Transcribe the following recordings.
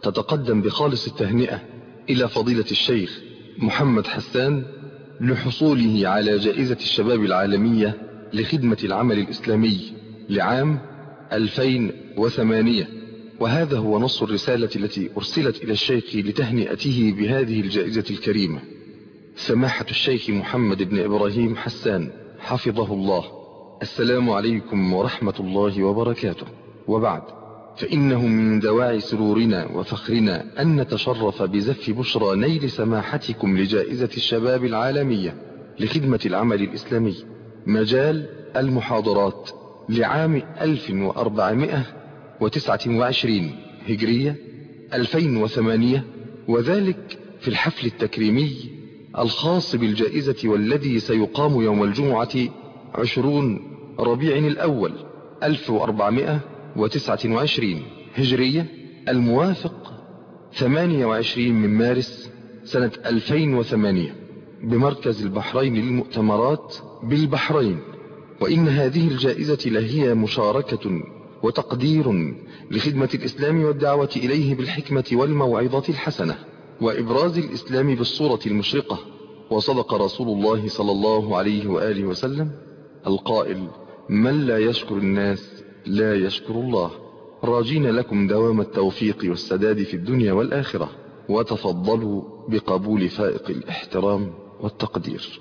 تتقدم بخالص التهنئة إلى فضيلة الشيخ محمد حسان لحصوله على جائزة الشباب العالمية لخدمة العمل الإسلامي لعام 2008. وهذا هو نص الرسالة التي أرسلت إلى الشيخ لتهنئته بهذه الجائزة الكريمة. سماحة الشيخ محمد بن إبراهيم حسان حفظه الله، السلام عليكم ورحمة الله وبركاته. وبعد، فإنه من دواعي سرورنا وفخرنا أن نتشرف بزف بشرى نيل سماحتكم لجائزة الشباب العالمية لخدمة العمل الإسلامي مجال المحاضرات لعام 1429 هجرية 2008، وذلك في الحفل التكريمي الخاص بالجائزة والذي سيقام يوم الجمعة 20 ربيع الأول 1429 هجرية الموافق 28 من مارس سنة 2008 بمركز البحرين للمؤتمرات بالبحرين. وإن هذه الجائزة لهي مشاركة وتقدير لخدمة الإسلام والدعوة إليه بالحكمة والموعظة الحسنة وإبراز الإسلام بالصورة المشرقة. وصدق رسول الله صلى الله عليه وآله وسلم القائل: من لا يشكر الناس لا يشكر الله. راجين لكم دوام التوفيق والسداد في الدنيا والآخرة، وتفضلوا بقبول فائق الاحترام والتقدير.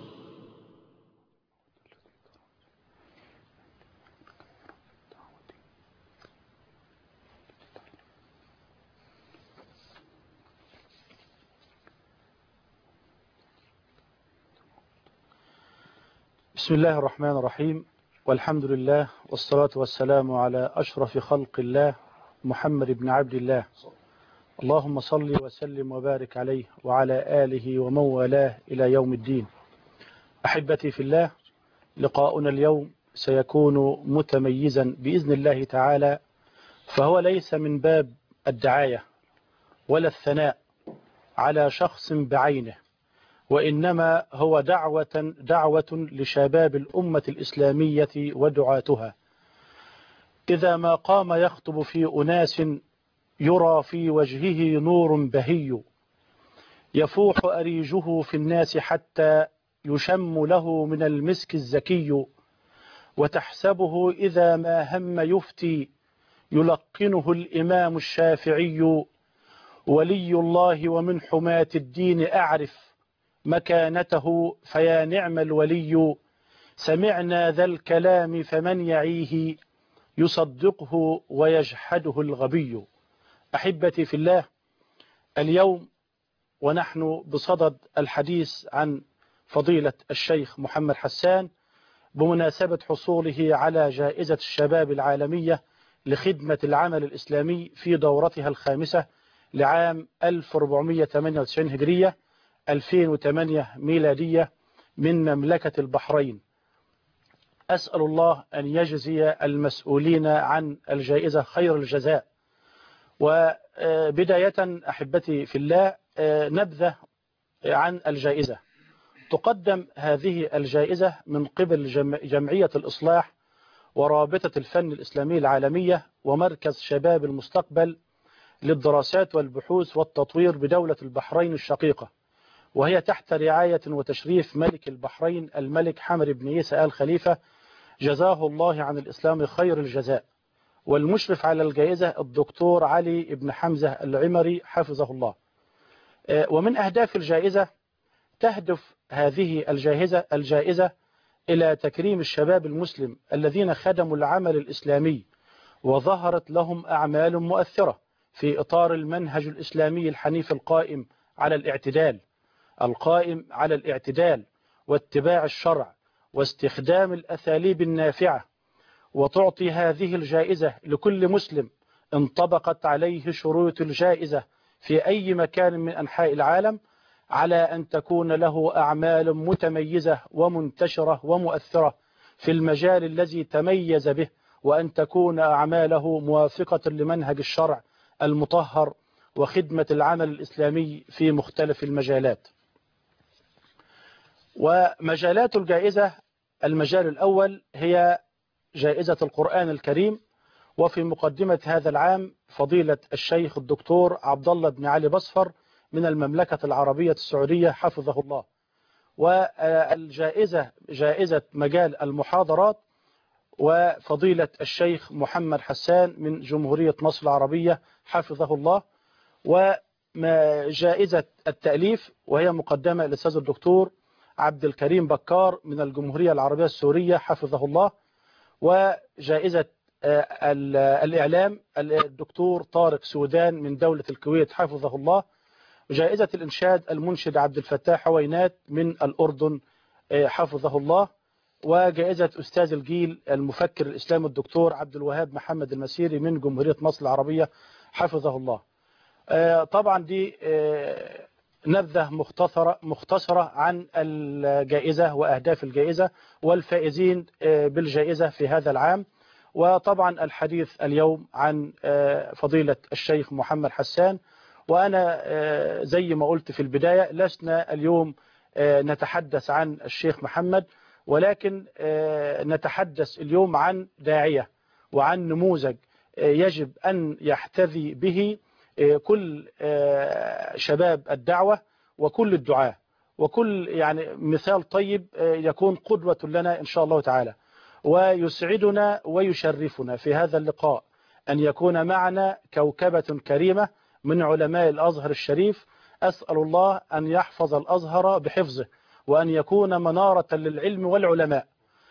بسم الله الرحمن الرحيم، والحمد لله والصلاة والسلام على أشرف خلق الله محمد بن عبد الله. اللهم صل وسلم وبارك عليه وعلى آله ومن والاه إلى يوم الدين. أحبتي في الله، لقاؤنا اليوم سيكون متميزا بإذن الله تعالى، فهو ليس من باب الدعاية ولا الثناء على شخص بعينه، وإنما هو دعوة لشباب الأمة الإسلامية ودعاتها. إذا ما قام يخطب في أناس يرى في وجهه نور بهي، يفوح أريجه في الناس حتى يشم له من المسك الزكي، وتحسبه إذا ما هم يفتي يلقنه الإمام الشافعي، ولي الله ومن حماة الدين أعرف مكانته فيا نعم الولي. سمعنا ذا الكلام فمن يعيه يصدقه ويجحده الغبي. أحبتي في الله، اليوم ونحن بصدد الحديث عن فضيلة الشيخ محمد حسان بمناسبة حصوله على جائزة الشباب العالمية لخدمة العمل الإسلامي في دورتها الخامسة لعام 1498 هجرية 2008 ميلادية من مملكة البحرين. أسأل الله أن يجزي المسؤولين عن الجائزة خير الجزاء. وبداية أحبتي في الله، نبذة عن الجائزة. تقدم هذه الجائزة من قبل جمعية الإصلاح ورابطة الفن الإسلامي العالمية ومركز شباب المستقبل للدراسات والبحوث والتطوير بدولة البحرين الشقيقة، وهي تحت رعاية وتشريف ملك البحرين الملك حمد بن عيسى آل خليفة جزاه الله عن الإسلام خير الجزاء. والمشرف على الجائزة الدكتور علي بن حمزة العمري حفظه الله. ومن أهداف الجائزة، تهدف هذه الجائزة إلى تكريم الشباب المسلم الذين خدموا العمل الإسلامي وظهرت لهم أعمال مؤثرة في إطار المنهج الإسلامي الحنيف القائم على الاعتدال واتباع الشرع واستخدام الأساليب النافعة. وتعطي هذه الجائزة لكل مسلم انطبقت عليه شروط الجائزة في أي مكان من أنحاء العالم، على أن تكون له أعمال متميزة ومنتشرة ومؤثرة في المجال الذي تميز به، وأن تكون أعماله موافقة لمنهج الشرع المطهر وخدمة العمل الإسلامي في مختلف المجالات. ومجالات الجائزة: المجال الأول هي جائزة القرآن الكريم، وفي مقدمة هذا العام فضيلة الشيخ الدكتور عبد الله بن علي بصفر من المملكة العربية السعودية حفظه الله. والجائزة جائزة مجال المحاضرات وفضيلة الشيخ محمد حسان من جمهورية مصر العربية حفظه الله. وجائزة التأليف وهي مقدمة للأستاذ الدكتور عبد الكريم بكار من الجمهورية العربية السورية حفظه الله. وجائزة الإعلام الدكتور طارق سودان من دولة الكويت حفظه الله. وجائزة الإنشاد المنشد عبد الفتاح عوينات من الأردن حفظه الله. وجائزة أستاذ الجيل المفكر الإسلامي الدكتور عبد الوهاب محمد المسيري من جمهورية مصر العربية حفظه الله. طبعا دي نبذة مختصرة عن الجائزة وأهداف الجائزة والفائزين بالجائزة في هذا العام. وطبعا الحديث اليوم عن فضيلة الشيخ محمد حسان. وأنا زي ما قلت في البداية لسنا اليوم نتحدث عن الشيخ محمد، ولكن نتحدث اليوم عن داعية وعن نموذج يجب أن يحتذي به كل شباب الدعوة وكل الدعاة، وكل يعني مثال طيب يكون قدوة لنا إن شاء الله تعالى. ويسعدنا ويشرفنا في هذا اللقاء أن يكون معنا كوكبة كريمة من علماء الأزهر الشريف. أسأل الله أن يحفظ الأزهر بحفظه وأن يكون منارة للعلم والعلماء.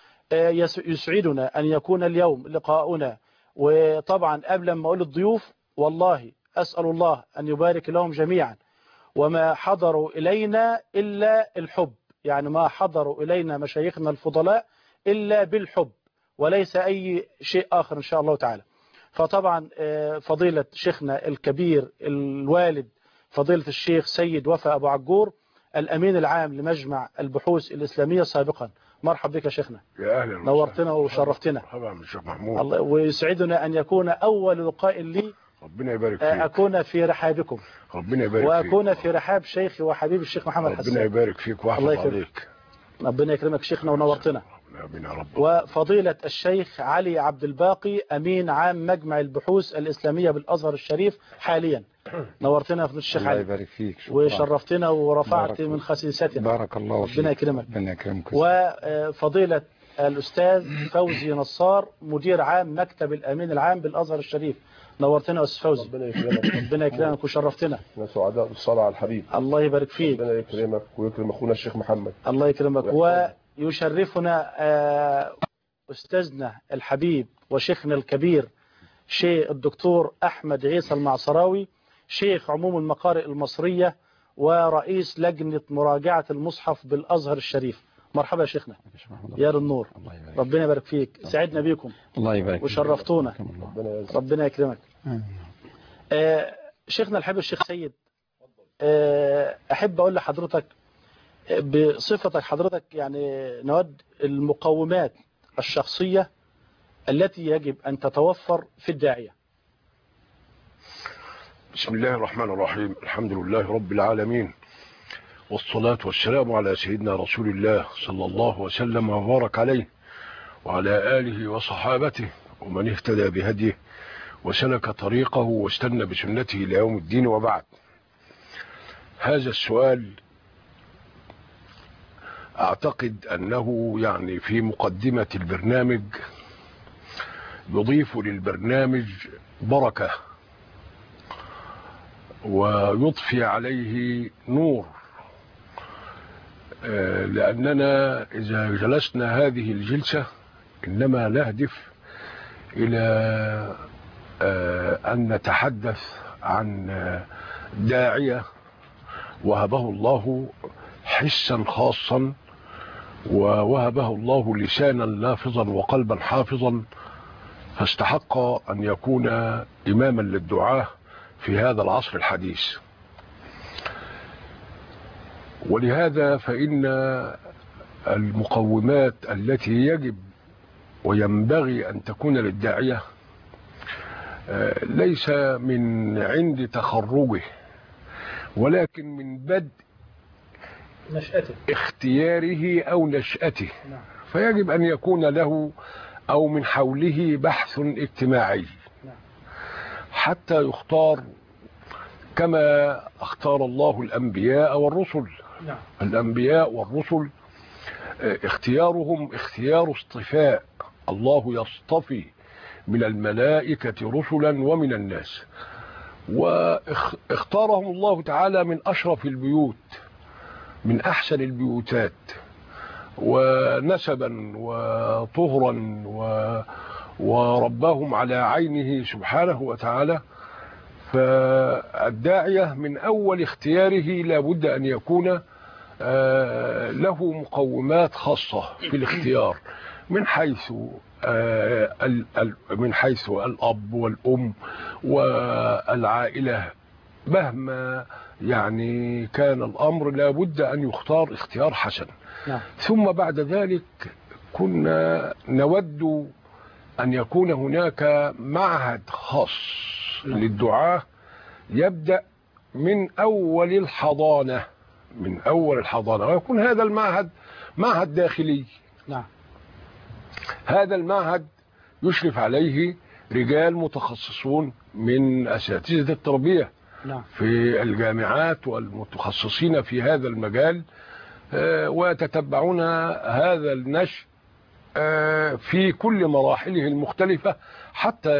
يسعدنا أن يكون اليوم لقاؤنا. وطبعا قبل ما أقول الضيوف والله أسأل الله أن يبارك لهم جميعا، وما حضروا إلينا إلا الحب، يعني ما حضروا إلينا مشايخنا الفضلاء إلا بالحب وليس أي شيء آخر إن شاء الله تعالى. فطبعا فضيلة شيخنا الكبير الوالد فضيلة الشيخ سيد وفاء أبو عجور الأمين العام لمجمع البحوث الإسلامية سابقا، مرحبا بك يا شيخنا. يا أهلا نورتنا وشرفتنا. مرحبا بالشيخ محمود. الله ويسعدنا أن يكون أول لقاء لي ربنا يبارك فيك. أكون في رحابكم. ربنا يبارك فيك. وأكون في رحاب شيخي وحبيبي الشيخ محمد حسان. ربنا يبارك فيك ويحفظ عليك. ربنا يكرمك شيخنا ونورتنا. آمين يا رب. وفضيلة الشيخ علي عبد الباقي أمين عام مجمع البحوث الإسلامية بالأزهر الشريف حاليا. نورتنا يا فضيلة الشيخ علي. الله يبارك فيك. وشرفتنا ورفعت من خسيستنا. بارك الله فيك. ربنا يكرمك. ربنا يكرمك. وفضيلة الأستاذ فوزي نصار مدير عام مكتب الأمين العام بالأزهر الشريف. نورتنا يا أستاذ فوزي. ربنا يكرمك. ربنا يكرمك وشرفتنا. احنا سعداء بالصلاة على الحبيب. الله يبارك فيك. ربنا يكرمك ويكرم اخونا الشيخ محمد. الله يكرمك. ويشرفنا أستاذنا الحبيب وشيخنا الكبير شيخ الدكتور أحمد عيسى المعصراوي شيخ عموم المقارئ المصرية ورئيس لجنة مراجعة المصحف بالأزهر الشريف. مرحبا يا شيخنا يا النور. ربنا يبارك فيك. سعدنا بيكم. الله يبارك فيك وشرفتونا. ربنا يكرمك. شيخنا الحبيب الشيخ سيد، أحب أقول لحضرتك بصفتك حضرتك يعني نود المقومات الشخصية التي يجب أن تتوفر في الداعية. بسم الله الرحمن الرحيم. الحمد لله رب العالمين، والصلاة والسلام على سيدنا رسول الله صلى الله وسلم وبارك عليه وعلى آله وصحابته ومن اهتدى بهديه وسلك طريقه واستنى بسنته إلى يوم الدين. وبعد، هذا السؤال أعتقد أنه يعني في مقدمة البرنامج يضيف للبرنامج بركة ويضفي عليه نور، لأننا إذا جلسنا هذه الجلسة إنما نهدف إلى أن نتحدث عن داعية وهبه الله حسا خاصا، ووهبه الله لسانا لافظا وقلبا حافظا، فاستحق أن يكون إماما للدعاة في هذا العصر الحديث. ولهذا فإن المقومات التي يجب وينبغي أن تكون للداعية ليس من عند تخرجه، ولكن من بدء نشأته، اختياره أو نشأته. فيجب أن يكون له أو من حوله بحث اجتماعي حتى يختار كما اختار الله الأنبياء والرسل. الأنبياء والرسل اختيارهم اختيار اصطفاء، الله يصطفي من الملائكة رسلا ومن الناس، واختارهم الله تعالى من أشرف البيوت، من أحسن البيوتات، ونسبا وطهرا وربهم على عينه سبحانه وتعالى. فالداعية من أول اختياره لابد أن يكون له مقومات خاصة في الاختيار، من حيث الأب والأم والعائلة، مهما يعني كان الأمر لابد أن يختار اختيار حسن. ثم بعد ذلك كنا نود أن يكون هناك معهد خاص للدعاة يبدأ من أول الحضانة، ويكون هذا المعهد معهد داخلي. هذا المعهد يشرف عليه رجال متخصصون من أساتذة التربية في الجامعات والمتخصصين في هذا المجال، ويتتبعون هذا النشء في كل مراحله المختلفة حتى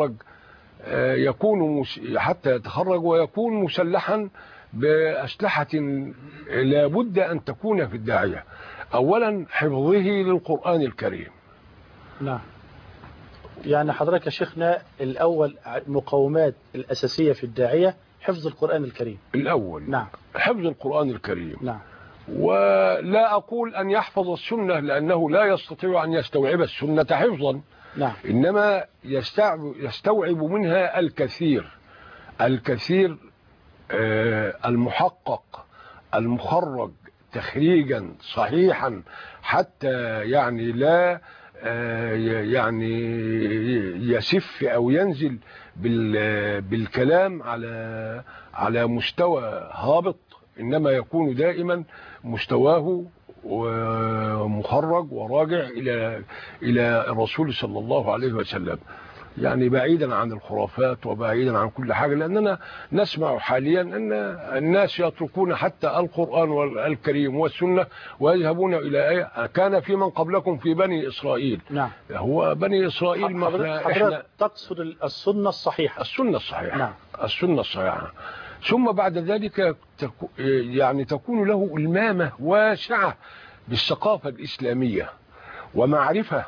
يتخرج ويكون مسلحا بأسلحة لابد أن تكون في الداعية. أولا حفظه للقرآن الكريم. يعني حضرتك يا شيخنا الأول المقومات الأساسية في الداعية حفظ القرآن الكريم الأول. حفظ القرآن الكريم. ولا أقول أن يحفظ السنة، لأنه لا يستطيع أن يستوعب السنة حفظا. إنما يستوعب منها الكثير المحقق المخرج تخريجا صحيحا، حتى يعني لا يعني يسف أو ينزل بالكلام على مستوى هابط، إنما يكون دائما مستواه مخرج وراجع إلى الرسول صلى الله عليه وسلم، يعني بعيدا عن الخرافات وبعيدا عن كل حاجة. لأننا نسمع حاليا أن الناس يتركون حتى القرآن الكريم والسنة ويذهبون إلى آية كان في من قبلكم في بني إسرائيل. هو بني إسرائيل ما إحنا تقصد السنة الصحيحة. السنة الصحيحة. ثم بعد ذلك يعني تكون له إلمامة واسعة بالثقافة الإسلامية ومعرفة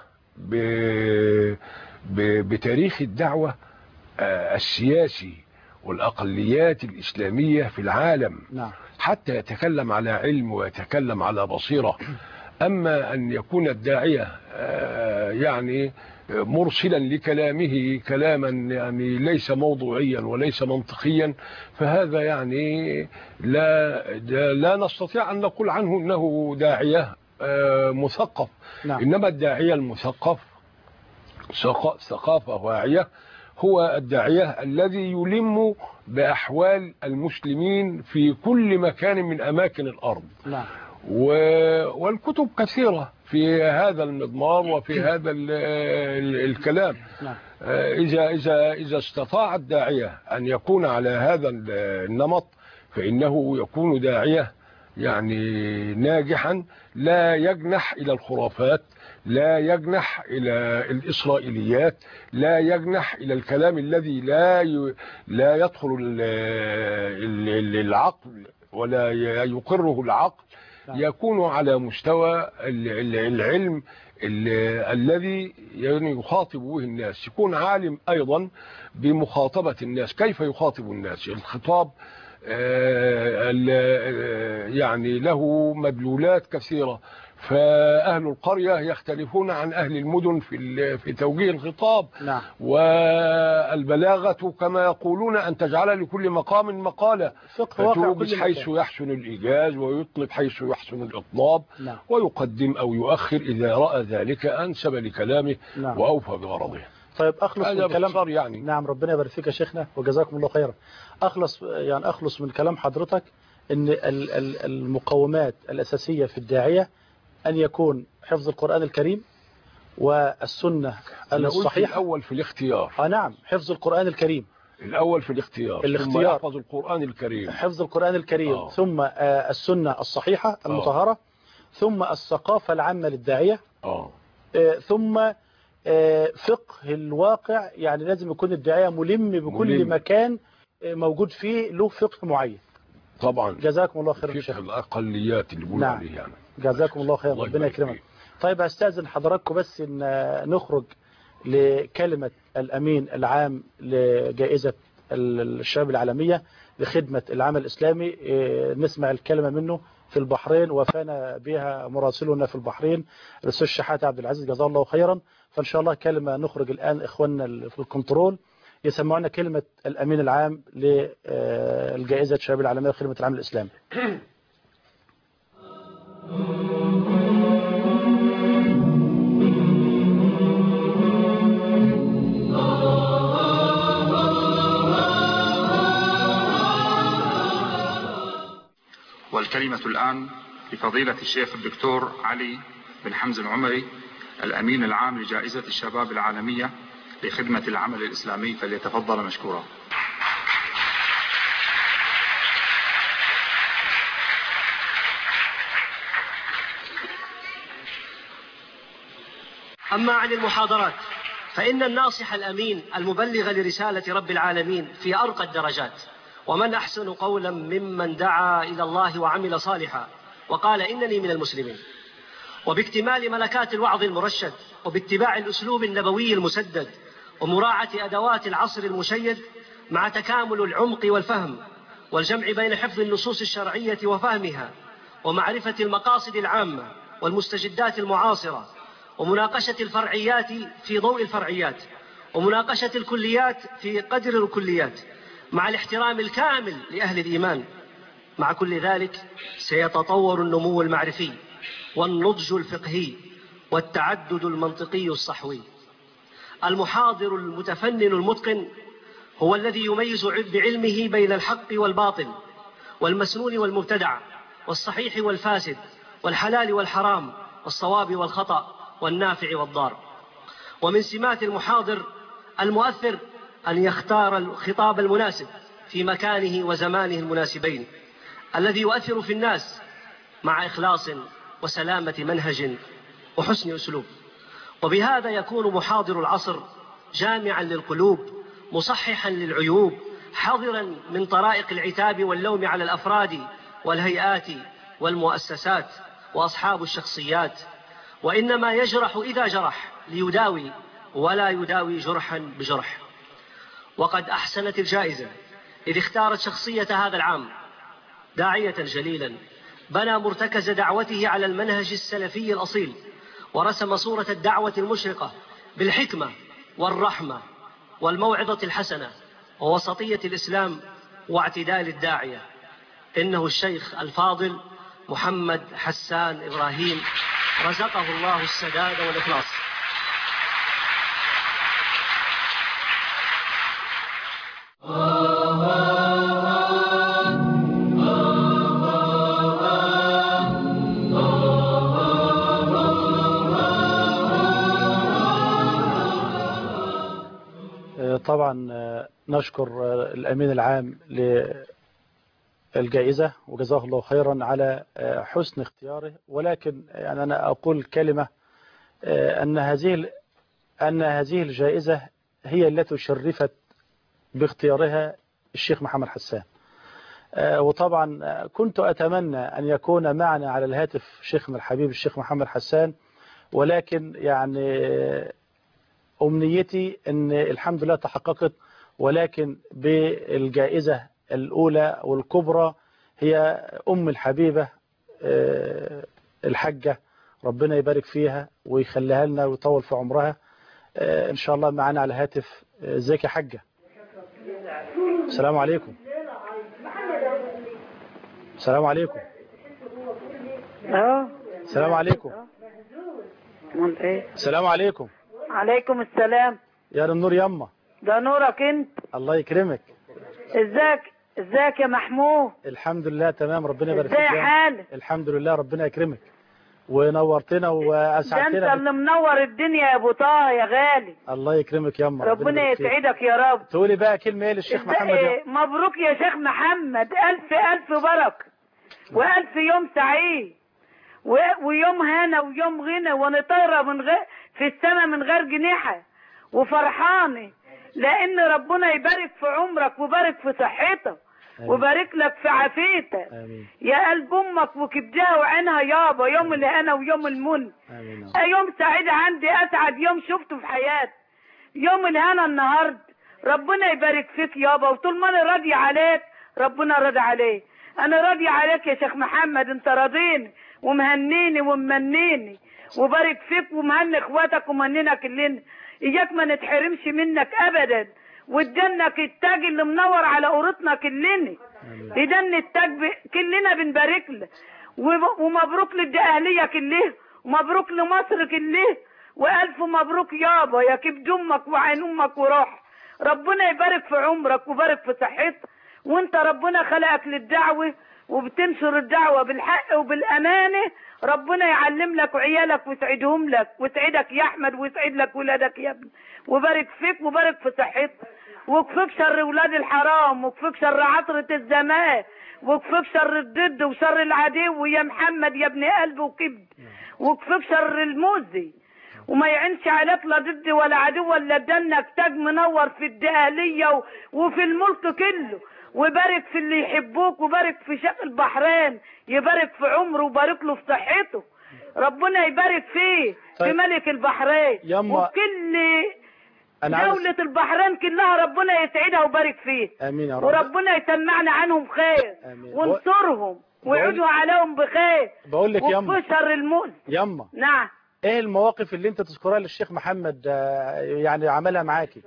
بتاريخ الدعوة السياسي والأقليات الإسلامية في العالم، حتى يتكلم على علم ويتكلم على بصيرة. أما أن يكون الداعية يعني مرسلا لكلامه كلاما يعني ليس موضوعيا وليس منطقيا، فهذا يعني لا نستطيع أن نقول عنه أنه داعية مثقف. إنما الداعية المثقف ثقافة واعية هو الداعية الذي يلم بأحوال المسلمين في كل مكان من أماكن الأرض. والكتب كثيرة في هذا المضمار وفي هذا الكلام. إذا استطاع الداعية أن يكون على هذا النمط فإنه يكون داعية يعني ناجحا، لا يجنح إلى الخرافات، لا يجنح إلى الإسرائيليات، لا يجنح إلى الكلام الذي لا يدخل العقل ولا يقره العقل. يكون على مستوى العلم الذي يخاطب به الناس، يكون عالم أيضا بمخاطبة الناس، كيف يخاطب الناس. الخطاب يعني له مدلولات كثيرة، فأهل القرية يختلفون عن أهل المدن في توجيه الخطاب. والبلاغة كما يقولون أن تجعل لكل مقام مقالة، فتوجز حيث يحسن الإيجاز ويطلب حيث يحسن الإطناب، ويقدم أو يؤخر إذا رأى ذلك أنسب لكلامه وأوفى بغرضه. طيب أخلص من كلام يعني. نعم ربنا يبارك فيك يا شيخنا وجزاكم الله خيرا. أخلص من كلام حضرتك أن المقومات الأساسية في الداعية أن يكون حفظ القرآن الكريم والسنة أنا قلت الصحيحة. الأول في الاختيار. نعم، حفظ القرآن الكريم. الأول في الاختيار. ثم يحفظ القرآن الكريم. حفظ القرآن الكريم. ثم السنة الصحيحة المطهرة. ثم الثقافة العامة للداعية. ثم فقه الواقع، يعني لازم يكون الداعية ملم بكل مكان موجود فيه له فقه معين. طبعا. جزاكم الله خير. فقه الأقليات اللي بيقولوا عليه يعني. جزاكم الله خير، ربنا يكرمك. طيب هستأذن حضراتكم بس ان نخرج لكلمة الأمين العام لجائزة الشباب العالمية لخدمة العمل الإسلامي، نسمع الكلمة منه في البحرين، وفانا بها مراسلنا في البحرين الأستاذ شحاتة عبد العزيز جزاه الله خيرا. فإن شاء الله كلمة نخرج الآن إخواننا في الكنترول يسمعونا كلمة الأمين العام للجائزة الشباب العالمية لخدمة العمل الإسلامي. والكلمة الآن لفضيلة الشيخ الدكتور علي بن حمزة العمري الأمين العام لجائزة الشباب العالمية لخدمة العمل الإسلامي، فليتفضل مشكورا. أما عن المحاضرات فإن الناصح الأمين المبلغ لرسالة رب العالمين في أرقى الدرجات، ومن أحسن قولا ممن دعا إلى الله وعمل صالحا وقال إنني من المسلمين. وباكتمال ملكات الوعظ المرشد، وباتباع الأسلوب النبوي المسدد، ومراعاة أدوات العصر المشيد، مع تكامل العمق والفهم والجمع بين حفظ النصوص الشرعية وفهمها، ومعرفة المقاصد العامة والمستجدات المعاصرة، ومناقشة الفرعيات في ضوء الفرعيات، ومناقشة الكليات في قدر الكليات، مع الاحترام الكامل لأهل الإيمان. مع كل ذلك سيتطور النمو المعرفي والنضج الفقهي والتعدد المنطقي الصحوي. المحاضر المتفنن المتقن هو الذي يميز بعلمه بين الحق والباطل، والمسنون والمبتدع، والصحيح والفاسد، والحلال والحرام، والصواب والخطأ، والنافع والضار. ومن سمات المحاضر المؤثر أن يختار الخطاب المناسب في مكانه وزمانه المناسبين، الذي يؤثر في الناس مع إخلاص وسلامة منهج وحسن أسلوب. وبهذا يكون محاضر العصر جامعا للقلوب، مصححا للعيوب، حذرا من طرائق العتاب واللوم على الأفراد والهيئات والمؤسسات وأصحاب الشخصيات، وإنما يجرح إذا جرح ليداوي، ولا يداوي جرحا بجرح. وقد أحسنت الجائزة إذ اختارت شخصية هذا العام، داعية جليلا بنى مرتكز دعوته على المنهج السلفي الأصيل، ورسم صورة الدعوة المشرقة بالحكمة والرحمة والموعظة الحسنة ووسطية الإسلام واعتدال الداعية. إنه الشيخ الفاضل محمد حسان إبراهيم، رزقه الله السداد والإخلاص. طبعا نشكر الأمين العام للجائزة وجزاه الله خيرا على حسن اختياره، ولكن يعني أنا أقول كلمة أن هذه الجائزة هي التي شرفت باختيارها الشيخ محمد حسان. وطبعا كنت أتمنى أن يكون معنا على الهاتف شيخنا الحبيب الشيخ محمد حسان، ولكن يعني أمنيتي أن الحمد لله تحققت، ولكن بالجائزة الأولى والكبرى هي أم الحبيبة الحجة، ربنا يبارك فيها ويخليها لنا ويطول في عمرها إن شاء الله. معنا على الهاتف. ازيك يا حجة؟ السلام عليكم. السلام عليكم. السلام عليكم. السلام عليكم. عليكم السلام. يا النور يما. ده نورك انت. الله يكرمك. ازيك يا محمود؟ الحمد لله تمام، ربنا يبارك فيك. ازاي حالك؟ الحمد لله ربنا يكرمك. ونورتنا ده واسعدتنا. انت اللي منور الدنيا يا ابو طه يا غالي. الله يكرمك يا أم. ربنا يسعدك يا رب. تقولي بقى كلمة ايه للشيخ محمد؟ مبروك يا شيخ محمد، الف الف بركة والف يوم سعيد ويوم هنا ويوم غنى، وانا طايره في السماء من غير جنيحه وفرحانه، لان ربنا يبارك في عمرك ويبارك في صحتك وبارك لك في عافيتك. يا قلب امك وكبدها وعينها يابا، يوم الهنا ويوم المن. يوم سعيد عندي، اسعد يوم شفته في حياتي يوم الهنا النهارده. ربنا يبارك فيك يابا، وطول ما انا راضيه عليك ربنا راضي عليك. انا راضيه عليك يا شيخ محمد، انت راضيني ومهنيني وممنيني، وبارك فيك ومهني اخواتك ومهنينا كلنا. اياك ما نتحرمش منك ابدا، وادنك التاج اللي منور على قورتنا كلنا. ادن التاج كلنا بنبارك له، ومبروك للدقهليه كلها، ومبروك لمصر كلها، والف مبروك يابا يا كبد امك وعين امك وروح. ربنا يبارك في عمرك ويبارك في صحتك، وانت ربنا خلقك للدعوه وبتنشر الدعوه بالحق وبالامانه. ربنا يعلم لك وعيالك ويسعدهم لك، ويسعدك يا احمد ويسعد لك ولادك يا ابني، وبارك فيك وبارك في صحتك، وكفيك شر ولاد الحرام، وكفيك شر عطرة الزمان، وكفيك شر الضد وشر العدو يا محمد يا ابن قلب وكبد، وكفيك شر المؤذي، وما يعينش عليك لا ضد ولا عدو ولا دنك تاج منور في الدقهليه وفي الملك كله. وبارك في اللي يحبوك، وبارك في شيخ البحرين، يبارك في عمره وبارك له في صحته. ربنا يبارك فيه. في ملك البحرين وكل دولة البحرين كلها ربنا يسعدها ويبارك فيه. امين يا رب. وربنا يسمعنا عنهم خير وانصرهم ويعودوا عليهم بخير. بقول لك يما، وفي شر المؤذي. يما نعم، ايه المواقف اللي انت تذكرها للشيخ محمد يعني عملها معاكي؟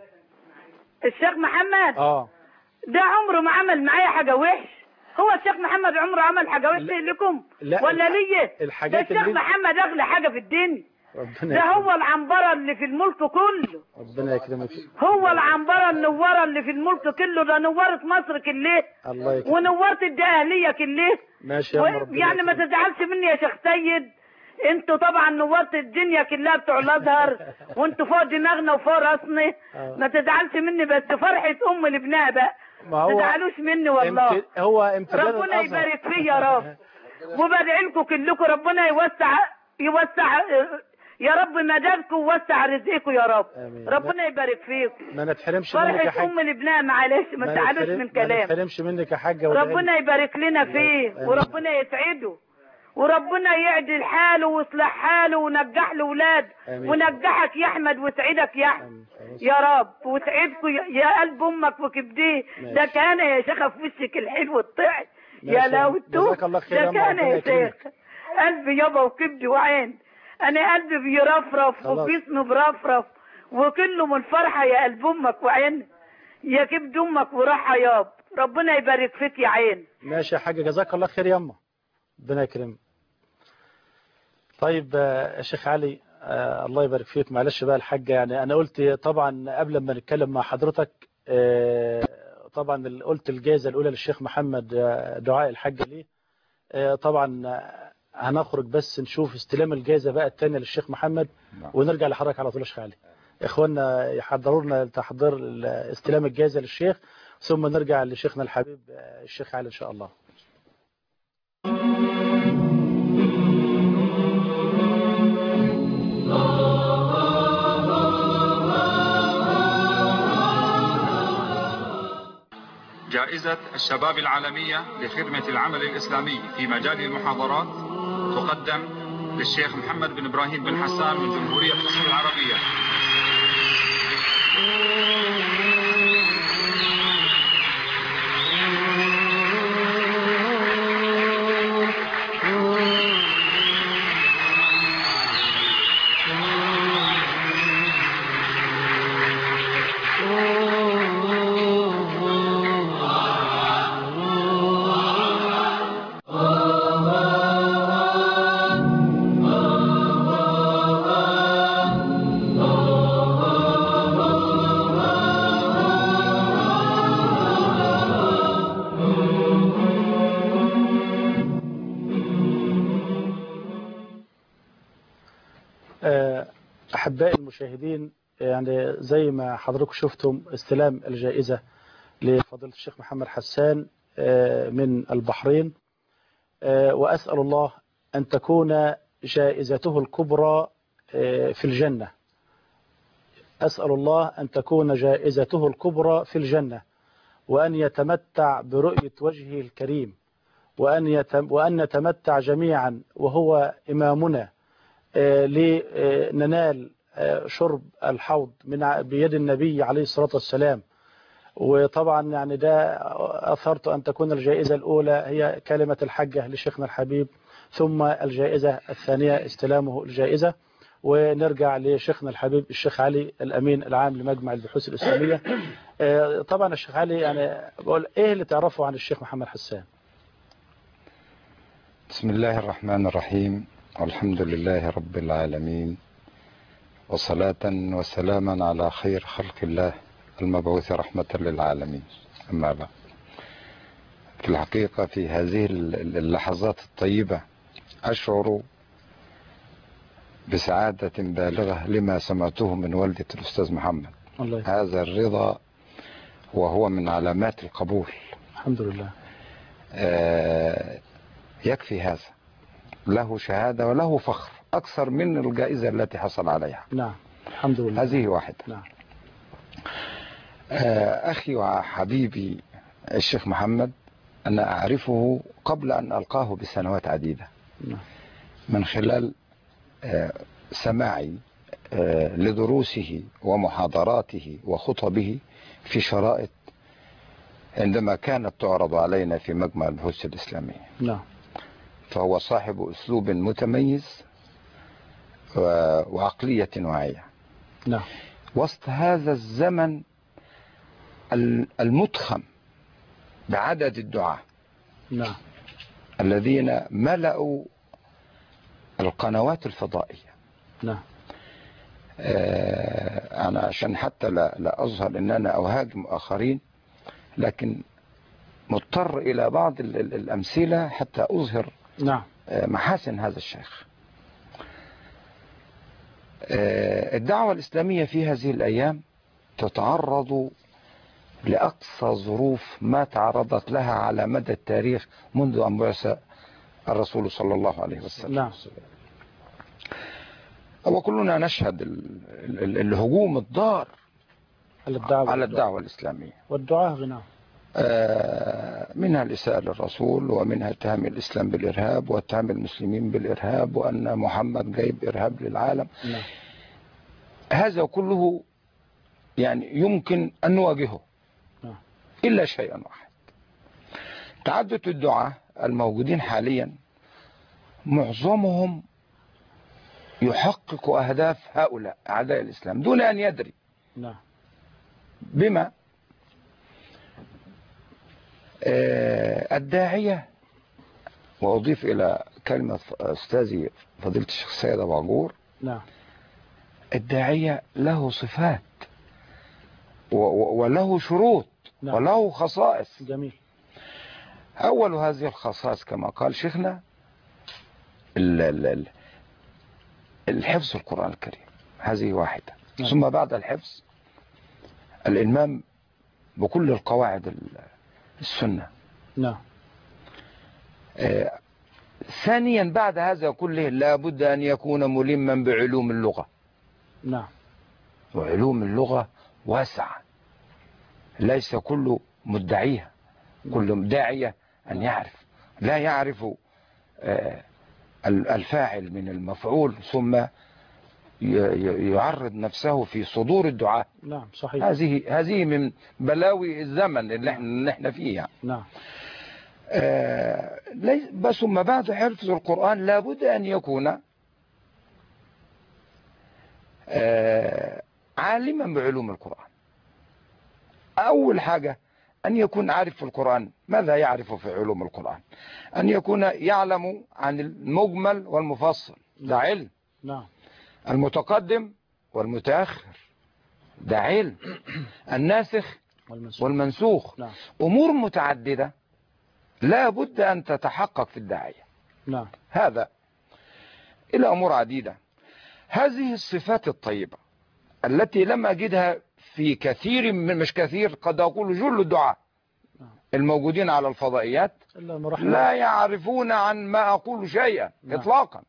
الشيخ محمد ده عمره ما عمل معايا حاجه وحش. هو الشيخ محمد عمره عمل حاجه وحشه لكم ولا ليا؟ ده الشيخ محمد اغلى حاجه في الدنيا. ده هو العنبره اللي في الملك كله. ربنا يكرمك. هو العنبره النوره اللي في الملك كله. ده نورت مصر كلها. الله يكرمك. ونورت الدقهليه كلها. ماشي يا رب. يعني ما تزعلش مني يا شيخ سيد، انتوا طبعا نورت الدنيا كلها بتوع الازهر، وانتوا فوق دماغنا وفوق راسنا. ما تزعلش مني، بس فرحه ام لابنها بقى. ما تزعلوش مني والله. هو امتداد ربنا يبارك فيه يا رب. وبدعي لكم كلكم ربنا يوسع يا رب مداركم ووسع رزقكم يا رب. ربنا يبارك فيكم. ما نتحرمش منك يا حاج. فرحه ام لابنها، معلش ما تزعلوش من كلام. ما نتحرمش منك يا حاجه. ربنا يبارك لنا فيه وربنا يسعده، وربنا يعدل حاله ويصلح حاله ونجح له ولاد، ونجحك يا احمد وسعدك يا احمد يا رب، وسعدكم يا قلب امك وكبديه. ده كان يا شيخه في وشك الحلو الطعم يا لوتو. ده كان يا شيخ قلبي يابا وكبدي وعين. انا قلبي بيرفرف وجسمي برفرف وكله من فرحه يا قلب امك وعين يا كبد امك وراحه يابا. ربنا يبارك فيك يا عين. ماشي يا حاجه، جزاك الله خير يما. ربنا يكرمك. طيب يا شيخ علي، الله يبارك فيك. معلش بقى الحاجة، يعني أنا قلت طبعا قبل ما نتكلم مع حضرتك طبعا قلت الجائزة الأولى للشيخ محمد دعاء الحاجة ليه. طبعا هنخرج بس نشوف استلام الجائزة بقى الثانية للشيخ محمد ونرجع لحضرتك على طول يا شيخ علي. إخواننا يحضروا لنا تحضير استلام الجائزة للشيخ، ثم نرجع لشيخنا الحبيب الشيخ علي إن شاء الله. جائزة الشباب العالمية لخدمة العمل الإسلامي في مجال المحاضرات تقدم للشيخ محمد بن إبراهيم بن حسان من جمهورية مصر العربية. أحبائي المشاهدين، يعني زي ما حضراتكم شفتم استلام الجائزة لفضيلة الشيخ محمد حسان من البحرين، وأسأل الله أن تكون جائزته الكبرى في الجنة. أسأل الله أن تكون جائزته الكبرى في الجنة، وأن يتمتع برؤية وجهه الكريم، وأن نتمتع جميعا وهو إمامنا لننال شرب الحوض بيد النبي عليه الصلاة والسلام. وطبعا يعني ده أثرت أن تكون الجائزة الأولى هي كلمة الحجة لشيخنا الحبيب، ثم الجائزة الثانية استلامه الجائزة. ونرجع لشيخنا الحبيب الشيخ علي الأمين العام لمجمع البحوث الإسلامية. طبعا الشيخ علي، يعني بقول إيه اللي تعرفه عن الشيخ محمد حسان؟ بسم الله الرحمن الرحيم، والحمد لله رب العالمين، وصلاة وسلاما على خير خلق الله المبعوث رحمة للعالمين. أما بعد، في الحقيقة في هذه اللحظات الطيبة أشعر بسعادة بالغة لما سمعته من والدة الأستاذ محمد. هذا الرضا وهو من علامات القبول. الحمد لله. يكفي هذا، له شهادة وله فخر أكثر من الجائزة التي حصل عليها. نعم الحمد لله. هذه واحدة. نعم. أخي وحبيبي الشيخ محمد أنا أعرفه قبل أن ألقاه بسنوات عديدة. نعم. من خلال سماعي لدروسه ومحاضراته وخطبه في شرائط عندما كانت تعرض علينا في مجمع البحوث الإسلامية. نعم. فهو صاحب أسلوب متميز وعقلية واعية. نعم. وسط هذا الزمن المتخم بعدد الدعاة. نعم. الذين ملأوا القنوات الفضائية. نعم. أنا عشان حتى لا أظهر أن أنا أهاجم آخرين، لكن مضطر إلى بعض الأمثلة حتى أظهر نعم محاسن هذا الشيخ. الدعوة الإسلامية في هذه الأيام تتعرض لأقصى ظروف ما تعرضت لها على مدى التاريخ منذ أن بعث الرسول صلى الله عليه وسلم. نعم. وكلنا نشهد الهجوم الضار على الدعوة الإسلامية والدعاء غناه، منها الإساءة للرسول، ومنها اتهام الإسلام بالإرهاب، واتهام المسلمين بالإرهاب، وأن محمد جايب إرهاب للعالم. نعم. هذا كله يعني يمكن أن نواجهه. نعم. إلا شيئا واحد، تعدد الدعاة الموجودين حاليا معظمهم يحقق أهداف هؤلاء أعداء الإسلام دون أن يدري. نعم. بما الداعية، وأضيف إلى كلمة أستاذي فضيلة الشيخ سيد أبو عجور. نعم. الداعية له صفات وله شروط. نعم. وله خصائص. جميل. أول هذه الخصائص كما قال شيخنا الحفظ القرآن الكريم، هذه واحدة. نعم. ثم بعد الحفظ الإلمام بكل القواعد السنة. نعم. ثانيا بعد هذا كله لابد أن يكون ملما بعلوم اللغة. نعم. وعلوم اللغة واسعة، ليس كل مدعيها، كل داعية أن يعرف. لا يعرف الفاعل من المفعول ثم يعرض نفسه في صدور الدعاء. نعم صحيح. هذه من بلاوي الزمن اللي احنا فيه يعني. نعم. بس ثم بعد حفظ القرآن لابد أن يكون عالما بعلوم القرآن. أول حاجة أن يكون عارف في القرآن. ماذا يعرف في علوم القرآن؟ أن يكون يعلم عن المجمل والمفصل، ده علم. نعم. المتقدم والمتأخر، ده علم. الناسخ والمنسوخ. نعم. أمور متعددة لا بد أن تتحقق في الداعية. نعم. هذا إلى أمور عديدة. هذه الصفات الطيبة التي لم أجدها في كثير من، مش كثير، قد أقول جل الدعاء الموجودين على الفضائيات لا يعرفون عن ما أقول شيئا إطلاقا.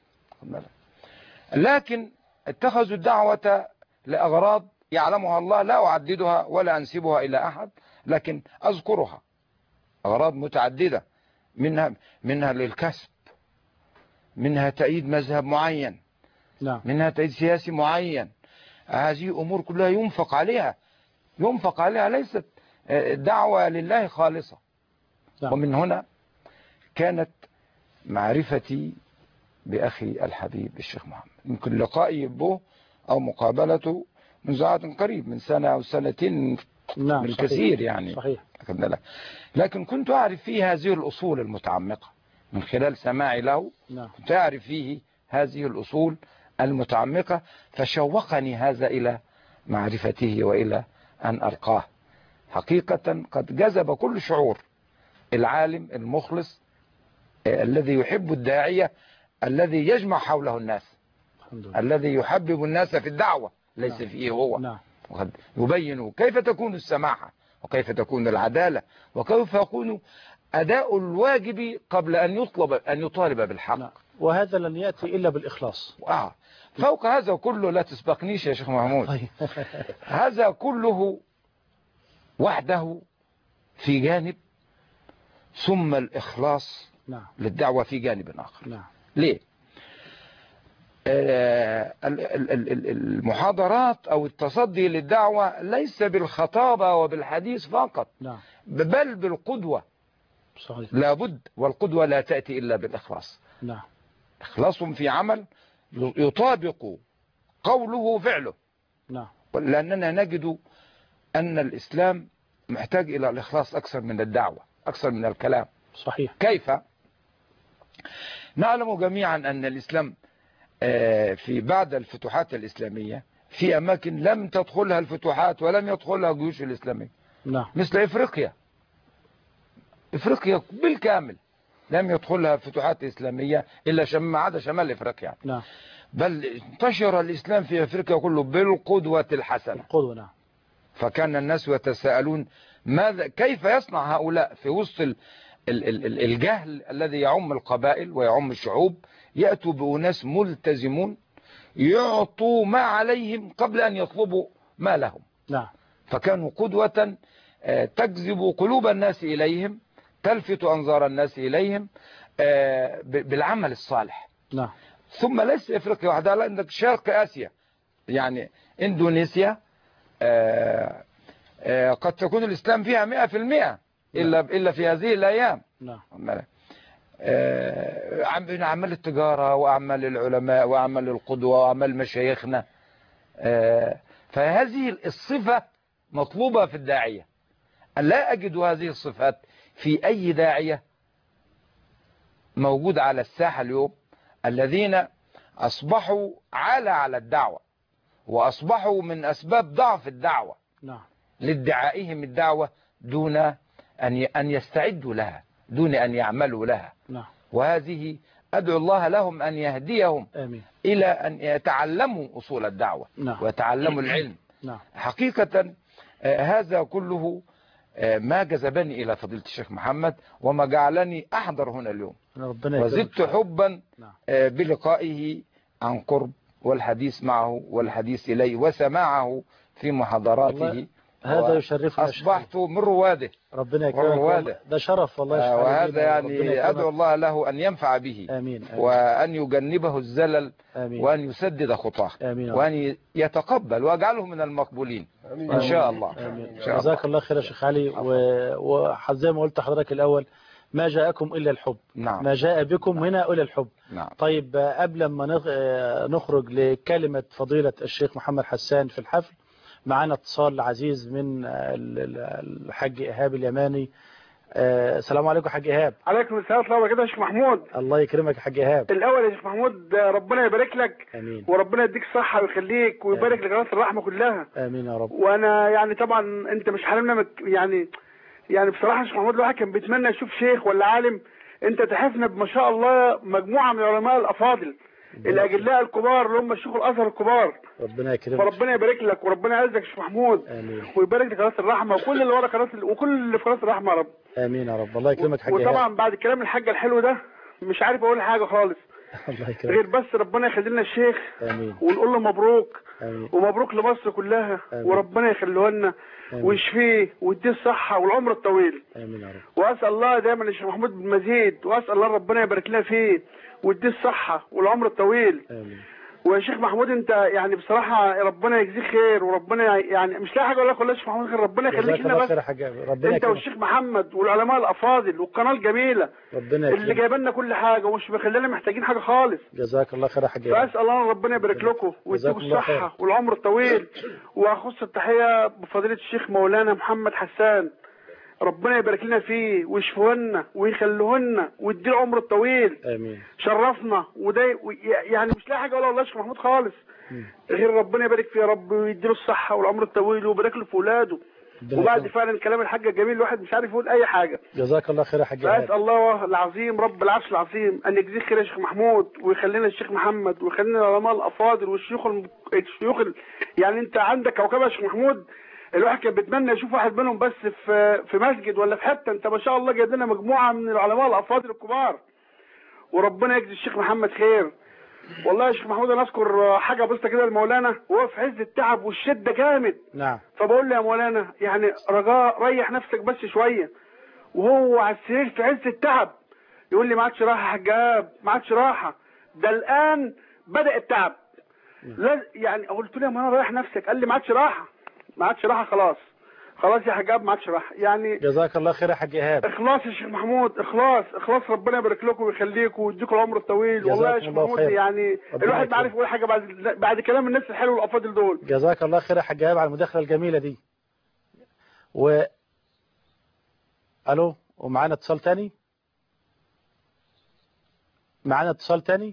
لكن اتخذوا الدعوة لأغراض يعلمها الله، لا أعددها ولا أنسبها إلى أحد، لكن أذكرها. أغراض متعددة، منها للكسب، منها تأييد مذهب معين، منها تأييد سياسي معين. هذه أمور كلها ينفق عليها، ليست دعوة لله خالصة. ومن هنا كانت معرفتي بأخي الحبيب الشيخ محمد، يمكن لقائي به أو مقابلته منذ عهد قريب، من سنة أو سنتين بالكثير يعني. صحيح. لكن كنت أعرف فيه هذه الأصول المتعمقة من خلال سماعي له. كنت أعرف فيه هذه الأصول المتعمقة، فشوقني هذا إلى معرفته وإلى أن ألقاه. حقيقة قد جذب كل شعور العالم المخلص الذي يحب الداعية، الذي يجمع حوله الناس، الذي يحبب الناس في الدعوة ليس فيه هو. يبين كيف تكون السماحة، وكيف تكون العدالة، وكيف يكون أداء الواجب قبل أن يطالب بالحق. وهذا لن يأتي إلا بالإخلاص. فوق هذا كله، لا تسبقنيش يا شيخ محمود، هذا كله وحده في جانب، ثم الإخلاص للدعوة في جانب آخر. ليه؟ المحاضرات أو التصدي للدعوة ليس بالخطابة وبالحديث فقط، بل بالقدوة. صحيح. لابد، والقدوة لا تأتي إلا بالإخلاص. إخلاص في عمل يطابق قوله فعله. لأننا نجد أن الإسلام محتاج إلى الإخلاص أكثر من الدعوة، أكثر من الكلام. صحيح. كيف؟ نعلم جميعا أن الإسلام في بعد الفتوحات الإسلامية في أماكن لم تدخلها الفتوحات ولم يدخلها الجيوش الإسلامية. مثل إفريقيا بالكامل لم يدخلها الفتوحات الإسلامية إلا ما عدا شمال إفريقيا. بل انتشر الإسلام في أفريقيا كله بالقدوة الحسنة. فكان الناس يتساءلون كيف يصنع هؤلاء في وسط الجهل الذي يعم القبائل ويعم الشعوب، يأتوا بأناس ملتزمون يعطوا ما عليهم قبل أن يطلبوا ما لهم. فكانوا قدوة تجذب قلوب الناس إليهم، تلفت أنظار الناس إليهم بالعمل الصالح. ثم ليس إفريقيا وحدها، لا، عندك شرق آسيا، يعني إندونيسيا قد تكون الإسلام فيها 100% إلا في هذه الأيام. أعمال التجارة وأعمال العلماء وأعمال القدوة وأعمال مشايخنا. فهذه الصفة مطلوبة في الداعية. لا أجد هذه الصفات في أي داعية موجود على الساحة اليوم، الذين أصبحوا على الدعوة، وأصبحوا من أسباب ضعف الدعوة لادعائهم الدعوة دون أن يستعدوا لها، دون أن يعملوا لها. وهذه أدعو الله لهم أن يهديهم إلى أن يتعلموا أصول الدعوة ويتعلموا العلم. حقيقة هذا كله ما جذبني إلى فضيلة الشيخ محمد، وما جعلني أحضر هنا اليوم، وزدت حبا بلقائه عن قرب، والحديث معه والحديث إليه وسماعه في محاضراته. هذا يشرفنا. أصبحت من رواده. ربنا يكرمك، ده شرف والله. وهذا يعني أدعو الله له أن ينفع به. آمين. وأن يجنبه الزلل. آمين. وأن يسدد خطاه. وأن يتقبل ويجعله من المقبولين. إن شاء الله. جزاك الله خير يا شيخ علي. وزي ما قلت حضرتك الأول، ما جاءكم إلا الحب. ما جاء بكم هنا إلا الحب. طيب قبل ما نخرج لكلمة فضيلة الشيخ محمد حسان في الحفل، معنا اتصال عزيز من الحاج إيهاب اليماني. السلام عليكم حاج إيهاب. عليكم السلام ورحمة الله وبركاته يا شيخ محمود. الله يكرمك يا حاج إيهاب. الأول يا شيخ محمود ربنا يبارك لك. آمين. وربنا يديك صحة ويخليك ويبارك لقناة الرحمة كلها. آمين يا رب. وأنا يعني طبعا أنت مش حارمنا يعني بصراحة يا شيخ محمود الواحد كان بيتمنى يشوف شيخ ولا عالم. أنت تحفنا بما شاء الله مجموعة من العلماء الأفاضل الاجلاء الكبار اللي هم شيوخ الازهر الكبار. ربنا يكرمك. فربنا يبارك لك وربنا يعزك يا شيخ محمود. امين. ويبارك لك قناه الرحمه وكل اللي ورا قناه وكل اللي في قناه الرحمه يا رب. امين يا رب. الله يكرمك حاج. وطبعا بعد كلام الحاجه الحلو ده مش عارف اقول حاجه خالص. الله يكرمك. غير بس ربنا يخلي لنا الشيخ. امين. ونقول له مبروك. امين. ومبروك لمصر كلها. آمين. وربنا يخليه لنا ويشفيه ويديه الصحه والعمر الطويل. امين يا رب. واسال الله دايما الشيخ محمود بالمزيد، واسال الله ربنا يبارك لنا فيه ويديه الصحه والعمر الطويل. امين. ويا شيخ محمود انت يعني بصراحه ربنا يجزيك خير، وربنا يعني مش لاقي حاجه اقول لك والله يا شيخ محمود، غير ربنا يخليك لنا بس. انت والشيخ محمد والعلماء الافاضل والقناه الجميله ربنا اللي جايب لنا كل حاجه ومش مخلينا محتاجين حاجه خالص. جزاك الله خير يا حاج. فاسال الله ربنا يبارك لكم ويديكم الصحه والعمر الطويل. واخص التحيه بفضيله الشيخ مولانا محمد حسان، ربنا يبارك لنا فيه ويشفونا ويخلونا ويديه العمر الطويل. امين. شرفنا وده يعني مش لاقي حاجه اقولها والله يا شيخ محمود خالص غير ربنا يبارك فيه يا رب ويديله الصحه والعمر الطويل ويبارك له في اولاده. وبعد فعلا كلام الحاج الجميل الواحد مش عارف يقول اي حاجه. جزاك الله خير يا حاج. فاسال الله العظيم رب العرش العظيم ان يجزيك خير يا شيخ محمود ويخلينا الشيخ محمد ويخلينا العلماء الافاضل والشيوخ يعني انت عندك كوكبه يا شيخ محمود. الواحد كان بيتمنى يشوف واحد منهم بس في مسجد ولا في حته. انت ما شاء الله جايب لنا مجموعه من العلماء الافاضل الكبار. وربنا يجزي الشيخ محمد خير. والله يا شيخ محمود انا اذكر حاجه بسيطه كده لمولانا وهو في عز التعب والشده جامد. نعم. فبقول له يا مولانا يعني رجاء ريح نفسك بس شويه. وهو على السرير في عز التعب يقول لي ما عادش راحه يا حاج ايهاب، ما عادش راحه، ده الان بدا التعب. يعني قلت له يا مولانا ريح نفسك. قال لي ما عادش راحه، ما عادش راحه خلاص. خلاص يا حاج ايهاب ما عادش راحه. يعني جزاك الله خير يا حاج ايهاب. اخلاص يا شيخ محمود، اخلاص اخلاص. ربنا يبارك لكم ويخليكم ويديكم العمر الطويل. والله يا شيخ محمود يعني الواحد ما عارف يقول حاجه بعد كلام الناس الحلو والافاضل دول. جزاك الله خير يا حاج ايهاب على المداخله الجميله دي. الو، ومعانا اتصال تاني. معانا اتصال تاني.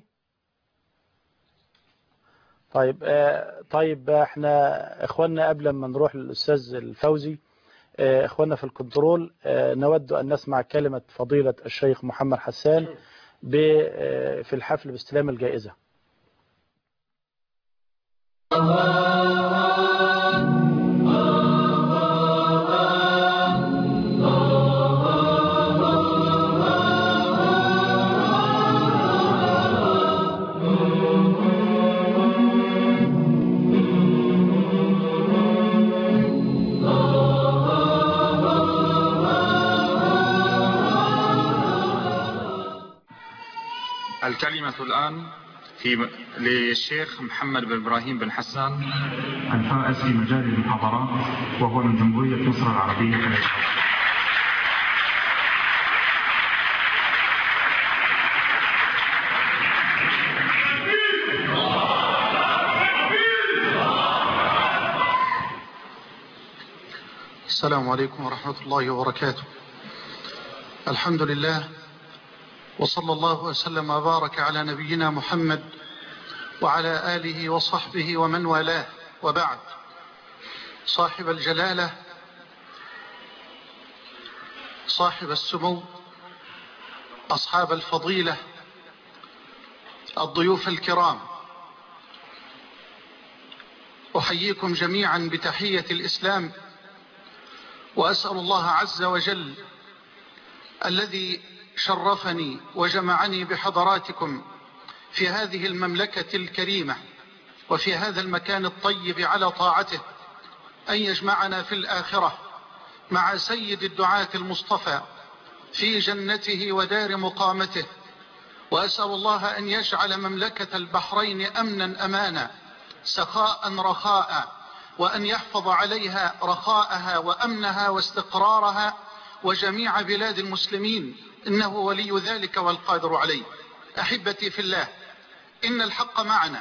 طيب احنا اخواننا قبل ما نروح للاستاذ الفوزي، اخواننا في الكنترول، نود ان نسمع كلمة فضيلة الشيخ محمد حسان في الحفل باستلام الجائزة. الكلمة الآن للشيخ محمد بن إبراهيم بن حسان، الفائز في مجال المحاضرات وهو من جمهورية مصر العربية. السلام عليكم ورحمة الله وبركاته. الحمد لله وصلى الله وسلم وبارك على نبينا محمد وعلى آله وصحبه ومن والاه، وبعد. صاحب الجلالة، صاحب السمو، أصحاب الفضيلة، الضيوف الكرام، أحييكم جميعا بتحية الإسلام، وأسأل الله عز وجل الذي شرفني وجمعني بحضراتكم في هذه المملكة الكريمة وفي هذا المكان الطيب على طاعته أن يجمعنا في الآخرة مع سيد الدعاة المصطفى في جنته ودار مقامته. وأسأل الله أن يجعل مملكة البحرين أمنا أمانا، سخاء رخاء، وأن يحفظ عليها رخاءها وأمنها واستقرارها وجميع بلاد المسلمين، إنه ولي ذلك والقادر عليه. أحبتي في الله، إن الحق معنا،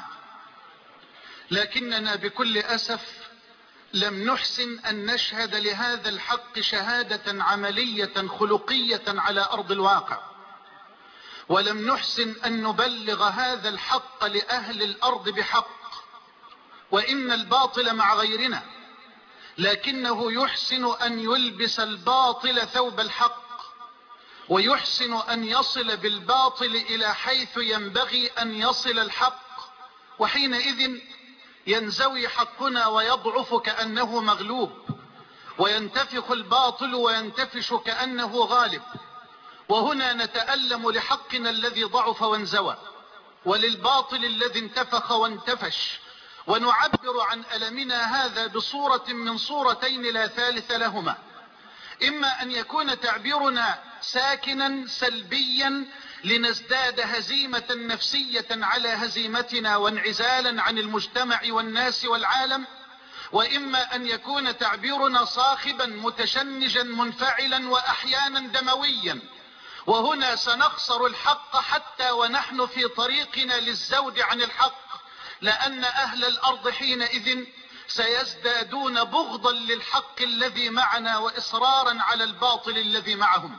لكننا بكل أسف لم نحسن أن نشهد لهذا الحق شهادة عملية خلقية على أرض الواقع، ولم نحسن أن نبلغ هذا الحق لأهل الأرض بحق. وإن الباطل مع غيرنا، لكنه يحسن أن يلبس الباطل ثوب الحق، ويحسن أن يصل بالباطل إلى حيث ينبغي أن يصل الحق، وحينئذ ينزوي حقنا ويضعف كأنه مغلوب، وينتفخ الباطل وينتفش كأنه غالب. وهنا نتألم لحقنا الذي ضعف وانزوى، وللباطل الذي انتفخ وانتفش، ونعبر عن ألمنا هذا بصورة من صورتين لا ثالث لهما. إما أن يكون تعبيرنا ساكنا سلبيا لنزداد هزيمة نفسية على هزيمتنا وانعزالا عن المجتمع والناس والعالم، وإما أن يكون تعبيرنا صاخبا متشنجا منفعلا وأحيانا دمويا. وهنا سنخسر الحق حتى ونحن في طريقنا للزود عن الحق، لأن أهل الأرض حينئذ سيزدادون بغضا للحق الذي معنا وإصرارا على الباطل الذي معهم.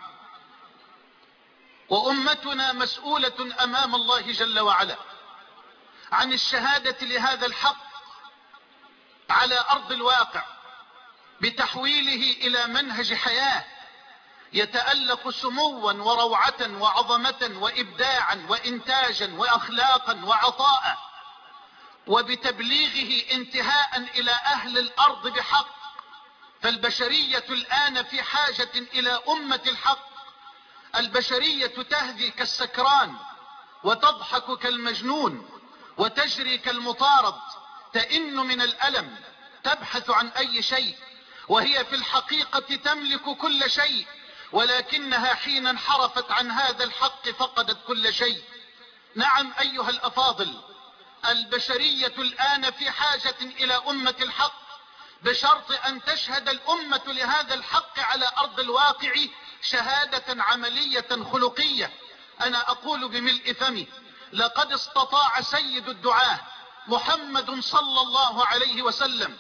وأمتنا مسؤولة أمام الله جل وعلا عن الشهادة لهذا الحق على أرض الواقع بتحويله إلى منهج حياة يتألق سموا وروعة وعظمة وإبداعا وإنتاجا وأخلاقا وعطاء، وبتبليغه انتهاء إلى أهل الأرض بحق. فالبشرية الآن في حاجة إلى أمة الحق. البشرية تهدي كالسكران وتضحك كالمجنون وتجري كالمطارد، تئن من الألم، تبحث عن أي شيء، وهي في الحقيقة تملك كل شيء، ولكنها حين انحرفت عن هذا الحق فقدت كل شيء. نعم أيها الأفاضل، البشرية الآن في حاجة إلى أمة الحق، بشرط أن تشهد الأمة لهذا الحق على أرض الواقع شهادة عملية خلقية. أنا أقول بملء فمي: لقد استطاع سيد الدعاة محمد صلى الله عليه وسلم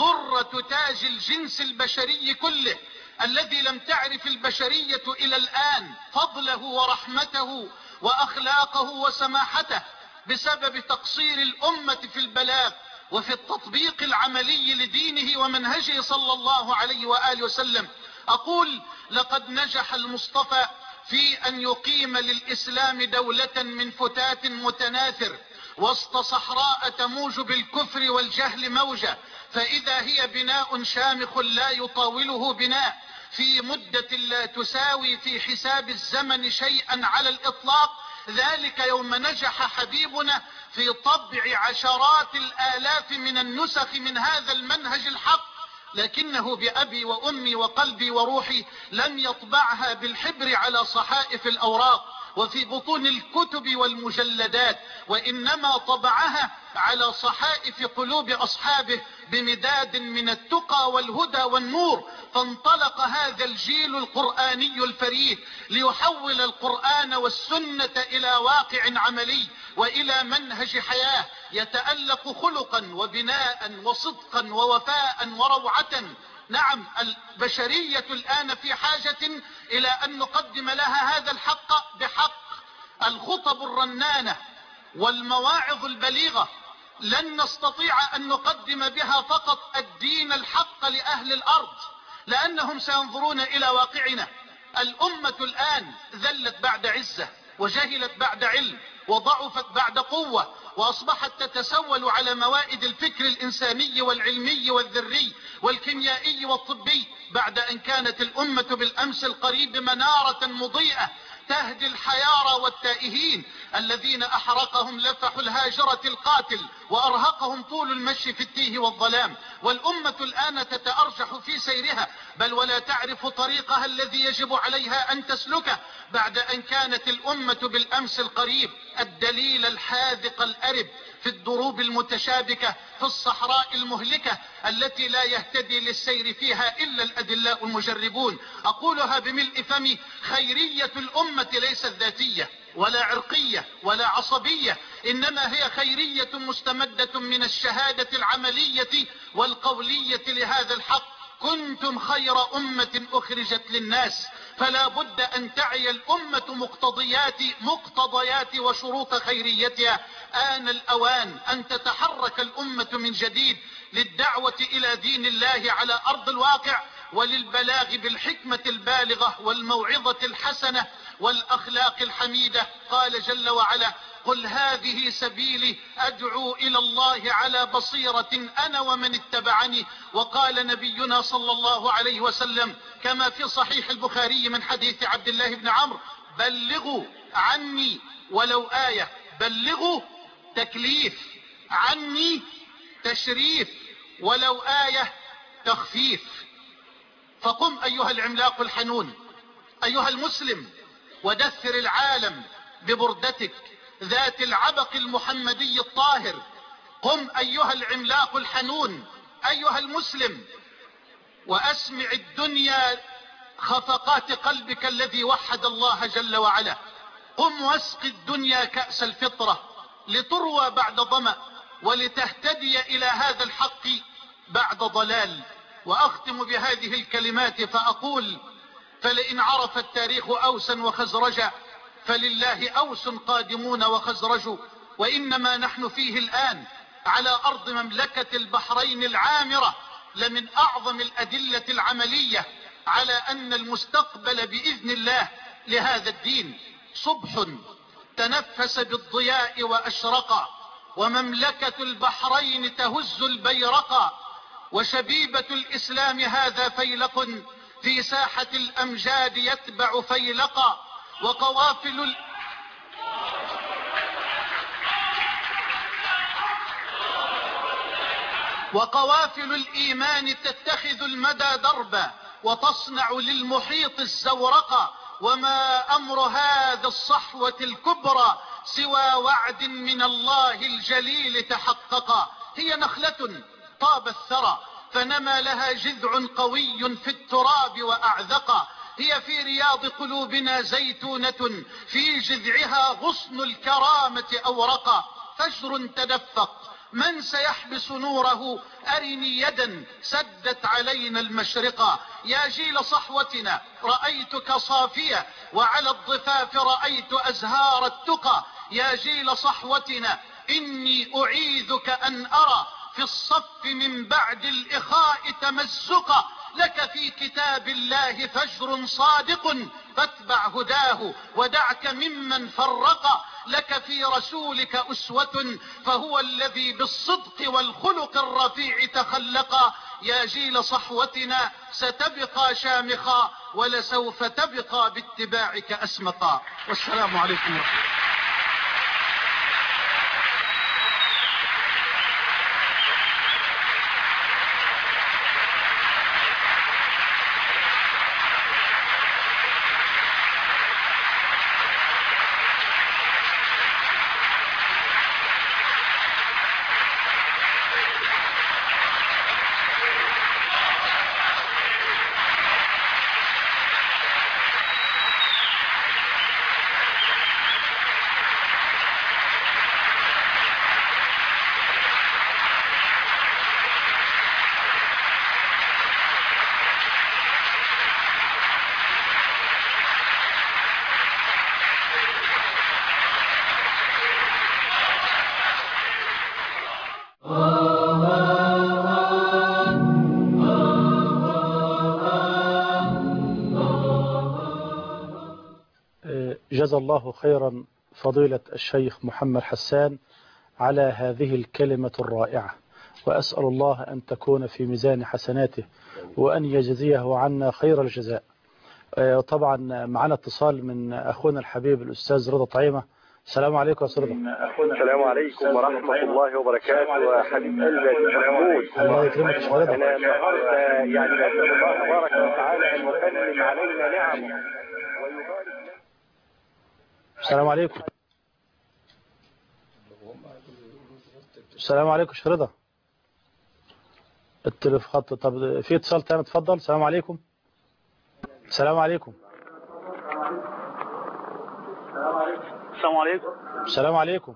ضرة تاج الجنس البشري كله، الذي لم تعرف البشرية إلى الآن فضله ورحمته وأخلاقه وسماحته، بسبب تقصير الأمة في البلاغ وفي التطبيق العملي لدينه ومنهجه صلى الله عليه وآله وسلم. أقول: لقد نجح المصطفى في أن يقيم للإسلام دولة من فتات متناثر وسط صحراء تموج بالكفر والجهل موجة، فإذا هي بناء شامخ لا يطاوله بناء في مدة لا تساوي في حساب الزمن شيئا على الإطلاق. ذلك يوم نجح حبيبنا في طبع عشرات الآلاف من النسخ من هذا المنهج الحق، لكنه بأبي وأمي وقلبي وروحي لم يطبعها بالحبر على صحائف الأوراق وفي بطون الكتب والمجلدات، وإنما طبعها على صحائف قلوب أصحابه بمداد من التقى والهدى والنور. فانطلق هذا الجيل القرآني الفريد ليحول القرآن والسنة إلى واقع عملي وإلى منهج حياة يتألق خلقا وبناء وصدقا ووفاء وروعة. نعم، البشرية الآن في حاجة إلى أن نقدم لها هذا الحق بحق. الخطب الرنانة والمواعظ البليغة لن نستطيع أن نقدم بها فقط الدين الحق لأهل الأرض، لأنهم سينظرون إلى واقعنا. الأمة الآن ذلت بعد عزة، وجهلت بعد علم، وضعفت بعد قوة، وأصبحت تتسول على موائد الفكر الإنساني والعلمي والذري والكيميائي والطبي، بعد أن كانت الأمة بالأمس القريب منارة مضيئة تهدي الحيارى والتائهين الذين أحرقهم لفح الهاجرة القاتل وأرهقهم طول المشي في التيه والظلام. والأمة الآن تتأرجح في سيرها، بل ولا تعرف طريقها الذي يجب عليها أن تسلكه، بعد أن كانت الأمة بالأمس القريب الدليل الحاذق الأرب في الدروب المتشابكة في الصحراء المهلكة التي لا يهتدي للسير فيها إلا الأدلاء المجربون. أقولها بملء فمي: خيرية الأمة ليست ذاتية ولا عرقية ولا عصبية، إنما هي خيرية مستمدة من الشهادة العملية والقولية لهذا الحق. كنتم خير أمة أخرجت للناس، فلا بد أن تعي الأمة مقتضيات وشروط خيريتها. آن الأوان أن تتحرك الأمة من جديد للدعوة إلى دين الله على أرض الواقع، وللبلاغ بالحكمة البالغة والموعظة الحسنة والأخلاق الحميدة. قال جل وعلا: قل هذه سبيلي أدعو إلى الله على بصيرة أنا ومن اتبعني. وقال نبينا صلى الله عليه وسلم كما في صحيح البخاري من حديث عبد الله بن عمرو: بلغوا عني ولو آية. بلغوا تكليف، عني تشريف، ولو آية تخفيف. فقم أيها العملاق الحنون، أيها المسلم، ودثر العالم ببردتك ذات العبق المحمدي الطاهر. قم أيها العملاق الحنون، أيها المسلم، وأسمع الدنيا خفقات قلبك الذي وحد الله جل وعلا. قم واسق الدنيا كأس الفطرة لتروى بعد ظمأ ولتهتدي إلى هذا الحق بعد ضلال. وأختم بهذه الكلمات فأقول: فلئن عرف التاريخ أوسا وخزرجا فلله أوس قادمون وخزرج. وإنما نحن فيه الآن على أرض مملكة البحرين العامرة لمن أعظم الأدلة العملية على أن المستقبل بإذن الله لهذا الدين. صبح تنفس بالضياء وأشرق، ومملكة البحرين تهز البيرق، وشبيبة الإسلام هذا فيلق في ساحة الأمجاد يتبع فيلقا. وقوافل الإيمان تتخذ المدى دربا وتصنع للمحيط الزورقا. وما أمر هذا الصحوة الكبرى سوى وعد من الله الجليل تحققا. هي نخلة طاب الثرى فنما لها جذع قوي في التراب وأعذقا. هي في رياض قلوبنا زيتونة في جذعها غصن الكرامة أورقا. فجر تدفق من سيحبس نوره؟ أرني يدا سدت علينا المشرقا. يا جيل صحوتنا رأيتك صافية وعلى الضفاف رأيت أزهار التقى. يا جيل صحوتنا إني أعيذك أن أرى في الصف من بعد الإخاء تمزقا. لك في كتاب الله فجر صادق فاتبع هداه ودعك ممن فرق. لك في رسولك أسوة فهو الذي بالصدق والخلق الرفيع تخلقا. يا جيل صحوتنا ستبقى شامخا ولسوف تبقى باتباعك أسمقا. والسلام عليكم ورحمة الله. جزا الله خيرا فضيلة الشيخ محمد حسان على هذه الكلمة الرائعة، وأسأل الله أن تكون في ميزان حسناته وأن يجزيه عنا خير الجزاء. طبعا معنا اتصال من أخونا الحبيب الأستاذ رضا طعيمة. السلام عليكم يا أستاذ رضا. السلام عليكم ورحمة الله وبركاته. حبيب قلبي محمود، الله يكرمك يا أستاذ رضا. أنا النهارده يعني أسأل الله تبارك وتعالى أن يكلم علينا نعمه ويبارك لنا. السلام عليكم. السلام عليكم يا رضا. التليفون. طب في اتصال تاني، اتفضل. السلام عليكم. السلام عليكم. السلام عليكم. السلام عليكم.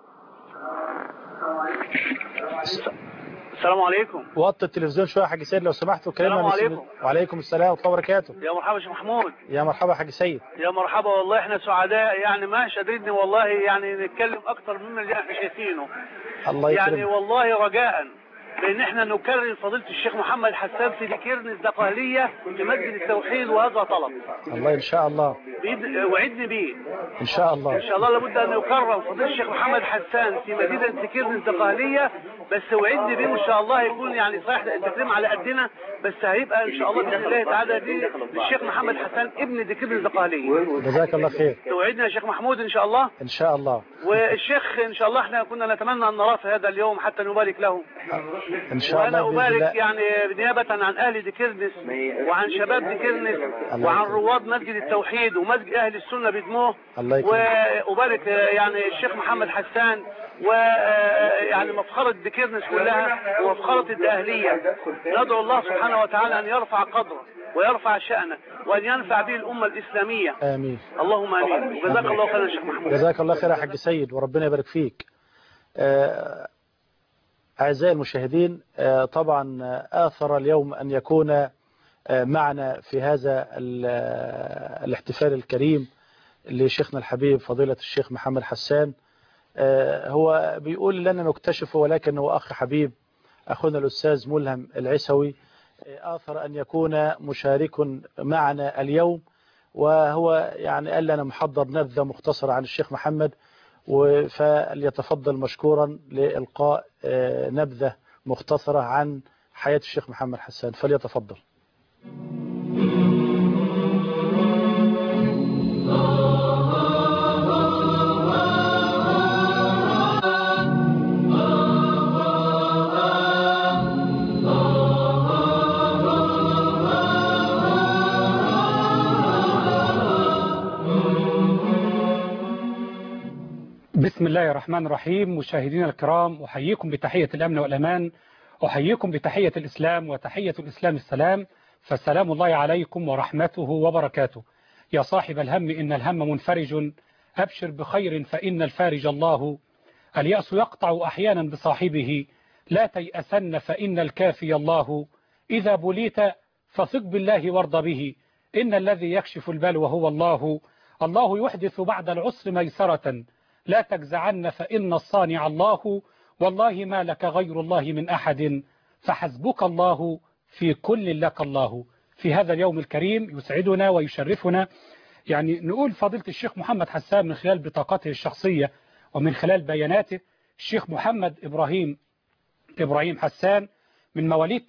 السلام عليكم. وطي التلفزيون شويه يا حاج سيد لو سمحت وكلمنا. السلام عليكم. وعليكم السلام ورحمه الله وبركاته. يا مرحبا يا شيخ محمود. يا مرحبا يا حاج سيد. يا مرحبا، والله احنا سعداء، يعني ما قادرين والله يعني نتكلم اكتر مما اللي احنا شايفينه. الله يكرمك. يعني والله رجاء بان احنا نكرر فضيله الشيخ محمد حسان في ذكرنا الزقهليه في مسجد التوحيد، وهذا طلب. الله ان شاء الله. وعدني به ان شاء الله. ان شاء الله لابد ان يكرر فضيله الشيخ محمد حسان في مدينه ذكرنا الزقهليه، بس وعدني به ان شاء الله يكون يعني صحيح التكريم على قدنا، بس هيبقى ان شاء الله باذن الله تعالى دي الشيخ محمد حسان ابن ذكرنا الزقهليه. جزاك الله خير. توعدنا يا شيخ محمود ان شاء الله. ان شاء الله. والشيخ ان شاء الله احنا كنا نتمنى ان نراه في هذا اليوم حتى نبارك له ان شاء الله. وانا ابارك يعني نيابه عن اهل ذكرنس وعن شباب ذكرنس وعن رواد مسجد التوحيد ومسجد اهل السنه بدموه، وابارك يعني الشيخ محمد حسان ويعني مفخره ذكرنس كلها ومفخره الدقهليه. ندعو الله سبحانه وتعالى ان يرفع قدره ويرفع شأنه وأن ينفع به الأمة الإسلامية. آمين. اللهم آمين. جزاك الله خير يا شيخ محمود. جزاك الله خير يا حاج سيد وربنا يبارك فيك. أعزائي المشاهدين، طبعا آثر اليوم أن يكون معنا في هذا الاحتفال الكريم لشيخنا الحبيب فضيلة الشيخ محمد حسان. هو بيقول لنا نكتشفه، ولكن هو أخ حبيب أخونا الأستاذ ملهم العسوي آثر أن يكون مشارك معنا اليوم، وهو يعني قال لنا محضر نبذة مختصرة عن الشيخ محمد، فليتفضل مشكورا لإلقاء نبذة مختصرة عن حياة الشيخ محمد حسان، فليتفضل. بسم الله الرحمن الرحيم. مشاهدينا الكرام، أحييكم بتحية الأمن والأمان، أحييكم بتحية الإسلام، وتحية الإسلام السلام، فسلام الله عليكم ورحمته وبركاته. يا صاحب الهم إن الهم منفرج، أبشر بخير فإن الفارج الله. اليأس يقطع أحيانا بصاحبه، لا تيأسن فإن الكافي الله. إذا بليت فثق بالله وارض به، إن الذي يكشف البلوى هو الله. الله يحدث بعد العسر ميسرة، لا تجزعن فإن الصانع الله. والله ما لك غير الله من أحد، فحسبك الله في كل لك الله. في هذا اليوم الكريم يسعدنا ويشرفنا يعني نقول فضيلة الشيخ محمد حسان من خلال بطاقته الشخصية ومن خلال بياناته. الشيخ محمد إبراهيم حسان من مواليد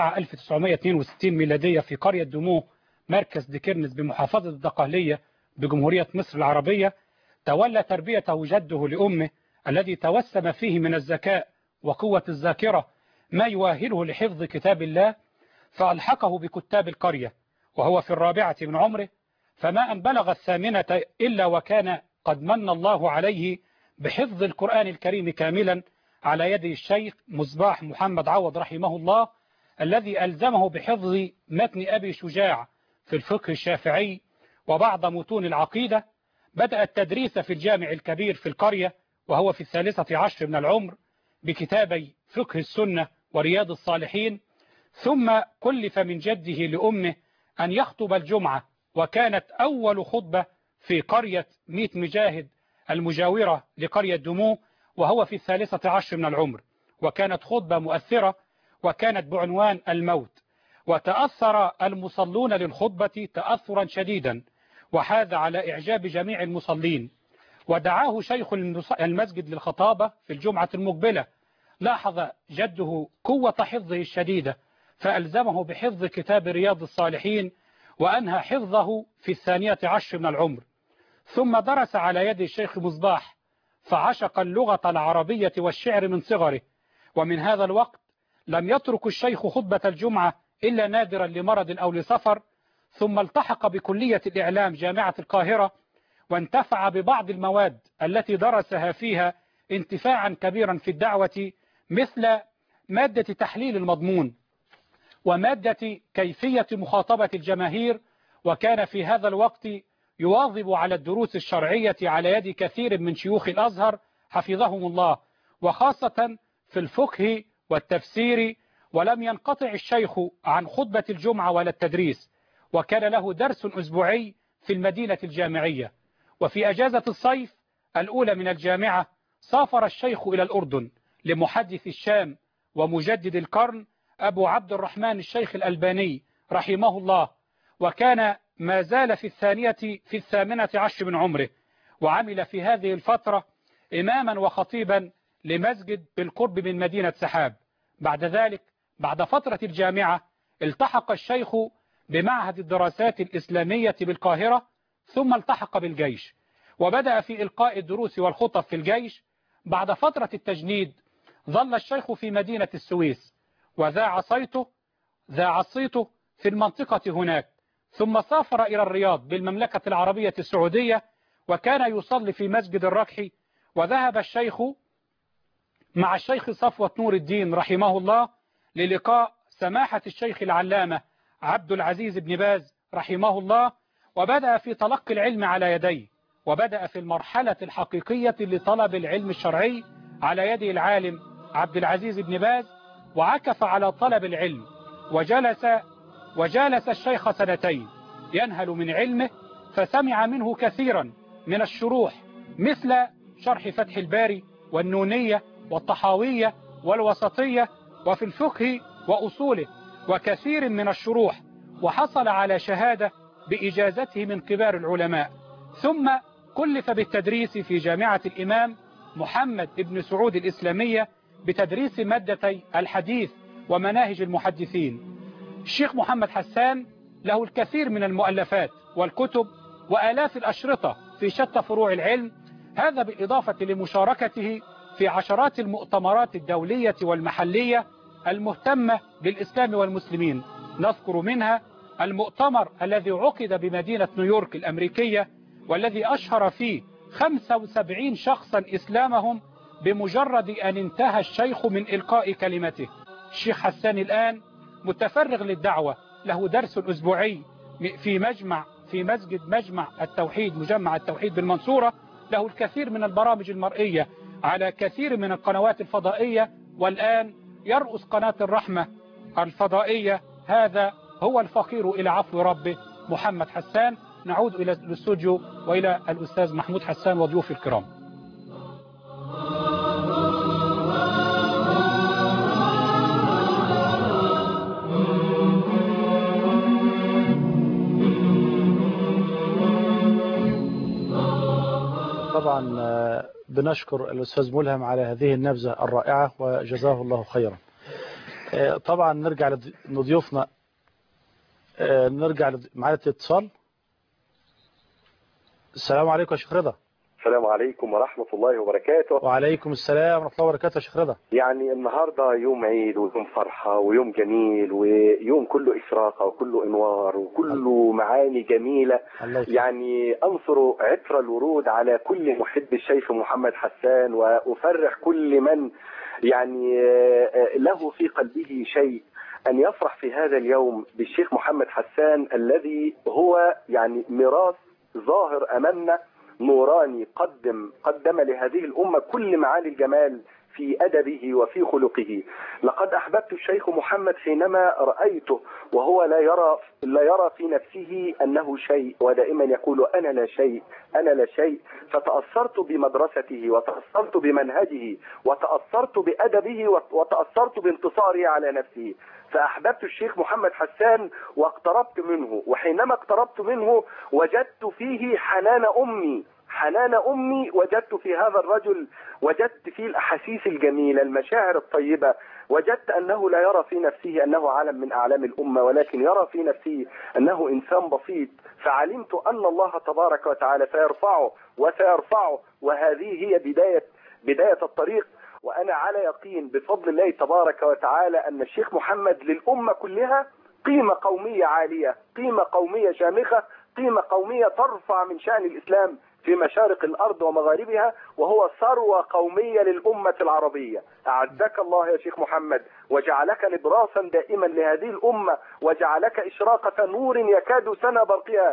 8/4/1962 ميلادية في قرية دموه مركز دكرنس بمحافظة الدقهلية بجمهورية مصر العربية. تولى تربيته جده لأمه الذي توسم فيه من الذكاء وقوة الذاكرة ما يؤهله لحفظ كتاب الله، فألحقه بكتاب القرية وهو في 4 من عمره، فما أن بلغ 8 إلا وكان قد من الله عليه بحفظ القرآن الكريم كاملا على يد الشيخ مصباح محمد عوض رحمه الله، الذي ألزمه بحفظ متن أبي شجاع في الفقه الشافعي وبعض متون العقيدة. بدأ التدريس في الجامع الكبير في القرية وهو في 13 من العمر بكتابي فقه السنة ورياض الصالحين، ثم كلف من جده لأمه أن يخطب الجمعة، وكانت أول خطبة في قرية ميت مجاهد المجاورة لقرية دموه وهو في 13 من العمر، وكانت خطبة مؤثرة وكانت بعنوان الموت. وتأثر المصلون للخطبة تأثرا شديدا، وحاز على إعجاب جميع المصلين، ودعاه شيخ المسجد للخطابة في الجمعة المقبلة. لاحظ جده قوة حفظه الشديدة فألزمه بحفظ كتاب رياض الصالحين، وأنهى حفظه في 12 من العمر. ثم درس على يد الشيخ مصباح، فعشق اللغة العربية والشعر من صغره، ومن هذا الوقت لم يترك الشيخ خطبة الجمعة إلا نادرا لمرض أو لسفر. ثم التحق بكلية الإعلام جامعة القاهرة، وانتفع ببعض المواد التي درسها فيها انتفاعا كبيرا في الدعوة، مثل مادة تحليل المضمون ومادة كيفية مخاطبة الجماهير. وكان في هذا الوقت يواظب على الدروس الشرعية على يد كثير من شيوخ الأزهر حفظهم الله، وخاصة في الفقه والتفسير. ولم ينقطع الشيخ عن خطبة الجمعة ولا التدريس، وكان له درس أسبوعي في المدينة الجامعية. وفي أجازة الصيف الأولى من الجامعة سافر الشيخ إلى الأردن لمحدث الشام ومجدد القرن أبو عبد الرحمن الشيخ الألباني رحمه الله، وكان ما زال في 18 من عمره، وعمل في هذه الفترة إماما وخطيبا لمسجد بالقرب من مدينة سحاب. بعد ذلك بعد فترة الجامعة التحق الشيخ بمعهد الدراسات الإسلامية بالقاهرة، ثم التحق بالجيش وبدأ في إلقاء الدروس والخطب في الجيش. بعد فترة التجنيد ظل الشيخ في مدينة السويس وذاع صيته في المنطقة هناك، ثم سافر إلى الرياض بالمملكة العربية السعودية، وكان يصلي في مسجد الركحي. وذهب الشيخ مع الشيخ صفوة نور الدين رحمه الله للقاء سماحة الشيخ العلامة عبد العزيز بن باز رحمه الله، وبدأ في تلقي العلم على يديه، وبدأ في المرحلة الحقيقية لطلب العلم الشرعي على يد العالم عبد العزيز بن باز، وعكف على طلب العلم وجالس الشيخ سنتين ينهل من علمه، فسمع منه كثيرا من الشروح مثل شرح فتح الباري والنونية والطحاوية والوسطية، وفي الفقه وأصوله وكثير من الشروح، وحصل على شهادة بإجازته من كبار العلماء. ثم كلف بالتدريس في جامعة الإمام محمد بن سعود الإسلامية بتدريس مادتي الحديث ومناهج المحدثين. الشيخ محمد حسان له الكثير من المؤلفات والكتب وآلاف الأشرطة في شتى فروع العلم، هذا بالإضافة لمشاركته في عشرات المؤتمرات الدولية والمحلية المهتمة بالإسلام والمسلمين. نذكر منها المؤتمر الذي عقد بمدينة نيويورك الأمريكية، والذي أشهر فيه 75 شخصا إسلامهم بمجرد أن انتهى الشيخ من إلقاء كلمته. الشيخ حسان الآن متفرغ للدعوة، له درس أسبوعي في مسجد مجمع التوحيد بالمنصورة، له الكثير من البرامج المرئية على كثير من القنوات الفضائية، والآن يرأس قناة الرحمة الفضائية. هذا هو الفقير إلى عفو ربه محمد حسان. نعود إلى الاستوديو وإلى الأستاذ محمود حسان وضيوف الكرام. طبعا بنشكر الأستاذ ملهم على هذه النبذة الرائعة وجزاه الله خيرا. طبعا نرجع لضيوفنا، معنا اتصال. السلام عليكم يا شيخ رضا. السلام عليكم ورحمة الله وبركاته. وعليكم السلام ورحمة الله وبركاته يا شيخ رضا. يعني النهاردة يوم عيد ويوم فرحة ويوم جميل ويوم كله إشراقة وكله إنوار وكله معاني جميلة. يعني أنصر عطر الورود على كل محب الشيخ محمد حسان، وأفرح كل من يعني له في قلبه شيء أن يفرح في هذا اليوم بالشيخ محمد حسان، الذي هو يعني ميراث ظاهر أمامنا نوراني قدم لهذه الأمة كل معاني الجمال في أدبه وفي خلقه. لقد أحببت الشيخ محمد حينما رأيته وهو لا يرى في نفسه أنه شيء، ودائما يقول أنا لا شيء أنا لا شيء. فتأثرت بمدرسته وتأثرت بمنهجه وتأثرت بأدبه وتأثرت بانتصاره على نفسه، فأحببت الشيخ محمد حسان واقتربت منه. وحينما اقتربت منه وجدت فيه حنان أمي، وجدت في هذا الرجل، وجدت فيه الأحاسيس الجميلة المشاعر الطيبة، وجدت أنه لا يرى في نفسه أنه علم من أعلام الأمة، ولكن يرى في نفسه أنه إنسان بسيط. فعلمت أن الله تبارك وتعالى سيرفعه، وهذه هي بداية الطريق. وأنا على يقين بفضل الله تبارك وتعالى أن الشيخ محمد للأمة كلها قيمة قومية عالية، قيمة قومية شامخة، قيمة قومية ترفع من شأن الإسلام في مشارق الأرض ومغاربها، وهو ثروة قومية للأمة العربية. أعزك الله يا شيخ محمد، وجعلك نبراسا دائما لهذه الأمة، وجعلك إشراقة نور يكاد سنة برقها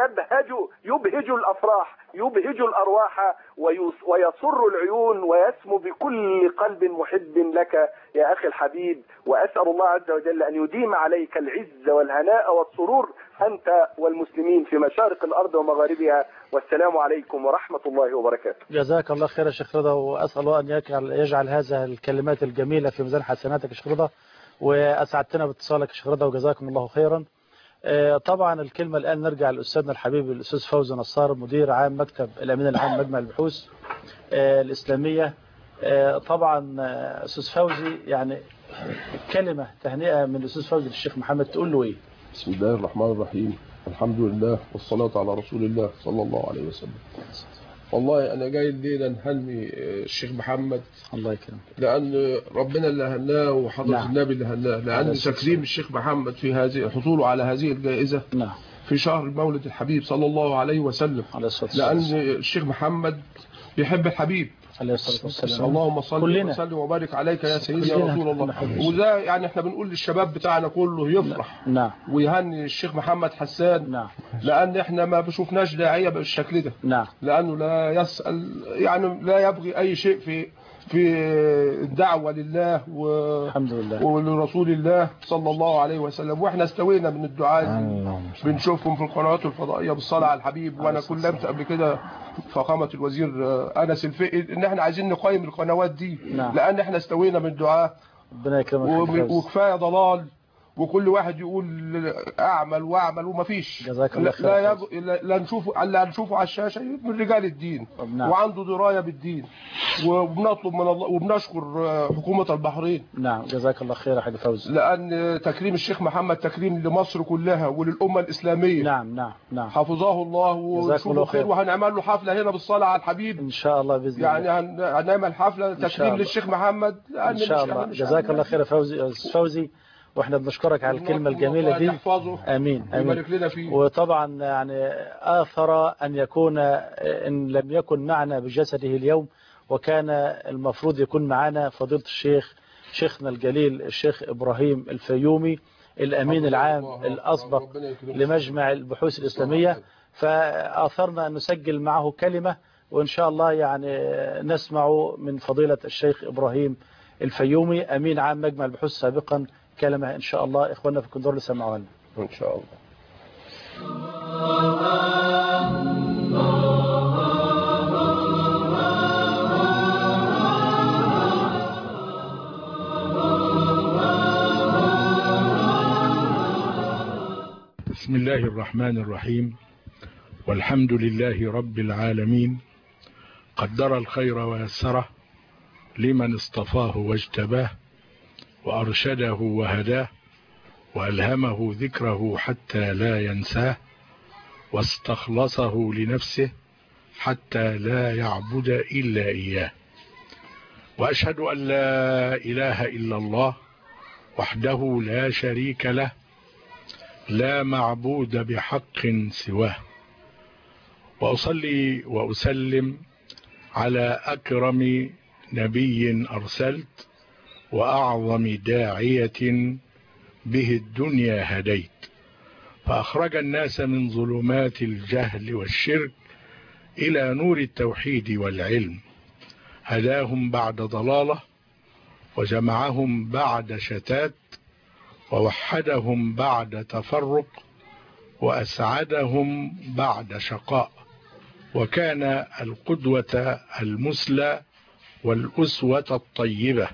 يبهج الأفراح، يبهج الأرواح، ويسر العيون، ويسمو بكل قلب محب لك يا أخي الحبيب. وأسأل الله عز وجل أن يديم عليك العز والهناء والسرور أنت والمسلمين في مشارق الأرض ومغاربها. والسلام عليكم ورحمة الله وبركاته. جزاك الله خير يا شيخ رضا، وأسأل الله أن يجعل هذا الكلمات الجميلة في ميزان حسناتك يا شيخ رضا، وأسعدتنا باتصالك يا شيخ رضا، وجزاكم الله خيرا. طبعا الكلمة الآن نرجع لأستاذنا الحبيب الأستاذ فوزي نصار، مدير عام مكتب الأمين العام مجمع البحوث الإسلامية. طبعا أستاذ فوزي، يعني كلمة تهنئة من الأستاذ فوزي للشيخ محمد تقول له إيه؟ بسم الله الرحمن الرحيم، الحمد لله والصلاة على رسول الله صلى الله عليه وسلم. والله أنا جاي الليلة نهني الشيخ محمد، الله يكرمك، لأن ربنا اللي هناه وحضرة النبي اللي هناه، لأن تكريم الشيخ محمد في هذه حصوله على هذه الجائزة في شهر مولد الحبيب صلى الله عليه وسلم، لأن الشيخ محمد بيحب الحبيب عليه الصلاة والسلام. اللهم صل وسلم وبارك عليك يا سيدي يا رسول الله. وده يعني احنا بنقول للشباب بتاعنا كله يفرح ويهني الشيخ محمد حسان، لأن احنا ما بشوفناش داعية بالشكل ده، لأنه لا يسأل، يعني لا يبغي أي شيء في الدعوة لله الحمد لله ولرسول الله صلى الله عليه وسلم. واحنا استوينا من الدعاء بنشوفهم في القنوات الفضائية بالصلاة على الحبيب. وانا كلمت قبل كده فخامة الوزير أنس الفقي ان احنا عايزين نقيم القنوات دي، لان احنا استوينا من الدعاء، ربنا يكرمك، وكفاية ضلال وكل واحد يقول اعمل واعمل ومفيش. لا نشوفه على الشاشة من رجال الدين وعنده دراية بالدين، وبنطلب من الله وبنشكر حكومة البحرين. نعم جزاك الله خير يا حاج فوزي، لأن تكريم الشيخ محمد تكريم لمصر كلها وللأمة الإسلامية. نعم حفظه الله ونشوفه خير، وهنعمل له حفلة هنا بالصلاة على الحبيب إن شاء الله بإذن الله. يعني هنعمل حفلة تكريم للشيخ محمد إن شاء الله. جزاك الله خير يا فوزي، واحنا بنشكرك على الكلمة الجميلة دي. امين امين. وطبعا يعني آثر ان يكون ان لم يكن معنا بجسده اليوم، وكان المفروض يكون معنا فضيلة الشيخ شيخنا الجليل الشيخ إبراهيم الفيومي الأمين العام الأسبق لمجمع البحوث الإسلامية، فآثرنا أن نسجل معه كلمة، وإن شاء الله يعني نسمع من فضيلة الشيخ إبراهيم الفيومي أمين عام مجمع البحوث سابقا كلمة إن شاء الله إخواننا في الكندور لسمعوها لنا إن شاء الله. بسم الله الرحمن الرحيم، والحمد لله رب العالمين، قدر الخير ويسره لمن اصطفاه واجتباه، وأرشده وهداه، وألهمه ذكره حتى لا ينساه، واستخلصه لنفسه حتى لا يعبد إلا إياه. وأشهد أن لا إله إلا الله وحده لا شريك له، لا معبود بحق سواه، وأصلي وأسلم على أكرم نبي أرسلت، وأعظم داعية به الدنيا هديت، فأخرج الناس من ظلمات الجهل والشرك إلى نور التوحيد والعلم، هداهم بعد ضلالة، وجمعهم بعد شتات، ووحدهم بعد تفرق، وأسعدهم بعد شقاء، وكان القدوة المثلى والأسوة الطيبة،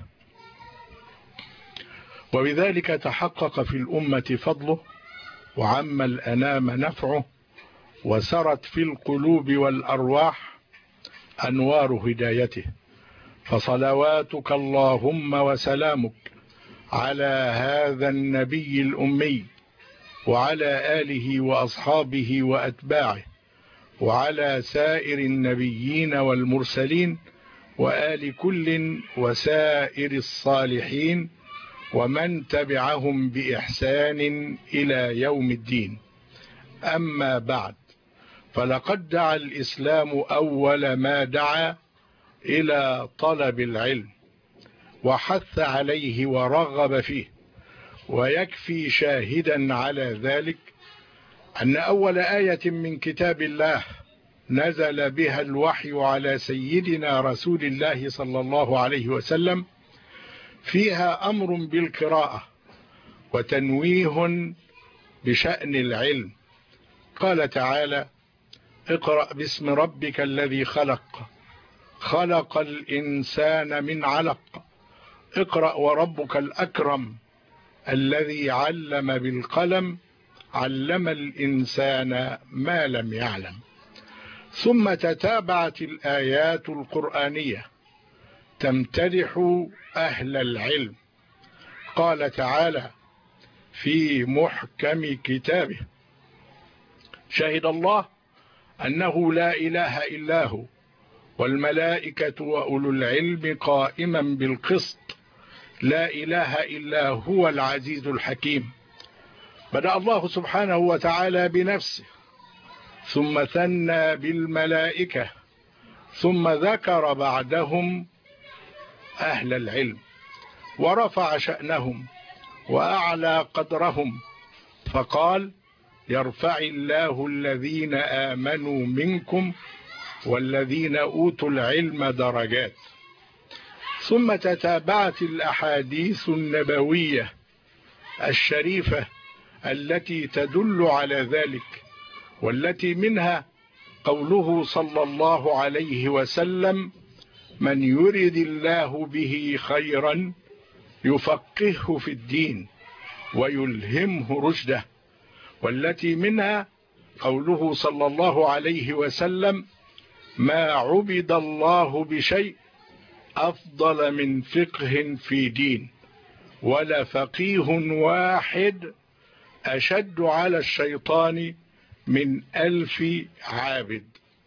وبذلك تحقق في الأمة فضله، وعم الأنام نفعه، وسرت في القلوب والأرواح أنوار هدايته. فصلواتك اللهم وسلامك على هذا النبي الأمي، وعلى آله وأصحابه وأتباعه، وعلى سائر النبيين والمرسلين، وآل كل وسائر الصالحين، ومن تبعهم بإحسان إلى يوم الدين. أما بعد، فلقد دعا الإسلام أول ما دعا إلى طلب العلم، وحث عليه ورغب فيه، ويكفي شاهدا على ذلك أن أول آية من كتاب الله نزل بها الوحي على سيدنا رسول الله صلى الله عليه وسلم فيها أمر بالقراءة وتنويه بشأن العلم. قال تعالى: اقرأ باسم ربك الذي خلق، خلق الإنسان من علق، اقرأ وربك الأكرم الذي علم بالقلم علم الإنسان ما لم يعلم. ثم تتابعت الآيات القرآنية تمتدح أهل العلم. قال تعالى في محكم كتابه: شهد الله أنه لا إله إلا هو والملائكة وأولو العلم قائما بالقسط لا إله إلا هو العزيز الحكيم. بدأ الله سبحانه وتعالى بنفسه، ثم ثنى بالملائكة، ثم ذكر بعدهم أهل العلم ورفع شأنهم وأعلى قدرهم، فقال: يرفع الله الذين آمنوا منكم والذين أوتوا العلم درجات. ثم تتابعت الأحاديث النبوية الشريفة التي تدل على ذلك، والتي منها قوله صلى الله عليه وسلم: من يرد الله به خيرا يفقهه في الدين ويلهمه رشده، والتي منها قوله صلى الله عليه وسلم: ما عبد الله بشيء أفضل من فقه في دين، ولا فقيه واحد أشد على الشيطان من 1000 عابد.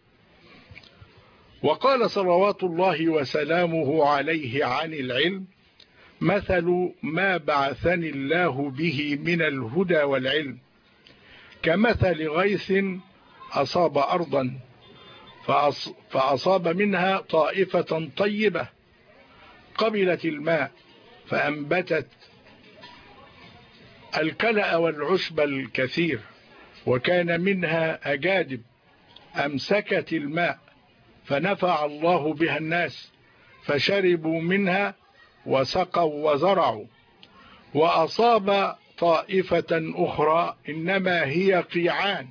وقال صلوات الله وسلامه عليه عن العلم: مثل ما بعثني الله به من الهدى والعلم كمثل غيث أصاب أرضا فأصاب منها طائفة طيبة قبلت الماء فأنبتت الكلأ والعشب الكثير، وكان منها أجادب أمسكت الماء فنفع الله بها الناس فشربوا منها وسقوا وزرعوا. وأصاب طائفة أخرى إنما هي قيعان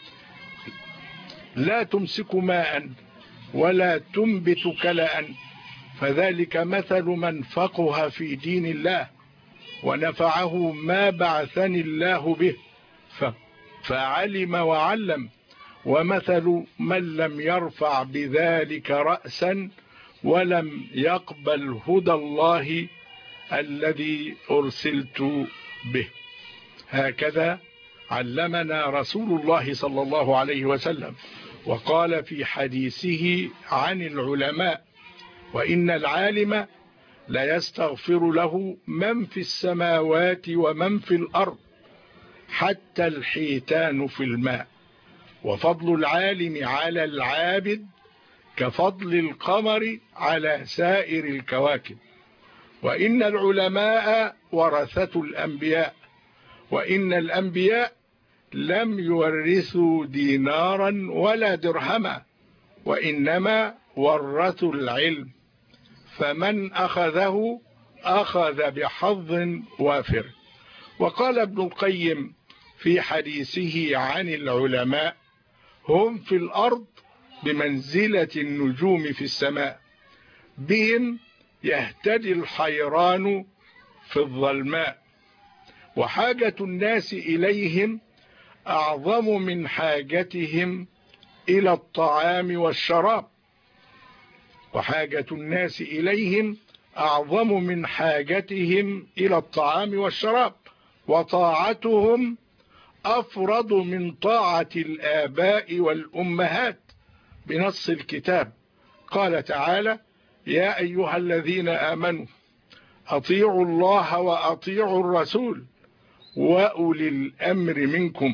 لا تمسك ماء ولا تنبت كلأ، فذلك مثل من فقه في دين الله ونفعه ما بعثني الله به فعلم وعلم، ومثل من لم يرفع بذلك رأسا ولم يقبل هدى الله الذي أرسلت به. هكذا علمنا رسول الله صلى الله عليه وسلم. وقال في حديثه عن العلماء: وإن العالم لا يستغفر له من في السماوات ومن في الأرض حتى الحيتان في الماء، وفضل العالم على العابد كفضل القمر على سائر الكواكب. وإن العلماء ورثة الأنبياء، وإن الأنبياء لم يورثوا دينارا ولا درهما، وإنما ورثوا العلم، فمن أخذه أخذ بحظ وافر. وقال ابن القيم في حديثه عن العلماء: هم في الأرض بمنزلة النجوم في السماء، بهم يهتدي الحيران في الظلماء، وحاجة الناس إليهم أعظم من حاجتهم إلى الطعام والشراب، وحاجة الناس إليهم أعظم من حاجتهم إلى الطعام والشراب، وطاعتهم أفرض من طاعة الآباء والأمهات بنص الكتاب. قال تعالى: يا أيها الذين آمنوا أطيعوا الله وأطيعوا الرسول وأولي الأمر منكم.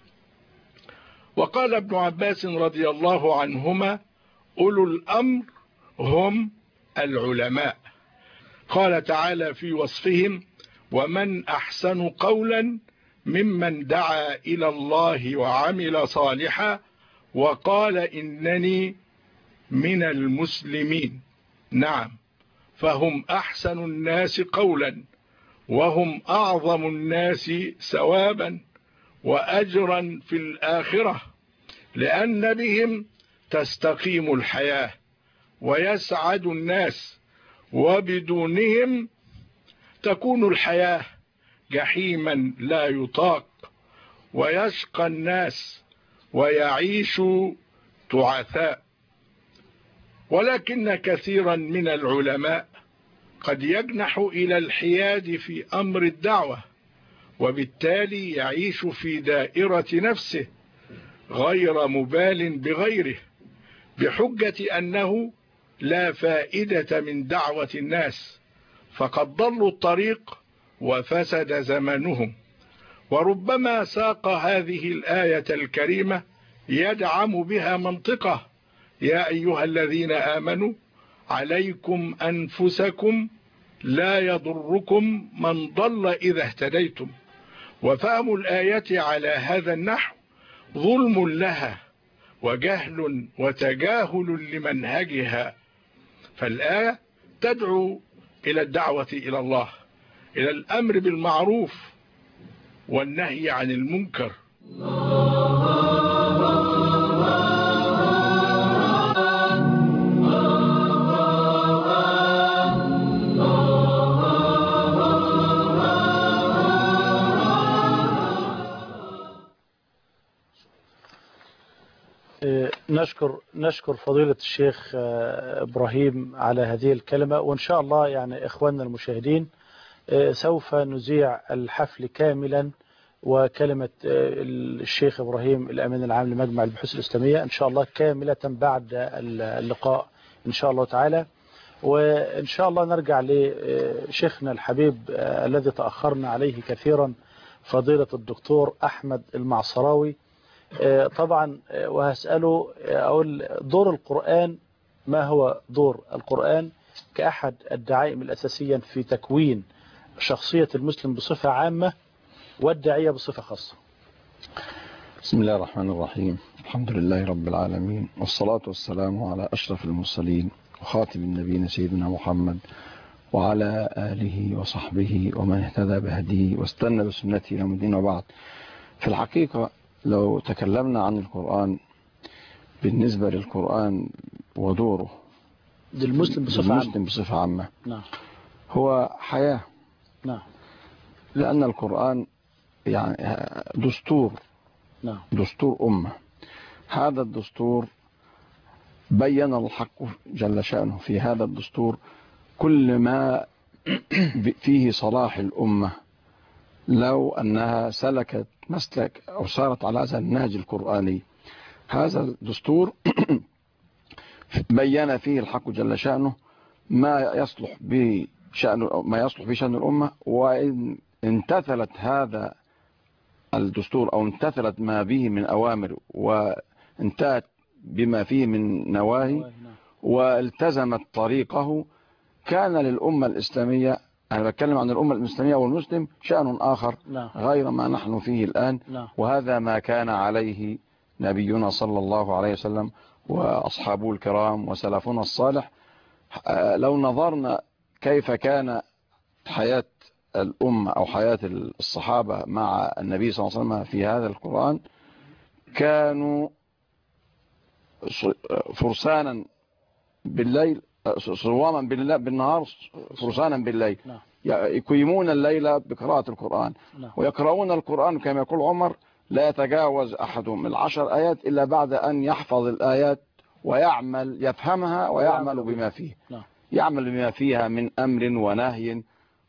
وقال ابن عباس رضي الله عنهما: أولو الأمر هم العلماء. قال تعالى في وصفهم: ومن أحسن قولا ممن دعا إلى الله وعمل صالحا وقال إنني من المسلمين. نعم، فهم أحسن الناس قولا، وهم أعظم الناس ثوابا وأجرا في الآخرة، لأن بهم تستقيم الحياة ويسعد الناس، وبدونهم تكون الحياة جحيما لا يطاق، ويشقى الناس ويعيشوا تعثاء. ولكن كثيرا من العلماء قد يجنح إلى الحياد في أمر الدعوة، وبالتالي يعيش في دائرة نفسه غير مبال بغيره، بحجة أنه لا فائدة من دعوة الناس، فقد ضلوا الطريق وفسد زمنهم. وربما ساق هذه الآية الكريمة يدعم بها منطقه: يا أيها الذين آمنوا عليكم أنفسكم لا يضركم من ضل إذا اهتديتم. وفهم الآية على هذا النحو ظلم لها وجهل وتجاهل لمنهجها، فالآية تدعو إلى الدعوة إلى الله، إلى الأمر بالمعروف والنهي عن المنكر. نشكر فضيلة الشيخ إبراهيم على هذه الكلمة، وإن شاء الله يعني إخواننا المشاهدين سوف نذيع الحفل كاملا وكلمة الشيخ إبراهيم الأمين العام لمجمع البحوث الإسلامية إن شاء الله كاملة بعد اللقاء إن شاء الله تعالى. وإن شاء الله نرجع لشيخنا الحبيب الذي تأخرنا عليه كثيرا، فضيلة الدكتور أحمد المعصراوي. طبعا وهسأله أقول دور القرآن، ما هو دور القرآن كأحد الدعائم الأساسية في تكوين شخصية المسلم بصفة عامة والداعية بصفة خاصة؟ بسم الله الرحمن الرحيم، الحمد لله رب العالمين، والصلاة والسلام على أشرف المرسلين وخاتم النبيين سيدنا محمد وعلى آله وصحبه ومن اهتدى بهديه واستنى بسنته إلى يوم الدين. وبعد، في الحقيقة لو تكلمنا عن القرآن، بالنسبة للقرآن ودوره للمسلم بصفة عامة نعم. هو حياة نعم. لأن القرآن يعني دستور نعم. دستور أمة. هذا الدستور بين الحق جل شأنه في هذا الدستور كل ما فيه صلاح الأمة لو أنها سلكت مسلك أو سارت على هذا النهج القرآني. هذا الدستور بين فيه الحق جل شأنه ما يصلح بشأن الأمة، وإن امتثلت هذا الدستور أو امتثلت ما به من أوامر وانتهت بما فيه من نواهي والتزمت طريقه، كان للأمة الإسلامية، أنا بتكلم عن الأمة الإسلامية والمسلم، شأن آخر غير ما نحن فيه الآن. وهذا ما كان عليه نبينا صلى الله عليه وسلم وأصحابه الكرام وسلفنا الصالح. لو نظرنا كيف كان حياة الأمة أو حياة الصحابة مع النبي صلى الله عليه وسلم في هذا القرآن، كانوا فرسانا بالليل، صواما بالنهار، فرسانا بالليل، يقيمون الليل بقراءة القرآن ويقرؤون القرآن كما يقول عمر لا يتجاوز أحدهم 10 آيات إلا بعد أن يحفظ الآيات ويعمل، يفهمها ويعمل بما فيه، يعمل بما فيها من أمر ونهي،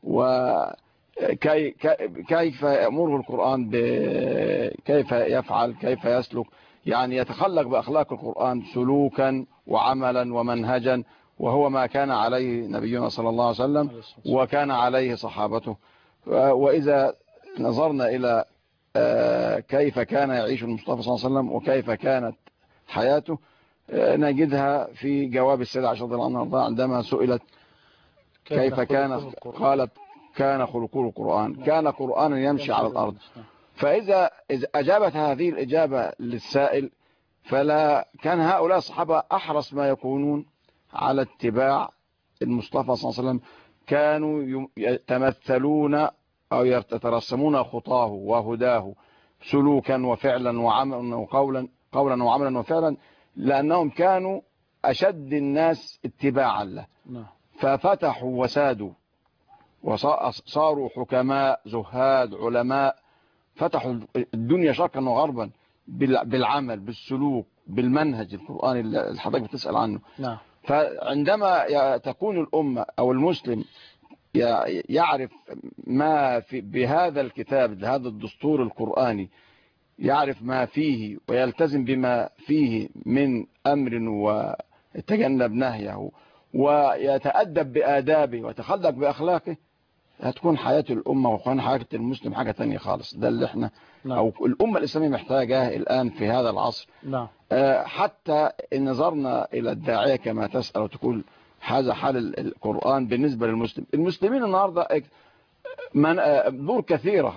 وكيف يأمره القرآن كيف يفعل، كيف يسلك، يعني يتخلق بأخلاق القرآن سلوكا وعملا ومنهجا، وهو ما كان عليه نبينا صلى الله عليه وسلم وكان عليه صحابته. وإذا نظرنا إلى كيف كان يعيش المصطفى صلى الله عليه وسلم وكيف كانت حياته، نجدها في جواب السيدة عائشة رضي الله عنها عندما سئلت كيف كان، قالت كان خلقه القرآن، كان قرآنا يمشي على الأرض. فإذا أجابت هذه الإجابة للسائل، فلا كان هؤلاء الصحابة أحرص ما يكونون على اتباع المصطفى صلى الله عليه وسلم، كانوا يتمثلون أو يترسمون خطاه وهداه سلوكا وفعلا وعملا وقولا، قولا وعملا وفعلا، لأنهم كانوا أشد الناس اتباعا له، ففتحوا وسادوا وصاروا حكماء زهاد علماء، فتحوا الدنيا شرقا وغربا بالعمل بالسلوك بالمنهج القرآني اللي حضرتك بتسأل عنه. نعم. فعندما تكون الأمة أو المسلم يعرف ما في بهذا الكتاب، هذا الدستور القرآني، يعرف ما فيه ويلتزم بما فيه من أمر ويتجنب نهيه ويتأدب بآدابه ويتخلق بأخلاقه، هتكون حياة الأمة وكون حياة المسلم حاجة تانية خالص. ده اللي احنا أو الأمة الإسلامية محتاجاه الآن في هذا العصر. نعم. حتى إن نظرنا إلى الداعية كما تسأل وتقول هذا حال القرآن بالنسبة للمسلم. المسلمين النهاردة دور كثيرة،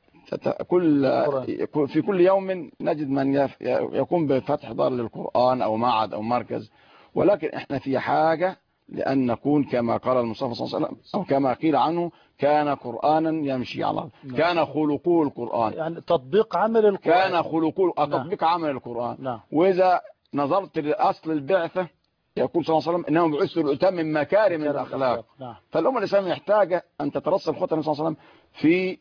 في كل يوم نجد من يقوم بفتح دار للقرآن أو معهد أو مركز، ولكن احنا في حاجة لأن نكون كما قال المصطفى صلى الله عليه وسلم أو كما قيل عنه كان قرآنا يمشي على الأرض. كان خلقه القرآن، يعني تطبيق عمل القرآن. كان خلقه تطبيق عمل القرآن. وإذا نظرت لأصل البعثة يقول صلى الله عليه وسلم إنهم بعثوا لأتمم مكارم الأخلاق. فالأمة الإسلامية محتاجة أن تترسل خطة النبي صلى الله عليه وسلم في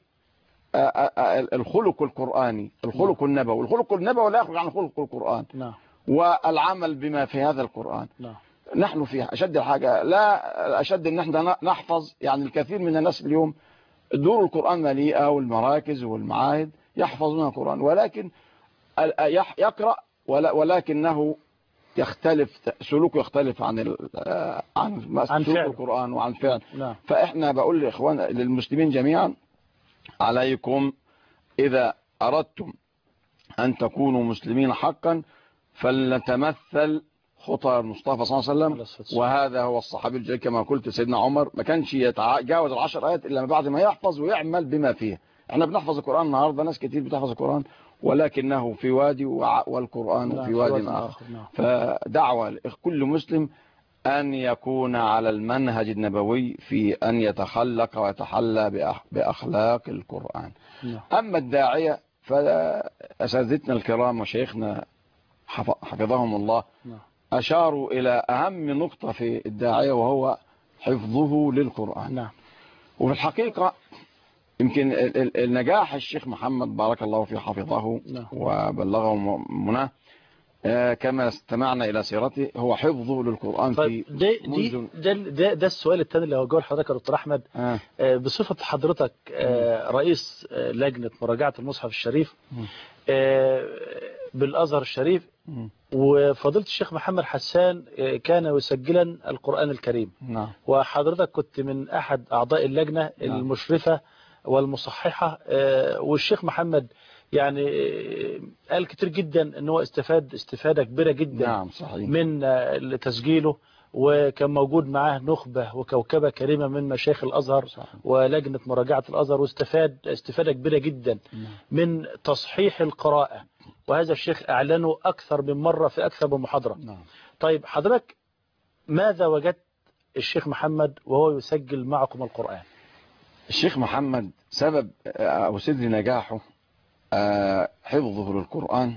الخلق القرآني، الخلق النبوي. الخلق النبوي لا يخرج عن خلق القرآن والعمل بما في هذا القرآن. نحن في أشد الحاجة، لا أشد أن احنا نحفظ. يعني الكثير من الناس اليوم دور القرآن مليئة والمراكز والمعاهد يحفظون القرآن، ولكن يقرأ ولكنه يختلف، سلوكه يختلف عن سلوك القرآن وعن فعل. فإحنا بقول لإخوان للمسلمين جميعا عليكم إذا أردتم أن تكونوا مسلمين حقا فلنتمثل خطى المصطفى صلى الله عليه وسلم. وهذا هو الصحابي الجليل كما قلت. سيدنا عمر ما كانش يتجاوز 10 آيات إلا بعد ما يحفظ ويعمل بما فيه. احنا بنحفظ القرآن النهاردة، ناس كتير بتحفظ القرآن ولكنه في وادي والقرآن في وادي آخر. فدعوة كل مسلم أن يكون على المنهج النبوي في أن يتخلق ويتحلى بأخلاق القرآن. أما الداعية فأساتذتنا الكرام وشيخنا حفظهم الله أشاروا إلى أهم نقطة في الداعية وهو حفظه للقرآن. وفي الحقيقة يمكن النجاح الشيخ محمد بارك الله فيه حفظه وبلغه مناه كما استمعنا إلى سيرته هو حفظه للقرآن. طيب ده السؤال الثاني اللي هوجهه لحضرتك يا دكتور أحمد. بصفة حضرتك رئيس لجنة مراجعة المصحف الشريف بالأزهر الشريف، وفضيلة الشيخ محمد حسان كان يسجلا القرآن الكريم. وحضرتك كنت من أحد أعضاء اللجنة المشرفة والمصححة، والشيخ محمد يعني قال كتير جدا ان هو استفاد استفادة كبيرة جدا من تسجيله، وكان موجود معاه نخبة وكوكبة كريمة من مشايخ الأزهر ولجنة مراجعة الأزهر، واستفاد استفادة كبيرة جدا من تصحيح القراءة، وهذا الشيخ أعلنه أكثر من مرة في أكثر من محاضرة. طيب حضرتك ماذا وجدت الشيخ محمد وهو يسجل معكم القرآن؟ الشيخ محمد سبب أو سر نجاحه حفظه للقرآن.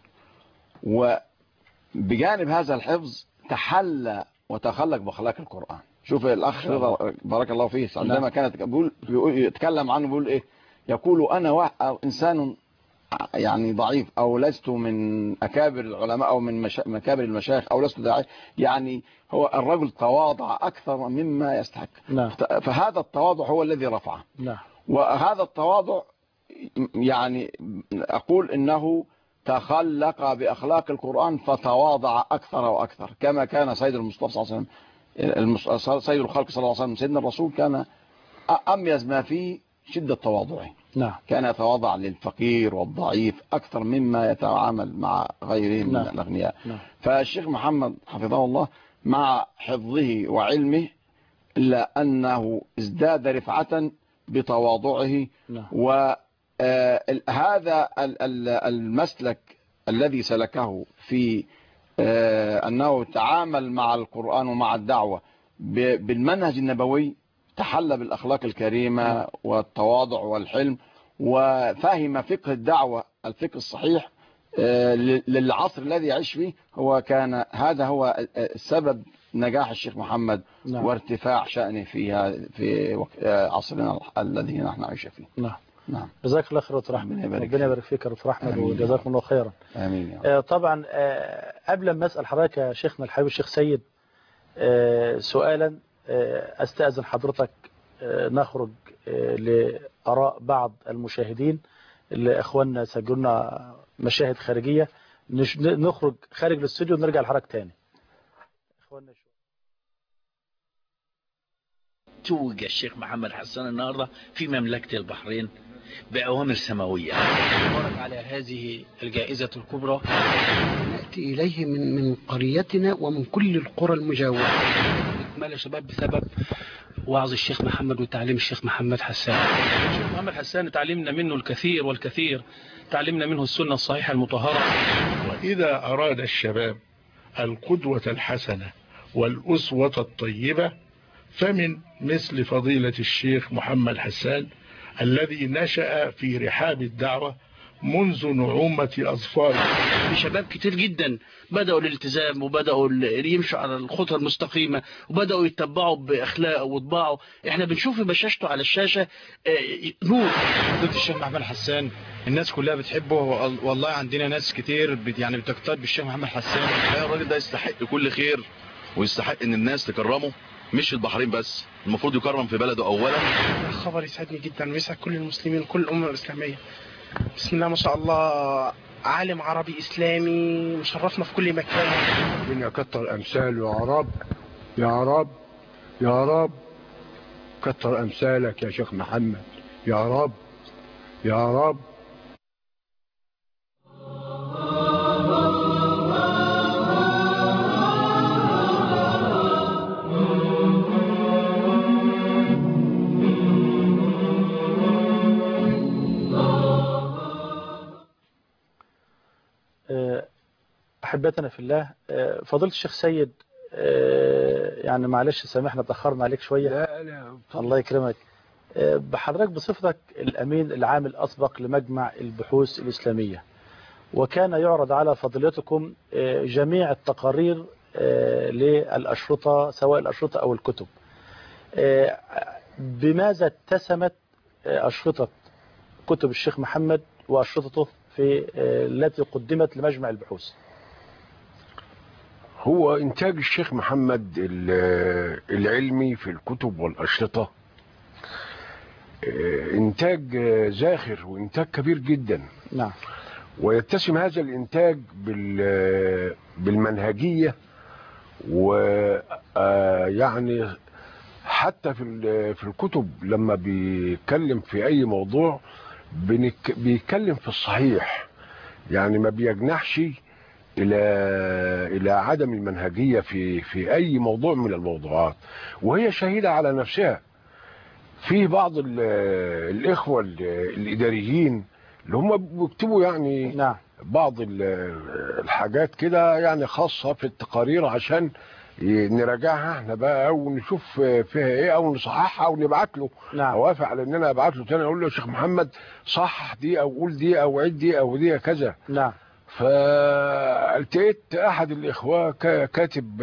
وبجانب هذا الحفظ تحلى وتخلق بأخلاق القرآن. شوف الأخ رضا بارك الله فيه عندما كانت يتكلم عنه بيقول إيه؟ يقول أنا إنسان يعني ضعيف أو لست من أكابر العلماء أو من مكابر المشايخ أو لست داعي، يعني هو الرجل تواضع أكثر مما يستحق. فهذا التواضع هو الذي رفعه. وهذا التواضع يعني أقول إنه تخلق بأخلاق القرآن فتواضع أكثر وأكثر، كما كان سيد المصطفى صلى الله عليه وسلم سيد الخلق صلى الله عليه وسلم سيدنا الرسول كان أميز ما فيه شدة تواضعه. كان يتواضع للفقير والضعيف أكثر مما يتعامل مع غيره من الأغنياء. فالشيخ محمد حفظه الله مع حفظه وعلمه إلا أنه ازداد رفعة بتواضعه. وهذا المسلك الذي سلكه في أنه تعامل مع القرآن ومع الدعوة بالمنهج النبوي، تحلى بالأخلاق الكريمة والتواضع والحلم، وفهم فقه الدعوة الفقه الصحيح، للعصر الذي يعيش فيه، هذا هو سبب نجاح الشيخ محمد وارتفاع شأنه في عصرنا الذي نحن عايش فيه. نعم. جزاك الله خير دكتور احمد، ربنا يبارك فيك يا دكتور احمد وجزاكم الله خيرا. امين. طبعا قبل ما اسال حضرتك يا شيخنا الحبيب الشيخ سيد سؤالا، استاذن حضرتك نخرج لاراء بعض المشاهدين اللي اخواننا سجلوا لنا مشاهد خارجيه، نخرج خارج الاستوديو ونرجع لحضرتك تاني. اخواننا توج الشيخ محمد حسان النهارده في مملكة البحرين بأوامر سماوية. نبارك على هذه الجائزة الكبرى. نأتي إليه من قريتنا ومن كل القرى المجاورة إكمال شباب بسبب وعظ الشيخ محمد وتعليم الشيخ محمد حسان. الشيخ محمد حسان تعلمنا منه الكثير والكثير، تعلمنا منه السنة الصحيحة المطهرة. وإذا أراد الشباب القدوة الحسنة والأسوة الطيبة فمن مثل فضيلة الشيخ محمد حسان الذي نشأ في رحاب الدعوة منذ نعومة أظفاره. في شباب كتير جدا بدأوا الالتزام وبدأوا يمشوا على الخطى المستقيمة وبدأوا يتبعوا بأخلاقه وطباعه. احنا بنشوف بشاشته على الشاشة نور. فضيلة الشيخ محمد حسان الناس كلها بتحبه، والله عندنا ناس كتير بتقتدي بالشيخ محمد حسان. الراجل ده يستحق كل خير ويستحق ان الناس تكرمه، مش البحرين بس، المفروض يكرم في بلده اولا. خبر يسعدني جدا ويسعد كل المسلمين كل الامه الاسلاميه. بسم الله ما شاء الله، عالم عربي اسلامي مشرفنا في كل مكان. ربنا يكتر امثاله يا رب يا رب يا رب. كتر امثالك يا شيخ محمد يا رب يا رب. أحبتنا في الله، فضيلة الشيخ سيد، يعني معلش سامحنا تأخرنا عليك شوية. لا الله يكرمك. بحضرتك بصفتك الأمين العام الأسبق لمجمع البحوث الإسلامية، وكان يعرض على فضيلتكم جميع التقارير للأشرطة سواء الأشرطة أو الكتب. بماذا اتسمت أشرطة كتب الشيخ محمد وأشرطته في التي قدمت لمجمع البحوث؟ هو إنتاج الشيخ محمد العلمي في الكتب والأشرطة إنتاج زاخر وإنتاج كبير جدا. نعم. ويتسم هذا الإنتاج بالمنهجية، ويعني حتى في الكتب لما بيتكلم في أي موضوع بيتكلم في الصحيح، يعني ما بيجنحش إلى عدم المنهجية في أي موضوع من الموضوعات، وهي شهيدة على نفسها. في بعض الإخوة الإداريين اللي هم بيكتبوا يعني نعم بعض الحاجات كده يعني خاصة في التقارير عشان نراجعها احنا بقى او نشوف فيها ايه او نصححها او نبعت له. نعم. اوافق على ان انا ابعت له تاني اقول له يا شيخ محمد صحح دي او قول دي او عيد دي او دي كذا. نعم. فالتقيت احد الاخوه كاتب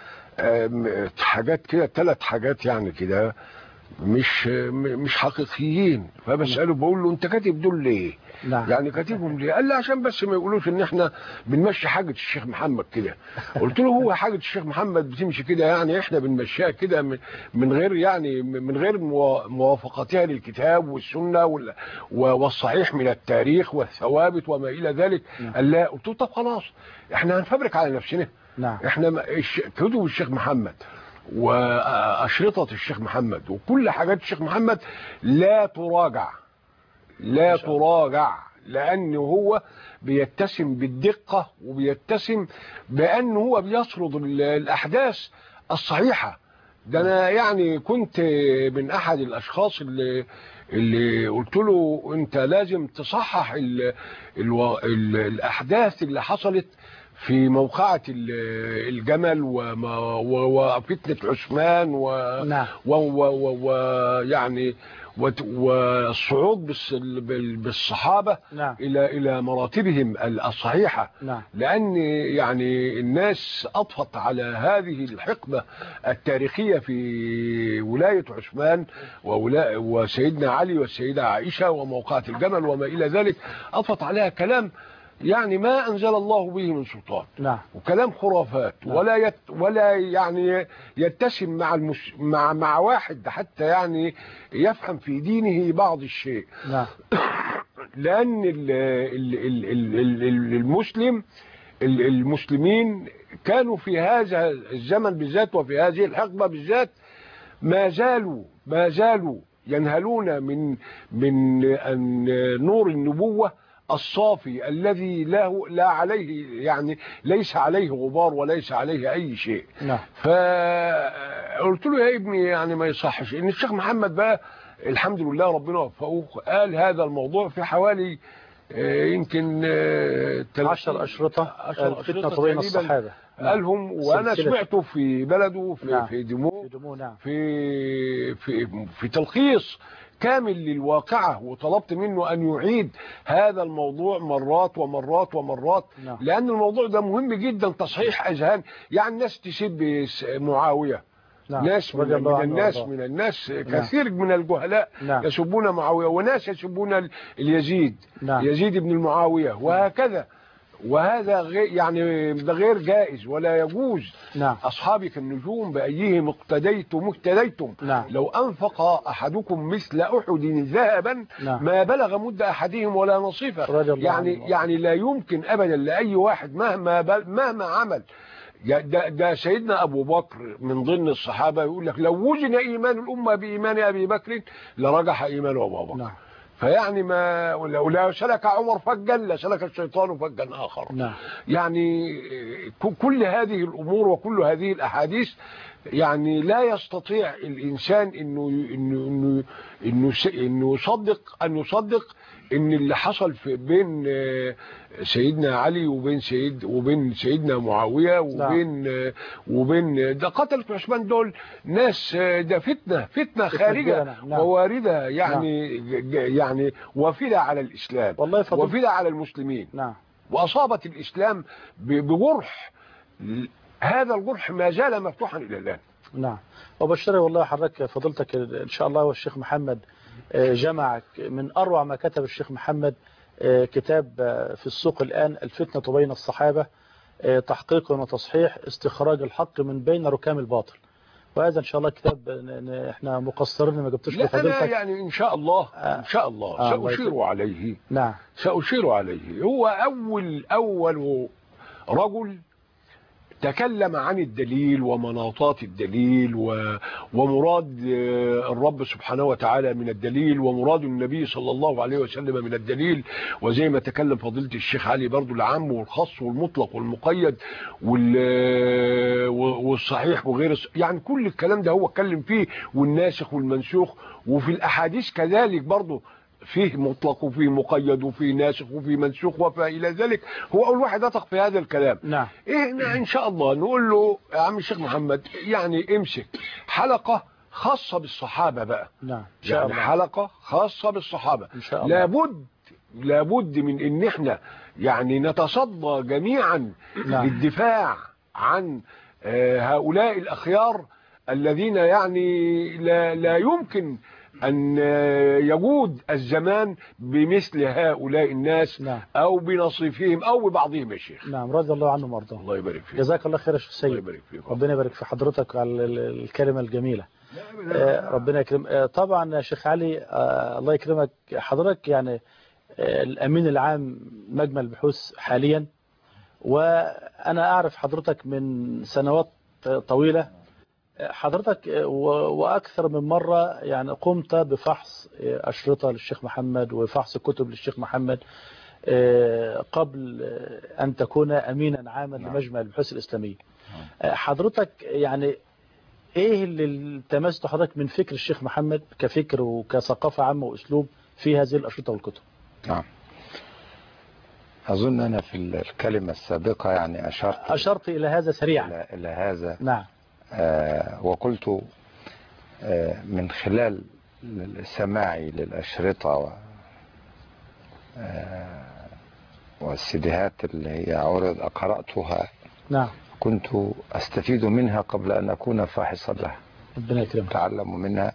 حاجات كده 3 حاجات يعني كده مش حقيقيين، فبساله بقول له انت كاتب دول ليه؟ نعم. يعني كاتبهم ليه؟ قال لي عشان بس ما يقولوش ان احنا بنمشي حاجه الشيخ محمد كده. قلت له هو حاجه الشيخ محمد بتمشي كده؟ يعني احنا بنمشيها كده من غير يعني من غير موافقتها للكتاب والسنه والصحيح من التاريخ والثوابت وما الى ذلك. قال لا. قلت له طب خلاص احنا هنفبرك على نفسنا. نعم. احنا كتب الشيخ محمد واشرطه الشيخ محمد وكل حاجات الشيخ محمد لا تراجع لا تراجع، لأنه هو بيتسم بالدقة وبيتسم بأنه هو بيسرد الأحداث الصحيحة. ده أنا يعني كنت من أحد الأشخاص اللي قلت له أنت لازم تصحح الأحداث اللي حصلت في موقعة الجمل وفتنة عثمان ويعني والصعود بالصحابة نعم. إلى مراتبهم الصحيحة. نعم. لأن يعني الناس أضفت على هذه الحقبة التاريخية في ولاية عثمان وسيدنا علي والسيدة عائشة وموقعة الجمل وما إلى ذلك، أضفت عليها كلام يعني ما أنزل الله به من سلطان. نعم. وكلام خرافات. نعم. ولا يعني يتسم مع واحد حتى يعني يفهم في دينه بعض الشيء. نعم. لأن المسلمين كانوا في هذا الزمن بالذات وفي هذه الحقبة بالذات ما زالوا ينهلون من نور النبوة الصافي الذي لا عليه يعني ليس عليه غبار وليس عليه أي شيء. نعم. فقلت له يا ابني يعني ما يصحش ان الشيخ محمد بقى الحمد لله ربنا وفقه قال هذا الموضوع في حوالي يمكن 10 أشرطة الفتنة بين الصحابة. قالهم وانا سمعته في بلده نعم. في دموع نعم. في تلخيص كامل للواقعة، وطلبت منه أن يعيد هذا الموضوع مرات ومرات ومرات. نعم. لأن الموضوع ده مهم جدا تصحيح أذهان. يعني الناس تسب معاوية. نعم. ناس من الناس كثير من الجهلاء. نعم. يسبون معاوية وناس يسبون اليزيد. نعم. يزيد بن المعاوية وهكذا. وهذا يعني ده غير جائز ولا يجوز. نعم. أصحابي كالنجوم بأيهم اقتديتم اهتديتم. نعم. لو أنفق أحدكم مثل أحد ذهبا نعم. ما بلغ مد أحدهم ولا نصيفه. يعني لا يمكن أبدا لأي واحد مهما عمل. ده سيدنا أبو بكر من ضمن الصحابة يقول لك لو وزن إيمان الأمة بإيمان أبي بكر لرجح إيمان أبو بكر. نعم. فيعني لو سلك عمر فجا لسلك الشيطان فجا آخر. نعم. يعني كل هذه الأمور وكل هذه الأحاديث يعني لا يستطيع الإنسان إنه يصدق إن اللي حصل بين سيدنا علي وبين سيدنا معاوية وبين ده قتلة عثمان دول ناس ده فتنة خارجة وواردة يعني وافدة على الإسلام وافدة على المسلمين. نعم. وأصابت الإسلام بجرح. هذا الجرح ما زال مفتوحا إلى الآن. نعم. وبشري والله حضرتك فضلتك إن شاء الله والشيخ محمد جمع من أروع ما كتب الشيخ محمد كتاب في السوق الآن الفتنة بين الصحابة تحقيق وتصحيح استخراج الحق من بين ركام الباطل. وهذا إن شاء الله كتاب احنا مقصرين ما جبتوش لفضيلتك. أنا يعني إن شاء الله سأشير عليه. نعم. سأشير عليه. هو أول رجل تكلم عن الدليل ومناطات الدليل ومراد الرب سبحانه وتعالى من الدليل ومراد النبي صلى الله عليه وسلم من الدليل. وزي ما تكلم فضيلة الشيخ علي برضو العام والخاص والمطلق والمقيد والصحيح وغير يعني كل الكلام ده هو اتكلم فيه والناسخ والمنسوخ. وفي الأحاديث كذلك برضو فيه مطلق وفيه مقيد وفيه ناسخ وفيه منسوخ وإلى ذلك. هو أول واحد نطق في هذا الكلام. نعم. إن شاء الله نقول له يا عم الشيخ محمد يعني امسك حلقة خاصة بالصحابة بقى. نعم. يعني حلقة خاصة بالصحابة. إن شاء الله. لابد من إن احنا يعني نتصدى جميعا للدفاع عن هؤلاء الأخيار الذين يعني لا يمكن أن يجود الزمان بمثل هؤلاء الناس. نعم. أو بنصيفهم أو ببعضهم يا شيخ. نعم. رضي الله عنهم وارضاهم. الله يبارك فيك. جزاك الله خير يا شيخ سيد. الله يبارك فيك. ربنا يبارك في حضرتك على الكلمة الجميلة. ربنا يكرم. طبعا يا شيخ علي الله يكرمك حضرتك يعني الأمين العام مجمع البحوث حاليا، وأنا أعرف حضرتك من سنوات طويلة. حضرتك وأكثر من مرة يعني قمت بفحص أشرطة للشيخ محمد وفحص كتب للشيخ محمد قبل أن تكون أمينا عاما لمجمع البحوث الإسلامية. حضرتك يعني إيه اللي التمسته حضرتك من فكر الشيخ محمد كفكر وكثقافة عامة وأسلوب في هذه الأشرطة والكتب؟ نعم. أظن أنا في الكلمة السابقة يعني أشرت إلى هذا سريعا. إلى هذا. نعم. وقلت من خلال سماعي للأشرطة والسيديهات اللي هي قرأتها نعم كنت أستفيد منها قبل أن أكون فاحصا لها. ربنا يكرمك. أتعلم منها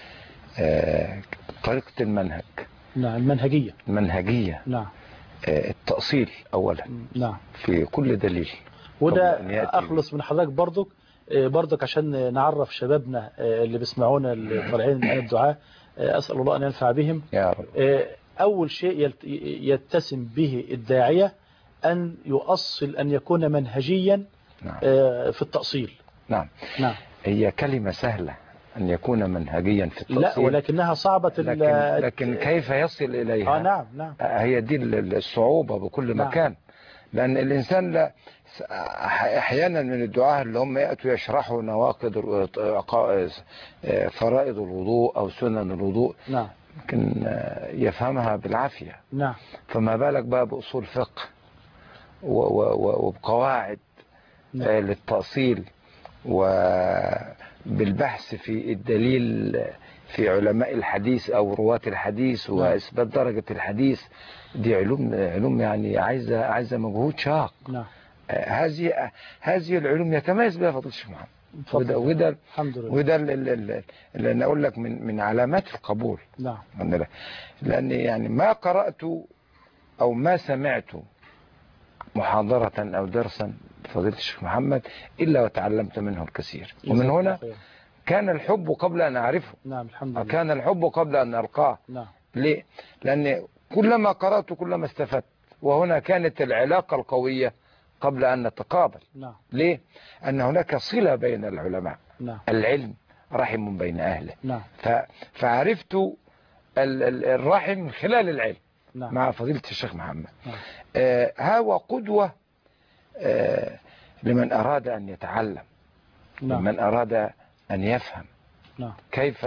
طريقة المنهج. نعم المنهجية. نعم التأصيل أولا. نعم في كل دليل. وده أخلص من حضرتك برضك عشان نعرف شبابنا اللي بيسمعونا اللي طالعين من الدعاء، أسأل الله أن ينفع بهم يا رب. أول شيء يتسم به الداعية أن يؤصل، أن يكون منهجيا. نعم. في التأصيل. نعم. هي كلمة سهلة أن يكون منهجيا في التأصيل، لا ولكنها صعبة. لكن كيف يصل إليها؟ نعم. هي دي الصعوبة بكل مكان. لأن الإنسان أحيانا من الدعاة اللي هم يأتوا يشرحوا نواقض فرائض الوضوء أو سنن الوضوء، نعم، يمكن يفهمها بالعافية. نعم. فما بالك بقى بأصول فقه وبقواعد للتأصيل وبالبحث في الدليل في علماء الحديث أو رواة الحديث وإثبات درجة الحديث. دي علوم يعني عايزة مجهود شاق. نعم. هذه العلوم يتميز بها فضيلة الشيخ محمد. وده اللي أنا أقول لك من علامات القبول. نعم. لأن يعني ما قرأت أو ما سمعت محاضرة أو درسا فضيلة الشيخ محمد إلا وتعلمت منه الكثير. ومن هنا كان الحب قبل أن أعرفه. نعم الحمد لله. كان الحب قبل أن ألقاه. نعم. ليه؟ لأن كلما قرأت كلما استفدت. وهنا كانت العلاقة القوية قبل أن نتقابل. نعم. ليه؟ أن هناك صلة بين العلماء. نعم. العلم رحم بين أهله. نعم. فعرفت الرحم من خلال العلم. نعم. مع فضيلة الشيخ محمد. نعم. هو قدوة لمن أراد أن يتعلم. نعم. لمن أراد أن يفهم. نعم. كيف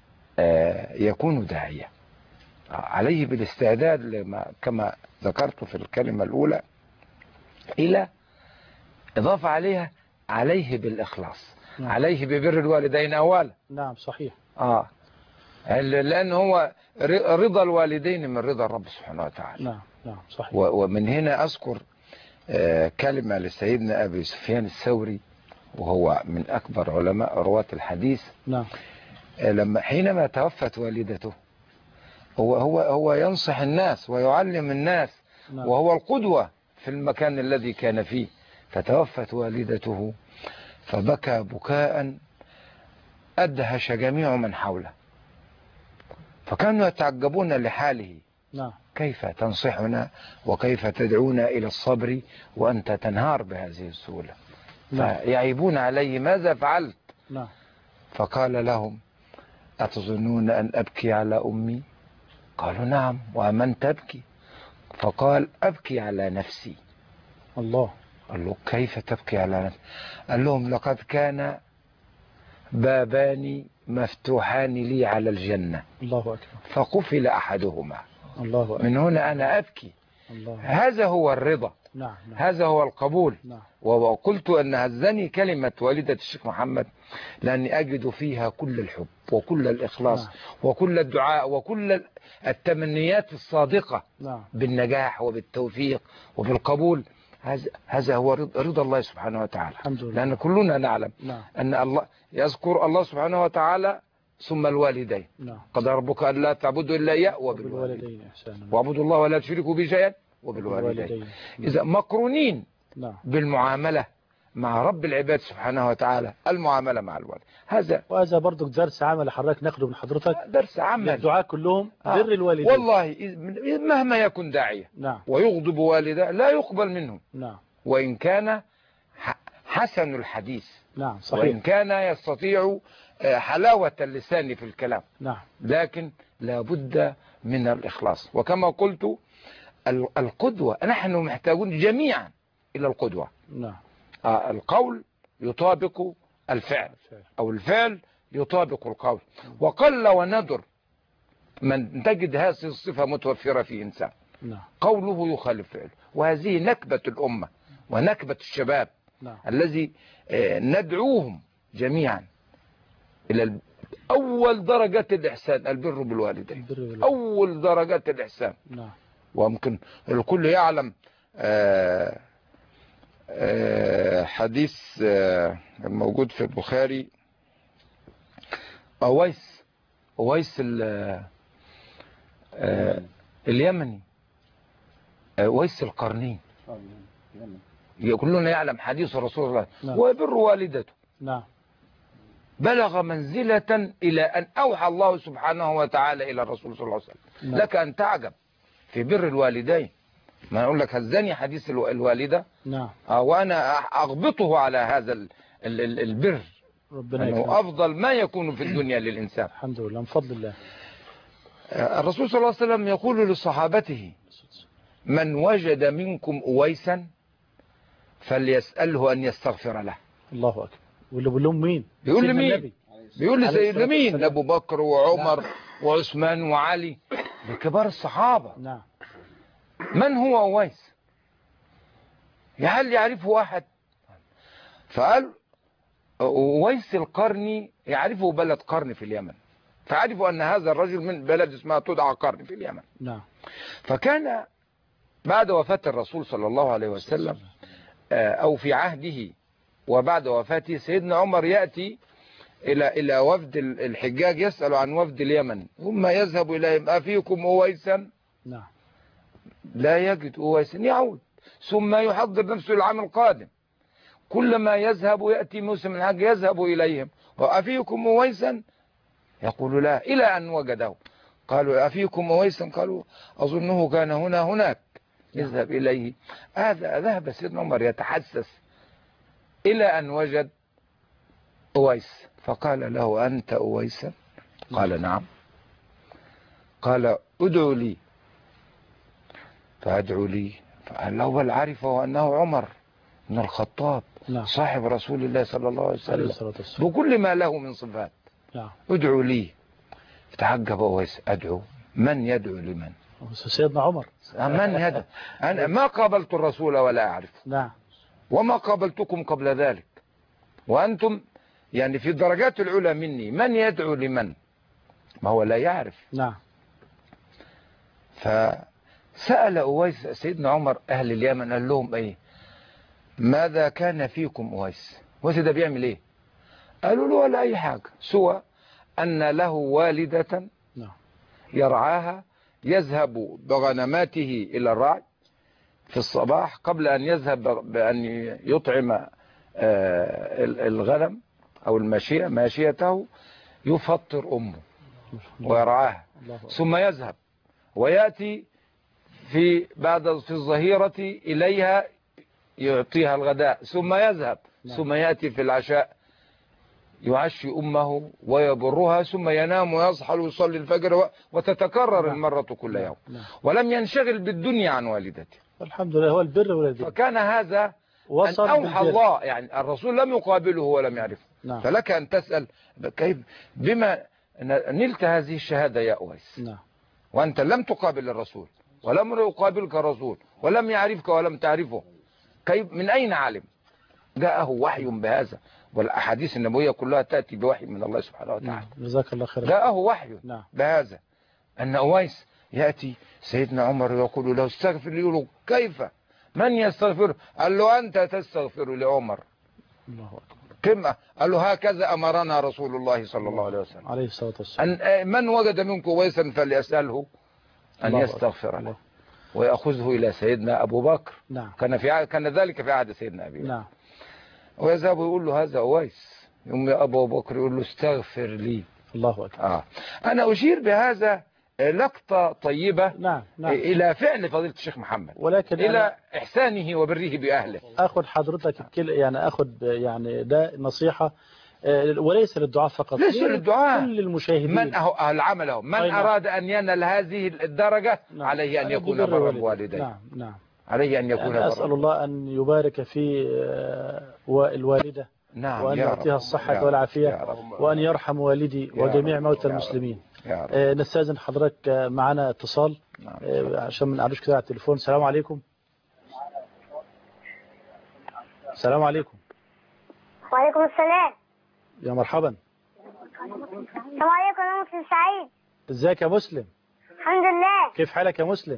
يكون داعية. عليه بالاستعداد كما ذكرت في الكلمة الأولى، إلى إضافة عليه بالإخلاص. نعم. عليه ببر الوالدين أولا. نعم صحيح. لأن هو رضا الوالدين من رضا الرب سبحانه وتعالى. نعم صحيح. ومن هنا أذكر كلمة لسيدنا أبي سفيان الثوري، وهو من أكبر علماء رواة الحديث. نعم. حينما توفت والدته هو ينصح الناس ويعلم الناس. نعم. وهو القدوة في المكان الذي كان فيه. فتوفت والدته فبكى بكاء أدهش جميع من حوله، فكانوا يتعجبون لحاله. نعم. كيف تنصحنا وكيف تدعونا إلى الصبر وأنت تنهار بهذه السهولة؟ نعم. فيعيبون عليه ماذا فعلت؟ نعم. فقال لهم أتظنون أن أبكي على أمي؟ قالوا نعم، ومن تبكي؟ فقال أبكي على نفسي. الله. قال له كيف تبكي على نفسي؟ قال لهم لقد كان بابان مفتوحان لي على الجنة. الله أكبر. فقفل أحدهما. الله أكبر. من هنا أنا أبكي. الله. هذا هو الرضا. نعم. هذا هو القبول. نعم. وقلت أن هزني كلمة والدة الشيخ محمد لأني أجد فيها كل الحب وكل الإخلاص. نعم. وكل الدعاء وكل التمنيات الصادقة. نعم. بالنجاح وبالتوفيق وبالقبول. هذا هو رضا الله سبحانه وتعالى. الحمد لله. لأن كلنا نعلم. نعم. أن الله يذكر الله سبحانه وتعالى ثم الوالدين. نعم. قضى ربك ألا تعبدوا إلا إياه وبالوالدين إحسانا واعبدوا الله ولا تشركوا به شيئا وبالوالدين. إذا مقرونين. نعم. بالمعاملة مع رب العباد سبحانه وتعالى، المعاملة مع الوالد. وهذا برضو درس عمل حضرتك ناخده من حضرتك. درس عمل. الدعاء كلهم بر الوالدين. والله مهما يكن داعية. نعم. ويغضب والده لا يقبل منه. نعم. وإن كان حسن الحديث. نعم صحيح. وإن كان يستطيع حلاوة اللسان في الكلام. نعم. لكن لابد من الإخلاص. وكما قلت القدوة، نحن محتاجون جميعا إلى القدوة. نعم. القول يطابق الفعل أو الفعل يطابق القول. وقل وندر من تجد هذه الصفة متوفرة في إنسان. نعم. قوله يخالف فعله. وهذه نكبة الأمة ونكبة الشباب. نعم. الذي ندعوهم جميعا إلى أول درجات الإحسان البر بالوالدين، أول درجات الإحسان. نعم. وممكن الكل يعلم حديث الموجود في البخاري، أويس اليمني، أويس القرني، كلنا يعلم حديث رسول الله. نعم. ويبر والدته. نعم. بلغ منزلة إلى أن أوحى الله سبحانه وتعالى إلى الرسول صلى الله عليه وسلم. نعم. لك أن تعجب في بر الوالدين. ما أقول لك هزني حديث الوالدة. نعم. وأنا أغبطه على هذا البر، أنه أفضل ما يكون في الدنيا للإنسان. الحمد لله من فضل الله. الرسول صلى الله عليه وسلم يقول لصحابته: من وجد منكم أويسا فليسأله أن يستغفر له. الله أكبر. واللي بيقول لهم مين؟ بيقول لمين؟ بيقول لسيدنا مين؟ أبو بكر وعمر وعثمان وعلي، لكبار الصحابة. نعم. من هو أويس؟ هل يعرفه واحد؟ فقال أويس القرني يعرفه بلد قرن في اليمن، فعرفوا أن هذا الرجل من بلد اسمها تدعى قرن في اليمن. نعم. فكان بعد وفاة الرسول صلى الله عليه وسلم أو في عهده وبعد وفاته، سيدنا عمر يأتي إلى وفد الحجاج يسأل عن وفد اليمن، ثم يذهب إليهم: أفيكم أويسا؟ نعم. لا يجد أويسا، يعود ثم يحضر نفسه العام القادم. كلما يذهب يأتي موسم الحج يذهب إليهم: وأفيكم أويسا؟ يقول لا، إلى أن وجده. قالوا: أفيكم أويسا؟ قالوا: أظنه كان هناك. يذهب إليه. هذا ذهب سيدنا عمر يتحسس إلى أن وجد أويس، فقال له: أنت أويس؟ قال: نعم. قال: ادعو لي. فأدعو لي. فقال له: بل عرفه أنه عمر بن الخطاب صاحب رسول الله صلى الله عليه وسلم بكل ما له من صفات. ادعو لي. فتعجب أويس: أدعو؟ من يدعو لمن؟ سيدنا عمر. من يدعو؟ أنا ما قابلت الرسول ولا أعرف. نعم. وما قابلتكم قبل ذلك، وأنتم يعني في الدرجات العلى مني، من يدعو لمن؟ ما هو لا يعرف. نعم. فسأل أويس سيدنا عمر أهل اليمن، قال لهم: إيه ماذا كان فيكم أويس؟ أويس ده بيعمل إيه؟ قالوا له: ولا أي حاجة، سوى أن له والدة يرعاها، يذهب بغنماته إلى الرعي في الصباح قبل أن يذهب بأن يطعم الغنم أو ماشيته، يفطر أمه ويرعاها، ثم يذهب ويأتي في الظهيرة إليها يعطيها الغداء، ثم يذهب ثم يأتي في العشاء يعشي أمه ويبرها، ثم ينام ويصحى ويصلي الفجر، وتتكرر المرة كل يوم. ولم ينشغل بالدنيا عن والدته. الحمد لله، هو البر والدين. فكان هذا أن أوحى الله، يعني الرسول لم يقابله ولم يعرفه. فلك أن تسأل: كيف بما نلت هذه الشهادة يا أويس؟ وأنت لم تقابل الرسول ولم يقابلك الرسول ولم يعرفك ولم تعرفه، كيف من أين علم؟ جاءه وحي بهذا، والأحاديث النبوية كلها تأتي بوحي من الله سبحانه وتعالى. جزاك الله خير. جاءه وحي بهذا، أن أويس يأتي سيدنا عمر يقول له: استغفر لي. يقول: كيف؟ من يستغفر؟ قال له: أنت تستغفر لعمر. الله أكبر. كما قال له: هكذا أمرنا رسول الله صلى الله عليه وسلم عليه الصلاة والسلام، أن من وجد منكم أويسا فليسأله أن يستغفر له ويأخذه إلى سيدنا أبو بكر. كان ذلك في عهد سيدنا أبي بكر. ويذهب يقول له: هذا أويس. يوم أبو بكر يقول له: استغفر لي. الله أكبر. أنا أشير بهذا لقطة طيبة إلى فعل فضيلة الشيخ محمد، ولكن إلى إحسانه وبره بأهله. أخذ حضرتك يعني ده نصيحة، وليس للدعاء فقط، ليس للدعاء، كل المشاهدين. من العمل من أراد أن ينال هذه الدرجة عليه أن يكون برا بوالديه. عليه أن يكون برا. أسأل الله أن يبارك في الوالدة، وأن يعطيها الصحة والعافية، وأن يرحم والدي وجميع موتى المسلمين. نستأذن حضرتك، معنا اتصال عشان ما نعرفش كده على التليفون. السلام عليكم. السلام عليكم. وعليكم السلام. يا مرحبا. السلام عليكم يا مسلم سعيد. ازيك يا مسلم؟ الحمد لله. كيف حالك يا مسلم؟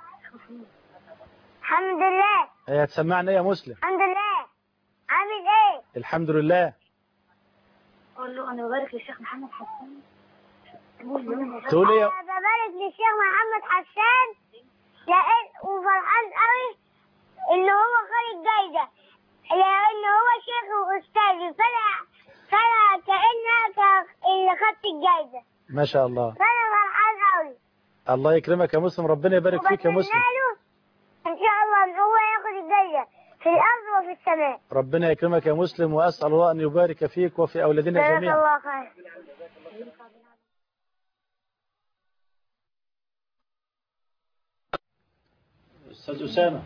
الحمد لله. هتسمعنا ايه يا مسلم؟ الحمد لله. عامل ايه؟ الحمد لله. قول له انا ببارك للشيخ محمد حسان. تقول ايه؟ انا ببارك للشيخ محمد حسان وفرحان قوي ان هو خد الجايزه، لان هو شيخ واستاذي، فانا كانك اللي خدت الجايزه. ما شاء الله. فانا فرحان قوي. الله يكرمك يا مسلم، ربنا يبارك فيك يا مسلم. ان شاء الله ان هو ياخد الجايزه في الارض وفي السماء. ربنا يكرمك يا مسلم، واسال الله ان يبارك فيك وفي اولادنا جميعا. جزاك الله خير. استاذ اسامه.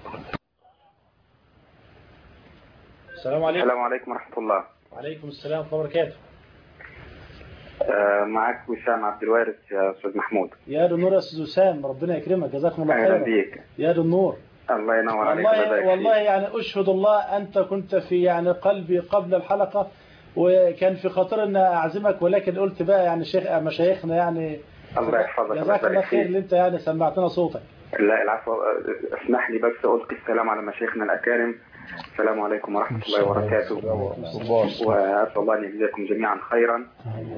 السلام عليكم. السلام عليكم ورحمه الله. وعليكم السلام ورحمه الله وبركاته. معك وسام عبد الوارث يا استاذ محمود. يا دي النور يا استاذ وسام، ربنا يكرمك، جزاكم الله خيرا. اهلا بيك. يا دي النور. الله ينور عليك. والله يعني اشهد الله انت كنت في يعني قلبي قبل الحلقه، وكان في خاطر ان اعزمك، ولكن قلت بقى يعني مشايخنا يعني الله يحفظك. جزاك الله خير اللي انت يعني سمعتنا صوتك. لا العفو، اسمح لي بس القي السلام على مشايخنا الاكارم. السلام عليكم ورحمه الله وبركاته، واسال الله ان يجزاكم جميعا خيرا.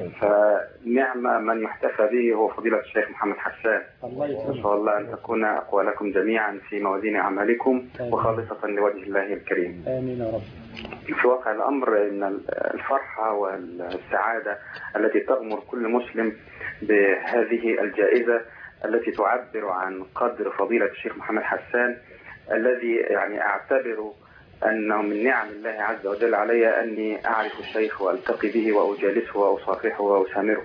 فنعم من يحتفى به هو فضيله الشيخ محمد حسان. نسال الله ان تكون اقوالكم جميعا في موازين اعمالكم وخالصه لوجه الله الكريم. امين يا رب. في واقع الامر ان الفرحه والسعاده التي تغمر كل مسلم بهذه الجائزه التي تعبر عن قدر فضيله الشيخ محمد حسان، الذي يعني اعتبر أنه من نعم الله عز وجل علي أني أعرف الشيخ وألتقي به وأجالسه وأصافحه وأسامره.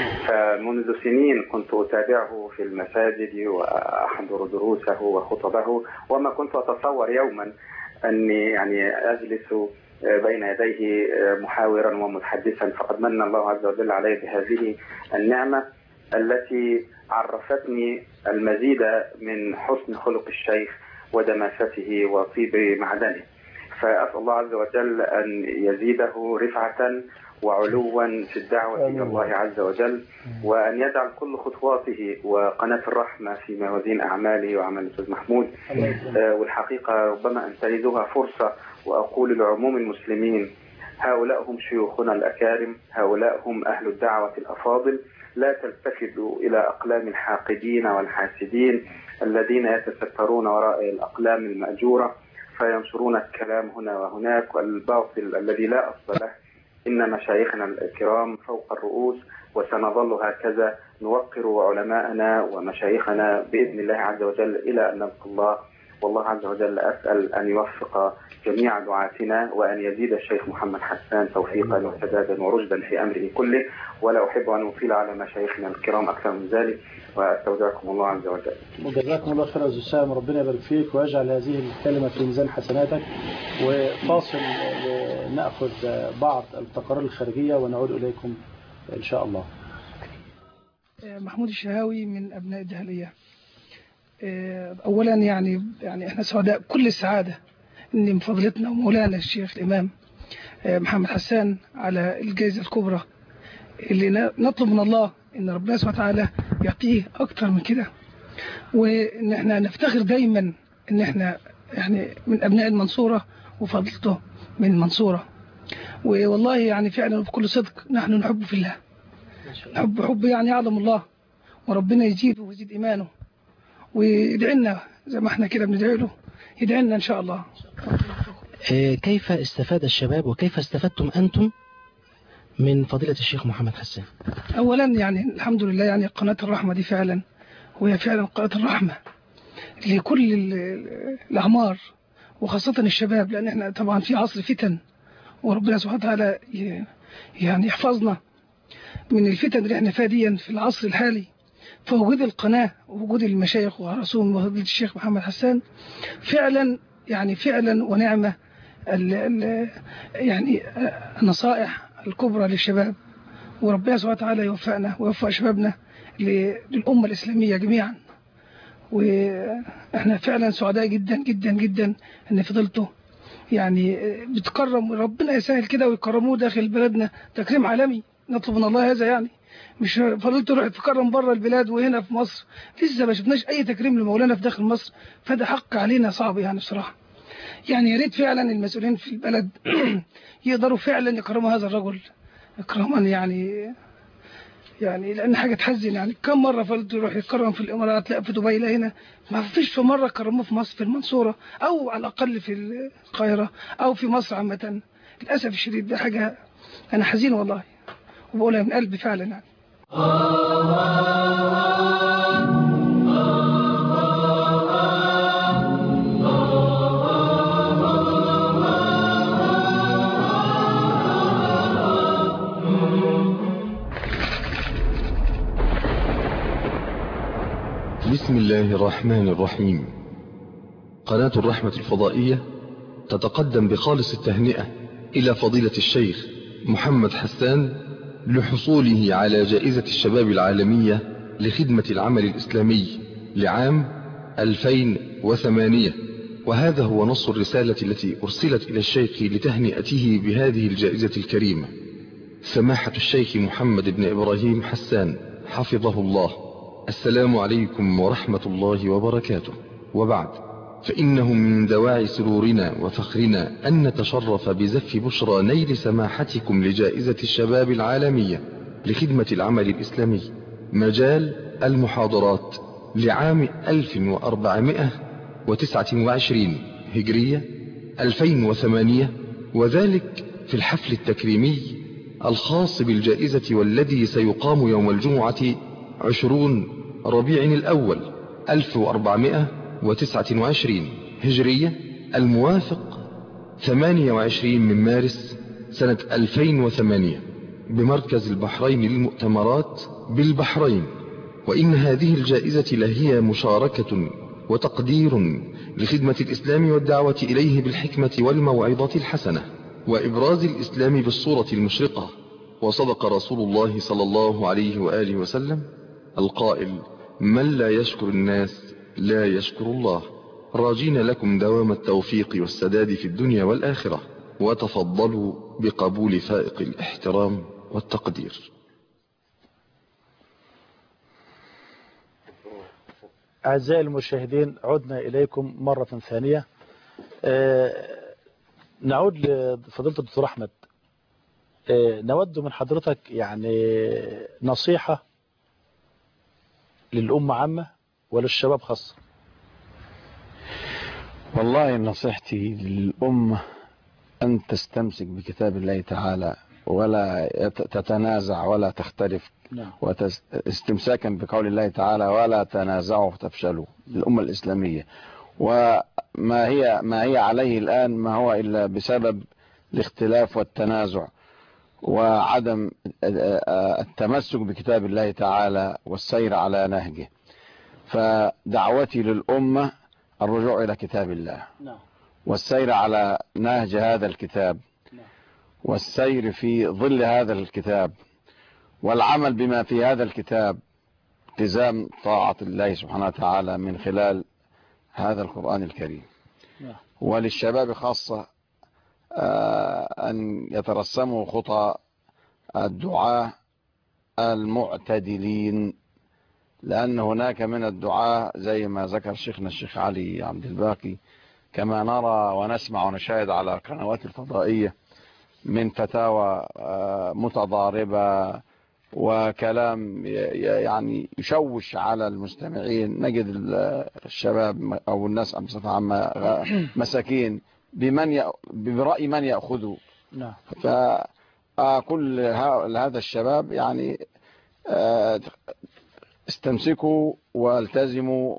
فمنذ سنين كنت أتابعه في المساجد وأحضر دروسه وخطبه، وما كنت أتصور يوما أني يعني أجلس بين يديه محاورا ومتحدثا. فقد من الله عز وجل علي بهذه النعمة التي عرفتني المزيد من حسن خلق الشيخ ودماسته وطيب معدنه. فأسأل الله عز وجل أن يزيده رفعة وعلوا في الدعوة إلى الله عز وجل، وأن يجعل كل خطواته وقناة الرحمة في موازين أعماله وعمل الأستاذ محمود. والحقيقة ربما أنتهزها فرصة وأقول لعموم المسلمين: هؤلاء هم شيوخنا الأكارم، هؤلاء هم أهل الدعوة الأفاضل. لا تلتفتوا إلى أقلام الحاقدين والحاسدين الذين يتسترون وراء الأقلام المأجورة فينشرون الكلام هنا وهناك والباطل الذي لا أصل له. إن مشايخنا الكرام فوق الرؤوس، وسنظل هكذا نوقر علماءنا ومشايخنا بإذن الله عز وجل إلى أن نلقى الله. والله عز وجل أسأل أن يوفق جميع دعاتنا وأن يزيد الشيخ محمد حسان توفيقا وسدادا ورشدا في أمره كله. ولا أحب أن أطيل على مشايخنا الكرام أكثر من ذلك، وأستودعكم الله عز وجل. وجزاكم الله خير يا أستاذ وسام، ربنا يبارك فيك ويجعل هذه الكلمة في ميزان حسناتك. وفاصل نأخذ بعض التقارير الخارجية ونعود إليكم إن شاء الله. محمود الشهاوي من أبناء الدهلية. أولا يعني احنا سعداء كل السعادة ان من فضلتنا ومولانا الشيخ الإمام محمد حسان على الجائزة الكبرى اللي نطلب من الله ان ربنا سبحانه وتعالى يعطيه اكتر من كده، وان احنا نفتخر دايما ان احنا يعني من ابناء المنصورة وفضلته من المنصورة. والله يعني فعلا بكل صدق نحن نحبه في الله، حب يعني يعلم الله، وربنا يزيده ويزيد إيمانه ويدعي لنا زي ما احنا كده بندعي له، يدعي لنا إن شاء الله. كيف استفاد الشباب وكيف استفدتم أنتم من فضيلة الشيخ محمد حسان؟ أولا يعني الحمد لله يعني قناة الرحمة دي فعلا وهي فعلا قناة الرحمة لكل الأعمار وخاصة الشباب، لأن احنا طبعا في عصر فتن، وربنا سبحانه وتعالى يعني يحفظنا من الفتن اللي احنا فيها دي في العصر الحالي. فوجود القناة ووجود المشايخ ورسول وفضيلة الشيخ محمد حسان فعلا يعني فعلا ونعمة يعني النصائح الكبرى للشباب، وربنا سبحانه وتعالى يوفقنا ويوفق شبابنا للأمة الإسلامية جميعا. واحنا فعلا سعداء جدا جدا جدا ان فضيلته يعني بتكرم، ربنا يسهل كده ويكرموه داخل بلدنا تكريم عالمي نطلب من الله هذا يعني، مش فضلت روح تكرم بره البلاد وهنا في مصر لسه ما شفناش اي تكريم لمولانا في داخل مصر، فده حق علينا صعب يعني بصراحه. يعني يا ريت فعلا المسؤولين في البلد يقدروا فعلا يكرموا هذا الرجل اكراما يعني لان حاجه تحزن. يعني كم مره فضلت يروح يتكرم في الامارات، لا في دبي، لا هنا، ما فيش في مره كرموه في مصر في المنصوره او على الاقل في القاهره او في مصر عامه. للاسف الشديد ده حاجه انا حزين والله وبقولها من قلبي فعلا يعني. بسم الله الرحمن الرحيم. قناة الرحمة الفضائية تتقدم بخالص التهنئة إلى فضيلة الشيخ محمد حسان لحصوله على جائزة الشباب العالمية لخدمة العمل الإسلامي لعام 2008، وهذا هو نص الرسالة التي أرسلت إلى الشيخ لتهنئته بهذه الجائزة الكريمة. سماحة الشيخ محمد بن إبراهيم حسان حفظه الله، السلام عليكم ورحمة الله وبركاته. وبعد، فإنه من دواعي سرورنا وفخرنا أن نتشرف بزف بشرى نيل سماحتكم لجائزة الشباب العالمية لخدمة العمل الإسلامي مجال المحاضرات لعام 1429 هجرية 2008، وذلك في الحفل التكريمي الخاص بالجائزة والذي سيقام يوم الجمعة 20 ربيع الأول 1429 هجرية الموافق 28 من مارس سنة 2008 بمركز البحرين للمؤتمرات بالبحرين. وإن هذه الجائزة لهي مشاركة وتقدير لخدمة الإسلام والدعوة إليه بالحكمة والموعظة الحسنة وإبراز الإسلام بالصورة المشرقة. وصدق رسول الله صلى الله عليه وآله وسلم القائل: من لا يشكر الناس لا يشكر الله. راجين لكم دوام التوفيق والسداد في الدنيا والآخرة، وتفضلوا بقبول فائق الاحترام والتقدير. أعزائي المشاهدين، عدنا إليكم مرة ثانية. نعود لفضيلة الدكتور أحمد. نود من حضرتك يعني نصيحة للأمة عامة وللشباب خاصة. والله نصيحتي للأمة أن تستمسك بكتاب الله تعالى ولا تتنازع ولا تختلف، واستمساكا بقول الله تعالى ولا تنازعوا فتفشلوا، الأمة الإسلامية. وما هي عليه الآن ما هو إلا بسبب الاختلاف والتنازع وعدم التمسك بكتاب الله تعالى والسير على نهجه. فدعوتي للأمة الرجوع إلى كتاب الله والسير على نهج هذا الكتاب والسير في ظل هذا الكتاب والعمل بما في هذا الكتاب، التزام طاعة الله سبحانه وتعالى من خلال هذا القرآن الكريم. وللشباب خاصة أن يترسموا خطى الدعاة المعتدلين، لأن هناك من الدعاة زي ما ذكر شيخنا الشيخ علي عبد الباقي، كما نرى ونسمع ونشاهد على القنوات الفضائية، من فتاوى متضاربة وكلام يعني يشوش على المستمعين. نجد الشباب أو الناس بصفة عامة مساكين برأي من يأخذوا. فكل هذا الشباب يعني استمسكوا والتزموا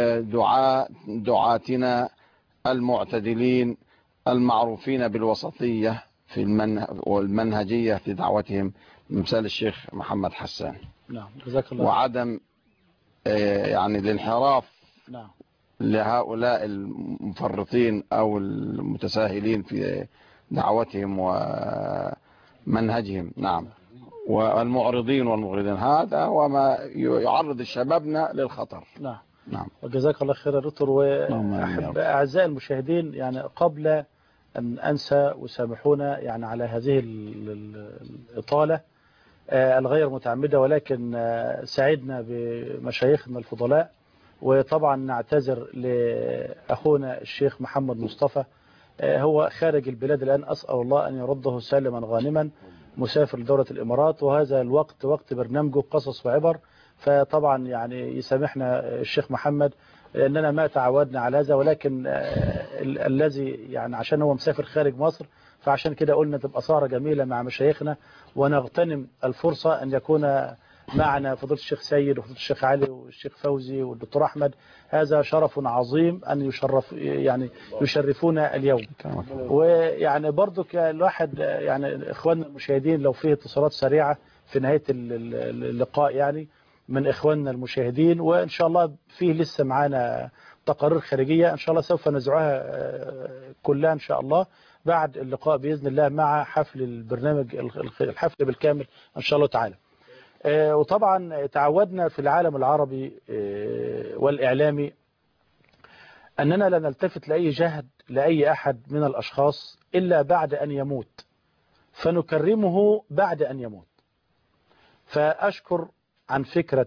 بدعاتنا المعتدلين المعروفين بالوسطية في والمنهجية في دعوتهم، مثال الشيخ محمد حسان. جزاك الله. وعدم يعني الانحراف لهؤلاء المفرطين أو المتساهلين في دعوتهم ومنهجهم. والمعرضين والمغرضين، هذا هو ما يعرض شبابنا للخطر. نعم. وجزاك الله خير يا دكتور. وأحب أعزائي المشاهدين يعني قبل أن أنسى وسامحونا يعني على هذه الإطالة، الغير متعمدة، ولكن سعدنا بمشايخنا الفضلاء. وطبعا نعتذر لأخونا الشيخ محمد مصطفى، هو خارج البلاد الآن، أسأل الله أن يرده سالما غانما، مسافر لدولة الإمارات، وهذا الوقت وقت برنامجه قصص وعبر. فطبعا يعني يسامحنا الشيخ محمد لأننا ما تعودنا على هذا، ولكن الذي يعني عشان هو مسافر خارج مصر، فعشان كده قلنا تبقى سهرة جميلة مع مشايخنا، ونغتنم الفرصة أن يكون معنا فضيلة الشيخ سيد وفضيلة الشيخ علي والشيخ فوزي والدكتور أحمد. هذا شرف عظيم أن يشرفونا اليوم. ويعني برضو الواحد يعني إخواننا المشاهدين لو فيه اتصالات سريعة في نهاية اللقاء يعني من إخواننا المشاهدين، وإن شاء الله فيه لسه معانا تقارير خارجية إن شاء الله سوف نزعها كلها إن شاء الله بعد اللقاء بإذن الله مع حفل البرنامج، الحفل بالكامل إن شاء الله تعالى. وطبعا تعودنا في العالم العربي والإعلامي أننا لا نلتفت لأي جهد لأي أحد من الأشخاص إلا بعد أن يموت، فنكرمه بعد أن يموت. فأشكر عن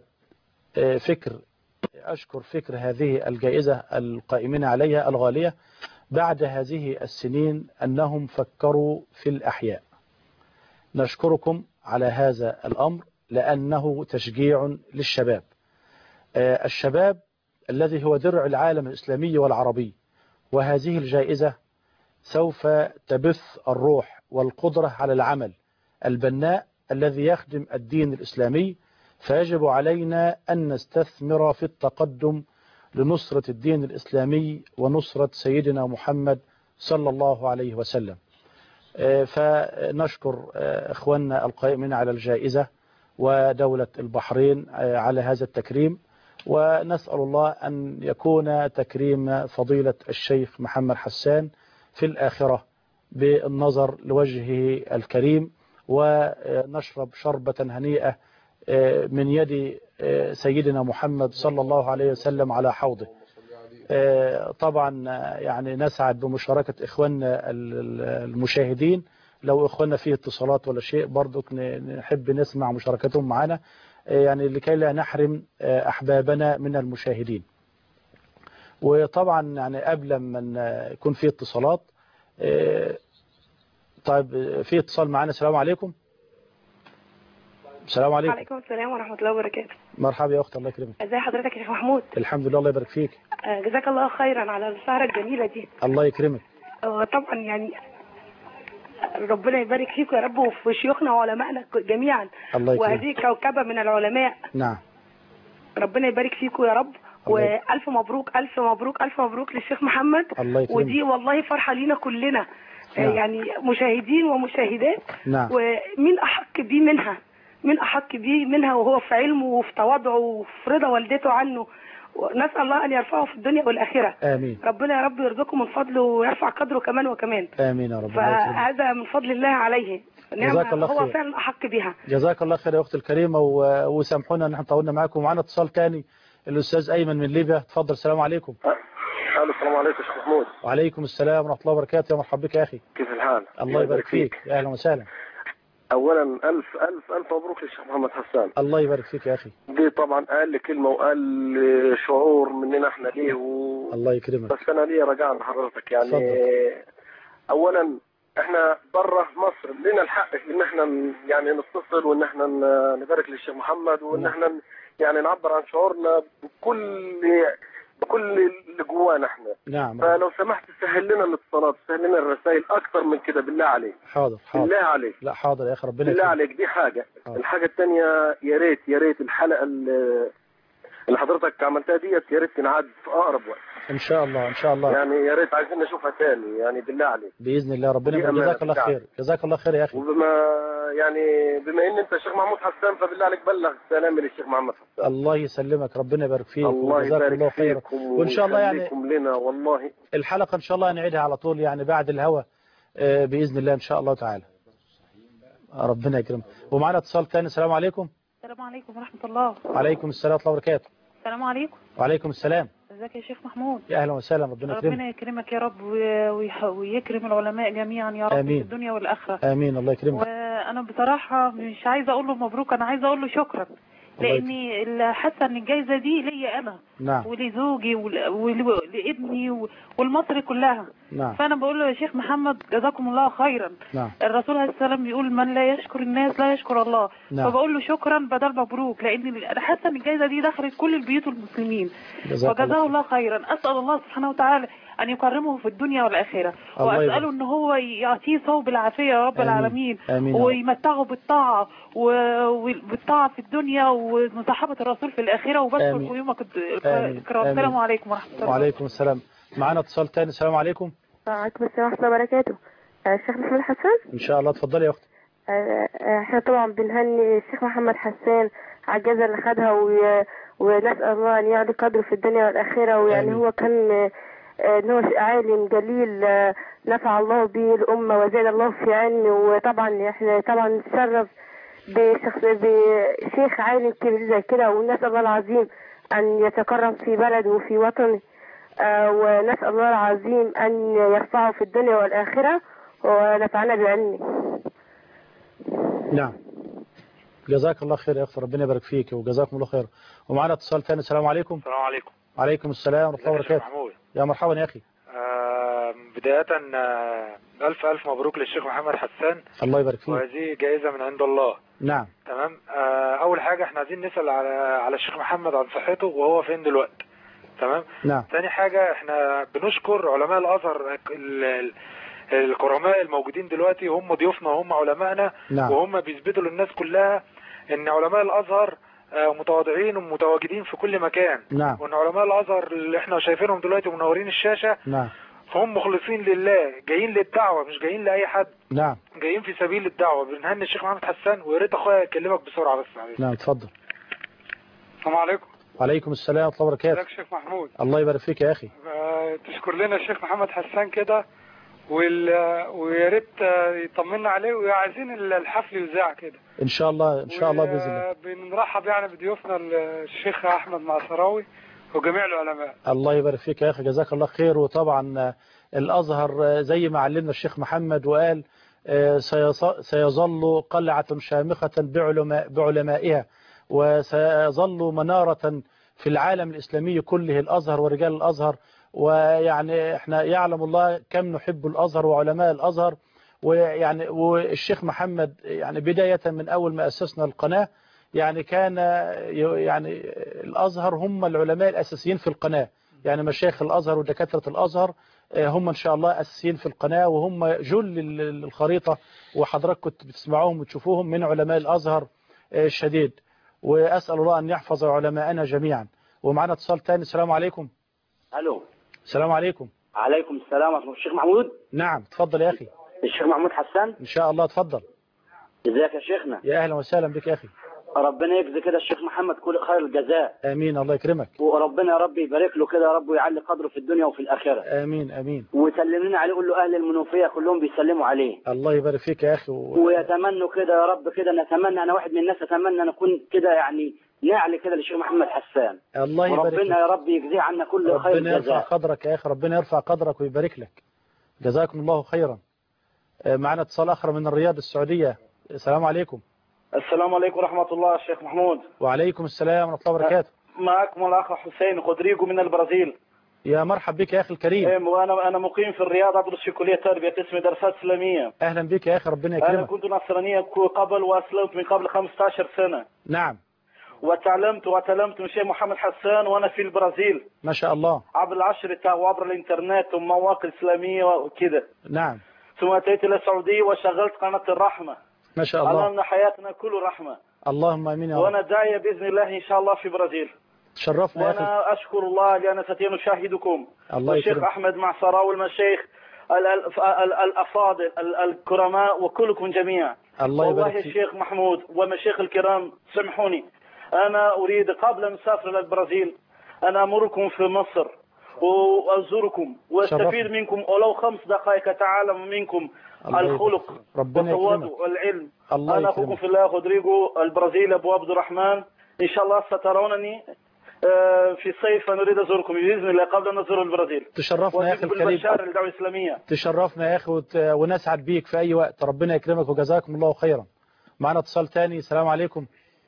أشكر فكر هذه الجائزة القائمين عليها الغالية بعد هذه السنين أنهم فكروا في الأحياء. نشكركم على هذا الأمر لأنه تشجيع للشباب، الشباب الذي هو درع العالم الإسلامي والعربي. وهذه الجائزة سوف تبث الروح والقدرة على العمل البناء الذي يخدم الدين الإسلامي، فيجب علينا أن نستثمر في التقدم لنصرة الدين الإسلامي ونصرة سيدنا محمد صلى الله عليه وسلم. فنشكر إخواننا القائمين على الجائزة ودولة البحرين على هذا التكريم، ونسأل الله أن يكون تكريم فضيلة الشيخ محمد حسان في الآخرة بالنظر لوجهه الكريم، ونشرب شربة هنيئة من يد سيدنا محمد صلى الله عليه وسلم على حوضه. طبعا يعني نسعد بمشاركة إخواننا المشاهدين، لو إخواننا فيه اتصالات ولا شيء برضو نحب نسمع مشاركتهم معنا، يعني لكي لا نحرم أحبابنا من المشاهدين. وطبعا يعني قبل ما يكون فيه اتصالات، طيب في اتصال معنا. السلام عليكم. السلام عليكم. وعليكم السلام ورحمة الله وبركاته. مرحبا يا أخت، الله يكرمك. ازي حضرتك يا شيخ محمود؟ الحمد لله، الله يبارك فيك. جزاك الله خيرا على السهرة الجميلة دي. الله يكرمك. طبعا يعني ربنا يبارك فيكم يا رب وفي شيوخنا وعلمائنا جميعا. الله يكرمك. وهذه كوكبة من العلماء. نعم. ربنا يبارك فيكم يا رب، والف مبروك الف مبروك الف مبروك للشيخ محمد. الله يكرمك. ودي والله فرحة لينا كلنا. نعم. يعني مشاهدين ومشاهدات. نعم. ومين أحق بيه منها؟ من أحق بيه منها وهو في علمه وفي تواضعه وفي رضا والدته عنه. نسأل الله أن يرفعه في الدنيا والآخرة. آمين. ربنا يا رب يرزقه من فضله ويرفع قدره كمان وكمان. آمين يا رب. فهذا من فضل الله عليه، جزاك الله هو خير. فعلا أحق بها. جزاك الله خير يا أختي الكريمة، وسامحونا أن احنا طولنا معاكم. ومعنا اتصال تاني الأستاذ أيمن من ليبيا. تفضل. السلام عليكم. السلام عليكم يا شيخ محمود. وعليكم السلام ورحمة الله وبركاته. يا مرحبا بك يا أخي. كيف الحال؟ الله يبارك فيك. يا أهلا وسهلا. اولا الف الف الف مبروك للشيخ محمد حسان. الله يبارك فيك يا اخي. دي طبعا قال لي كلمه وقال شعور مننا احنا ليه الله يكرمك. بس انا ليه رجاء لحضرتك يعني فضل. اولا احنا بره مصر لنا الحق ان احنا يعني نتصل وان احنا نبارك للشيخ محمد وان احنا يعني نعبر عن شعورنا بكل اللي جوانا احنا. نعم. فلو سمحت سهل لنا الاتصالات، سهل لنا الرسائل اكثر من كده بالله عليك. حاضر. بالله عليك. لا حاضر يا اخي، ربنا بالله عليك. دي حاجه. الحاجه الثانيه يا ريت الحلقه اللي حضرتك عملتها ديت يا ريت تنعاد في اقرب وقت ان شاء الله. ان شاء الله يعني يا ريت عايزين نشوفها تاني يعني بالله عليك باذن الله. ربنا جزاك الله خير. جزاك الله خير يا اخي. بما ان انت الشيخ محمود حسان فبالله عليك بلغ سلامي للشيخ محمد حسان. الله يسلمك، ربنا يبارك فيك. الله يبارك فيك وان شاء الله يعني لنا والله الحلقه ان شاء الله نعيدها على طول يعني بعد الهوا باذن الله ان شاء الله تعالى. ربنا يكرمك. ومعنا اتصال ثاني. السلام عليكم. السلام عليكم ورحمه الله. وعليكم السلام ورحمه الله وبركاته. السلام عليكم. وعليكم السلام. ازيك يا شيخ محمود؟ يا اهلا وسهلا. ربنا يكرمك. ربنا يكرمك يا رب ويكرم العلماء جميعا يا رب. آمين. في الدنيا والاخره. امين. الله يكرمك. انا بصراحه مش عايزه اقول له مبروك، انا عايزه اقول له شكرا، لاني حاسه ان الجائزه دي ليا انا نعم. ولزوجي ولابني والمصر كلها. نعم. فانا بقول له يا شيخ محمد جزاكم الله خيرا. نعم. الرسول عليه السلام بيقول من لا يشكر الناس لا يشكر الله. نعم. فبقول له شكرا بدل مبروك، لان انا حاسه ان الجائزه دي دخلت كل البيوت المسلمين. فجزاه الله خيرا. اسال الله سبحانه وتعالى ان يكرمه في الدنيا والاخره، واساله ان هو يعطيه ثوب العافيه يا رب العالمين، ويمتعه بالطاعه وبالطاعه في الدنيا ومصاحبه الرسول في الاخره. وبشكر قيومك الكرام. السلام عليكم ورحمه الله. وعليكم السلام. معانا اتصال تاني. السلام عليكم. وعليكم السلام ورحمه الله وبركاته. الشيخ محمد حسان. ان شاء الله اتفضلي يا اختي. احنا طبعا بنهني الشيخ محمد حسان على الجائزه اللي خدها، ونسال الله ان يعلي قدره في الدنيا والاخره. ويعني هو كان ان هو عالم جليل نفع الله به الامه وزاد الله في علمه. وطبعا احنا طبعا نتشرف بشيخ عالم كبير زي كده، ونسال الله العظيم ان يتكرم في بلده وفي وطنه، ونسال الله العظيم ان يرفعه في الدنيا والاخره ونفعنا بعلمه. نعم. جزاك الله خير يا اخت، ربنا يبارك فيك وجزاكم الله خير. ومعنا اتصال ثاني. السلام عليكم. السلام عليكم. وعليكم السلام ورحمه الله وبركاته. يا مرحبا يا اخي. بداية ألف مبروك للشيخ محمد حسان. الله يبارك فيك. وهذه جائزة من عند الله. نعم. تمام. أول حاجة احنا عايزين نسأل على الشيخ محمد عن صحته وهو فين دلوقتي. تمام. نعم. ثاني حاجة احنا بنشكر علماء الأزهر الكرماء الموجودين دلوقتي، هم ضيوفنا وهم علمائنا. نعم. وهم بيثبتوا للناس كلها ان علماء الأزهر متواضعين ومتواجدين في كل مكان. نعم. وان علماء الأزهر اللي احنا شايفينهم دلوقتي ومنورين الشاشة. نعم. هم مخلصين لله، جايين للدعوة مش جايين لأي حد. نعم. جايين في سبيل الدعوة. بنهني الشيخ محمد حسان، ويا ريت اخويا يكلمك بسرعة بس. نعم اتفضل. السلام عليكم. وعليكم السلام ورحمة الله وبركاته. ازيك يا شيخ محمود؟ الله يبارك فيك يا اخي. تشكر لنا الشيخ محمد حسان كده، ويا ريت يطمنا عليه، وعايزين الحفل يذاع كده ان شاء الله ان شاء الله باذن الله. بنرحب يعني بضيوفنا الشيخ احمد معصراوي وجميع العلماء. الله يبارك فيك يا اخي، جزاك الله خير. وطبعا الازهر زي ما علمنا الشيخ محمد وقال سيظل قلعة شامخة بعلمائها، وسيظل منارة في العالم الإسلامي كله الأزهر ورجال الأزهر. ويعني احنا يعلم الله كم نحب الأزهر وعلماء الأزهر. ويعني والشيخ محمد يعني بداية من أول ما أسسنا القناة يعني كان يعني الأزهر هم العلماء الأساسيين في القناة. يعني مشايخ الأزهر ودكاترة الأزهر هم إن شاء الله أساسيين في القناة، وهم جل الخريطة، وحضرتك كنت بتسمعوهم وتشوفوهم من علماء الأزهر الشديد. وأسأل الله أن يحفظ علماءنا جميعا. ومعنا اتصال تاني. السلام عليكم. الو. السلام عليكم. عليكم السلام ورحمة الله. الشيخ محمود. نعم اتفضل يا أخي. الشيخ محمود حسان. إن شاء الله اتفضل. ازيك يا شيخنا؟ يا أهلا وسهلا بك يا أخي. ربنا يجزي كده الشيخ محمد كل خير الجزاء. امين. الله يكرمك. وربنا يا رب يبارك له كده يا رب، ويعلي قدره في الدنيا وفي الاخره. امين امين. ويسلم لنا عليه، يقول له اهل المنوفيه كلهم بيسلموا عليه. الله يبارك فيك يا اخي. ويتمنوا كده يا رب كده، نتمنى، انا واحد من الناس اتمنى ان اكون كده يعني نعلي كده للشيخ محمد حسان. الله يبارك فيك. وربنا يا رب يجزيه عنا كل خير ربنا يرفع قدرك يا اخي، ربنا يرفع قدرك ويبارك لك. جزاكم الله خيرا. معنا اتصال اخر من الرياض السعوديه. السلام عليكم. السلام عليكم ورحمة الله الشيخ محمود. وعليكم السلام ورحمة الله وبركاته. معكم الأخ حسين خدريجو من البرازيل. يا مرحب بك يا أخي الكريم. وأنا مقيم في الرياض، أدرس في كلية تربية قسم دراسات إسلامية. أهلا بك يا أخي، ربنا يكرمك. أنا كنت نصرانية قبل، وأسلمت من قبل 15 سنة. نعم. وتعلمت من الشيخ محمد حسان وأنا في البرازيل. ما شاء الله. عبر العشرة وعبر الإنترنت ومواقع إسلامية وكده. نعم. ثم أتيت إلى السعودية وشغلت قناة الرحمة. ما شاء الله. علمنا حياتنا كله رحمة. اللهم امين يا رب. وانا داعية باذن الله ان شاء الله في البرازيل. تشرفنا يا اخي. وانا اشكر الله لان استطيع ان اشاهدكم. الله والشيخ يكرمك. احمد معصراوي والمشايخ الافاضل الكرماء وكلكم جميعا. الله يبارك والله فيك. الشيخ محمود ومشايخ الكرام سامحوني، انا اريد قبل ان اسافر الى البرازيل انا امركم في مصر وازوركم واستفيد منكم ولو 5 دقائق اتعلم منكم الخلق والتواضع والعلم. انا اخوكم في الله خدريجو البرازيل ابو عبد الرحمن. ان شاء الله سترونني في الصيف. انا اريد ازوركم باذن الله قبل ان ازور البرازيل. تشرفنا يا اخي الكريم. بالبشاره للدعوه الاسلاميه. تشرفنا يا اخي ونسعد بيك في اي وقت. ربنا يكرمك وجزاكم الله خيرا. معنا اتصال تاني. السلام عليكم.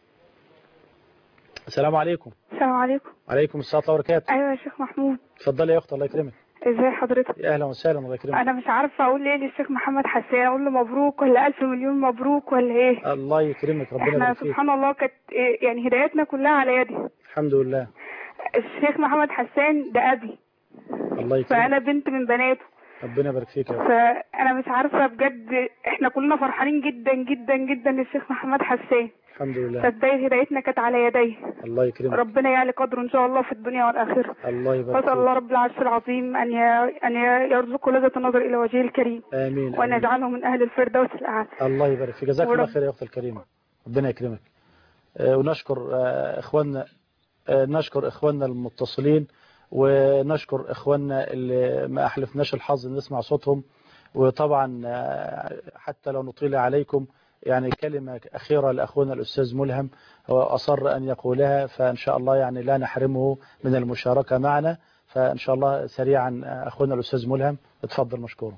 السلام عليكم. السلام عليكم. عليكم السلام ورحمة الله وبركاته. ايوه يا شيخ محمود. اتفضلي يا اخت، الله يكرمك. ازي حضرتك؟ يا اهلا وسهلا، الله يكرمك. انا مش عارفه اقول ايه للشيخ محمد حسان، اقول له مبروك ولا الف مليون مبروك ولا ايه؟ الله يكرمك، ربنا يبارك فيك. احنا سبحان الله كانت يعني هدايتنا كلها على يدي. الحمد لله. الشيخ محمد حسان ده ابي. الله يكرمك. فانا بنت من بناته. ربنا يبارك فيك يا رب. فانا مش عارفه بجد، احنا كلنا فرحانين جدا جدا جدا للشيخ محمد حسان. الحمد لله. فبداية هدايتنا كانت على يديه. الله يكرمك. ربنا يعلي قدره ان شاء الله في الدنيا والاخره. الله يبارك فاسال الله رب العرش العظيم ان يرزقه لذة النظر الى وجهه الكريم. امين. وان يجعله من اهل الفردوس الاعلى. الله يبارك فيك، جزاك الله خير يا اختي الكريمه، ربنا يكرمك. ونشكر اخواننا، نشكر اخواننا المتصلين، ونشكر اخواننا اللي ما احلفناش الحظ ان نسمع صوتهم. وطبعا حتى لو نطيل عليكم، يعني كلمة أخيرة لأخونا الأستاذ ملهم، هو أصر أن يقولها، فإن شاء الله يعني لا نحرمه من المشاركة معنا. فإن شاء الله سريعا أخونا الأستاذ ملهم، اتفضل مشكورا.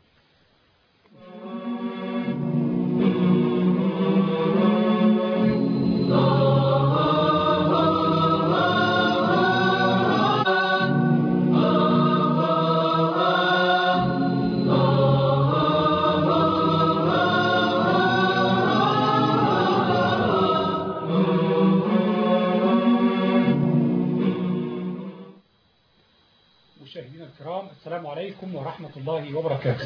مشاهدينا الكرام، السلام عليكم ورحمة الله وبركاته.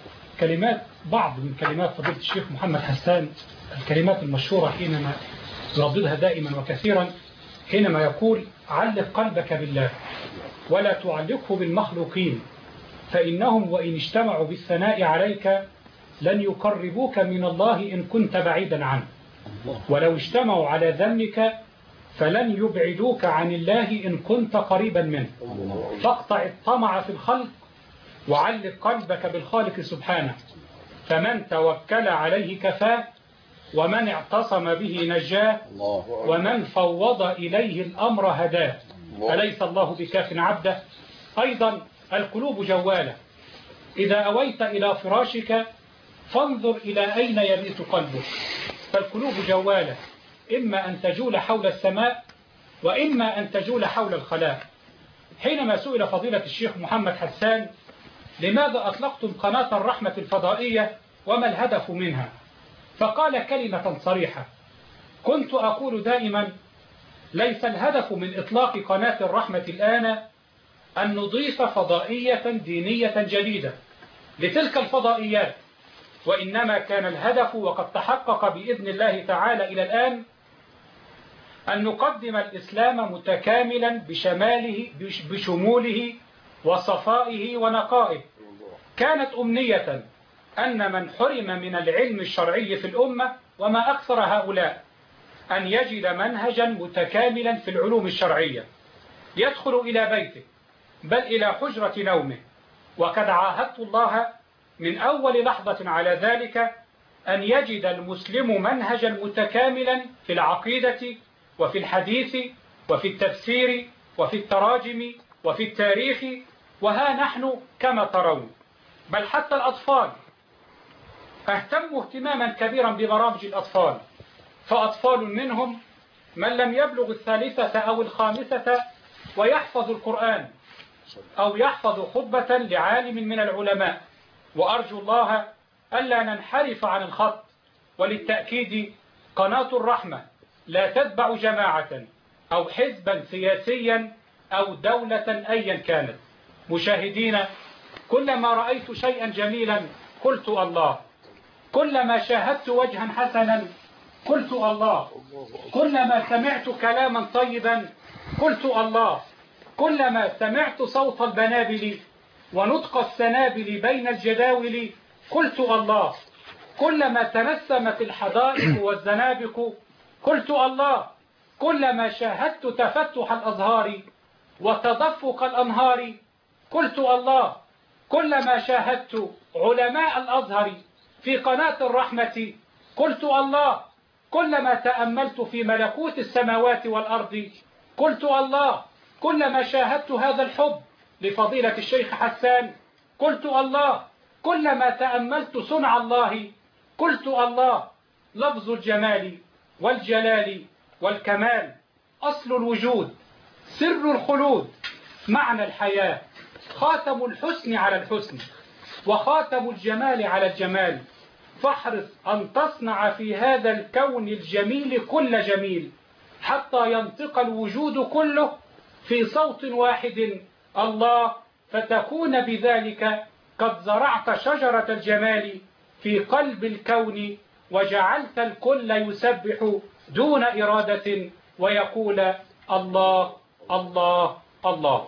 بعض من كلمات فضيلة الشيخ محمد حسان، الكلمات المشهورة حينما يرددها دائما وكثيرا، حينما يقول: علق قلبك بالله ولا تعلقه بالمخلوقين، فإنهم وإن اجتمعوا بالثناء عليك لن يقربوك من الله إن كنت بعيدا عنه، ولو اجتمعوا على ذمك فلن يبعدوك عن الله إن كنت قريبا منه. فاقطع الطمع في الخلق وعلق قلبك بالخالق سبحانه، فمن توكل عليه كفاه، ومن اعتصم به نجاه، ومن فوض إليه الأمر هداه. أليس الله بكاف عبده؟ أيضا القلوب جوالة، إذا أويت إلى فراشك فانظر إلى أين يبيت قلبك، فالقلوب جوالة، إما أن تجول حول السماء وإما أن تجول حول الخلاء. حينما سئل فضيلة الشيخ محمد حسان: لماذا أطلقتم قناة الرحمة الفضائية وما الهدف منها؟ فقال كلمة صريحة: كنت أقول دائما ليس الهدف من إطلاق قناة الرحمة الآن أن نضيف فضائية دينية جديدة لتلك الفضائيات، وإنما كان الهدف، وقد تحقق بإذن الله تعالى إلى الآن، أن نقدم الإسلام متكاملا بشموله وصفائه ونقائه. كانت أمنية أن من حرم من العلم الشرعي في الأمة، وما أكثر هؤلاء، أن يجد منهجا متكاملا في العلوم الشرعية يدخل إلى بيته بل إلى حجرة نومه. وقد عاهدت الله من أول لحظة على ذلك أن يجد المسلم منهجا متكاملا في العقيدة وفي الحديث وفي التفسير وفي التراجم وفي التاريخ. وها نحن كما ترون، بل حتى الأطفال اهتموا اهتماما كبيرا ببرامج الأطفال، فأطفال منهم من لم يبلغ 3 أو 5 ويحفظ القرآن أو يحفظ خطبة لعالم من العلماء. وأرجو الله ألا ننحرف عن الخط. وللتأكيد قناة الرحمة لا تتبع جماعة أو حزبا سياسيا أو دولة أيا كانت. مشاهدين، كلما رأيت شيئا جميلا قلت الله، كلما شاهدت وجها حسنا قلت الله، كلما سمعت كلاما طيبا قلت الله، كلما سمعت صوت البنابل ونطق السنابل بين الجداول قلت الله، كلما تنسمت الحدائق والزنابق قلت الله، كلما شاهدت تفتح الأزهار وتدفق الأنهار قلت الله، كلما شاهدت علماء الأزهر في قناة الرحمة قلت الله، كلما تأملت في ملكوت السماوات والأرض قلت الله، كلما شاهدت هذا الحب لفضيلة الشيخ حسان قلت الله، كلما تأملت صنع الله قلت الله، لفظ الجمال والجلال والكمال، أصل الوجود، سر الخلود، معنى الحياة، خاتم الحسن على الحسن، وخاتم الجمال على الجمال. فاحرص أن تصنع في هذا الكون الجميل كل جميل، حتى ينطق الوجود كله في صوت واحد الله، فتكون بذلك قد زرعت شجرة الجمال في قلب الكون، وجعلت الكل يسبح دون إرادة ويقول الله الله الله.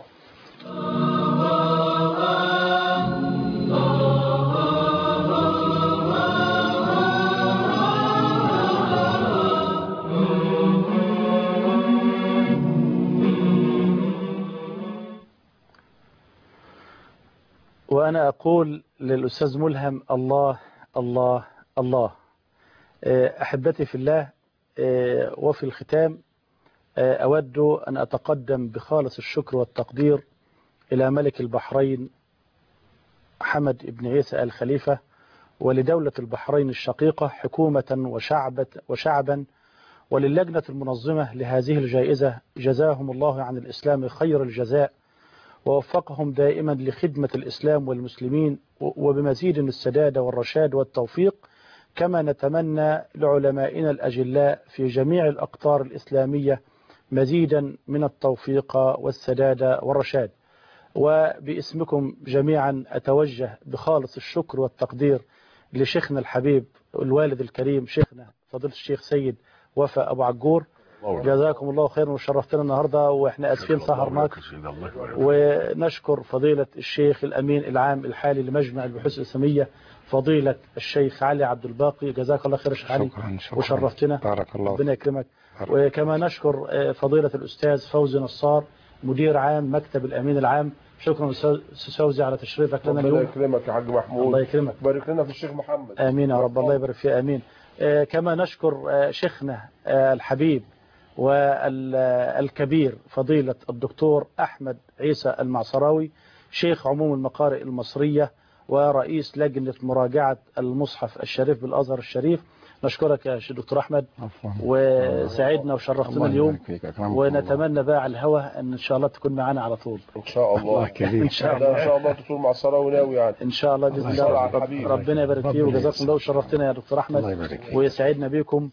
وأنا أقول للأستاذ ملهم الله الله الله. أحبتي في الله، وفي الختام أود أن أتقدم بخالص الشكر والتقدير إلى ملك البحرين حمد بن عيسى آل خليفة، ولدولة البحرين الشقيقة حكومة وشعبا، وللجنة المنظمة لهذه الجائزة، جزاهم الله عن الإسلام خير الجزاء، ووفقهم دائما لخدمة الإسلام والمسلمين وبمزيد من السداد والرشاد والتوفيق. كما نتمنى لعلمائنا الأجلاء في جميع الأقطار الإسلامية مزيدا من التوفيق والسداد والرشاد. وباسمكم جميعا أتوجه بخالص الشكر والتقدير لشيخنا الحبيب الوالد الكريم شيخنا فضيلة الشيخ سيد وفاء أبو عجور، جزاكم الله خيرا وشرفتنا النهاردة، وإحنا أسفين سهرناك. ونشكر فضيلة الشيخ الأمين العام الحالي لمجمع البحوث الإسلامية فضيلة الشيخ علي عبد الباقي، جزاك الله خير يا شيخ علي وشرفتنا، بارك الله، ربنا يكرمك. وكما نشكر فضيلة الأستاذ فوزي نصار مدير عام مكتب الأمين العام. شكرا أستاذ فوزي على تشريفك لنا اليوم. الله يكرمك يا حاج محمود، الله يكرمك، بارك لنا في الشيخ محمد. آمين يا رب، الله يبارك فيه، آمين. كما نشكر شيخنا الحبيب والكبير فضيلة الدكتور أحمد عيسى المعصراوي، شيخ عموم المقارئ المصرية ورئيس لجنة مراجعة المصحف الشريف بالأزهر الشريف. نشكرك يا دكتور أحمد، وسعدنا وشرفتنا اليوم، ونتمنى بقى على الهواء أن شاء الله تكون معنا على طول إن شاء الله. إن شاء الله، إن شاء الله تكون مع الصلاة وناوي يعني إن شاء الله بإذن الله. ربنا يبارك فيه وجزاكم الله وشرفتنا يا دكتور أحمد، ويسعدنا بكم.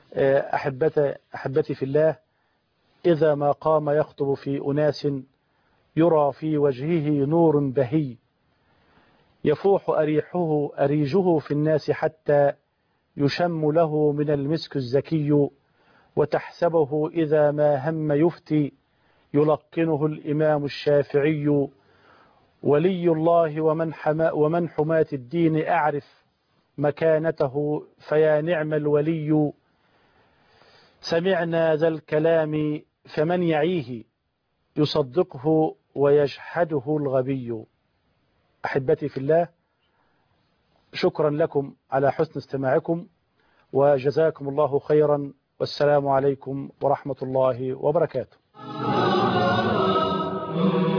أحبتي في الله، إذا ما قام يخطب في أناس يرى في وجهه نور بهي، يفوح أريجه في الناس حتى يشم له من المسك الزكي، وتحسبه إذا ما هم يفتي يلقنه الإمام الشافعي، ولي الله ومن حماة الدين أعرف مكانته، فيا نعم الولي. سمعنا ذا الكلام فمن يعيه يصدقه ويجحده الغبي. أحبتي في الله، شكرا لكم على حسن استماعكم، وجزاكم الله خيرا، والسلام عليكم ورحمة الله وبركاته.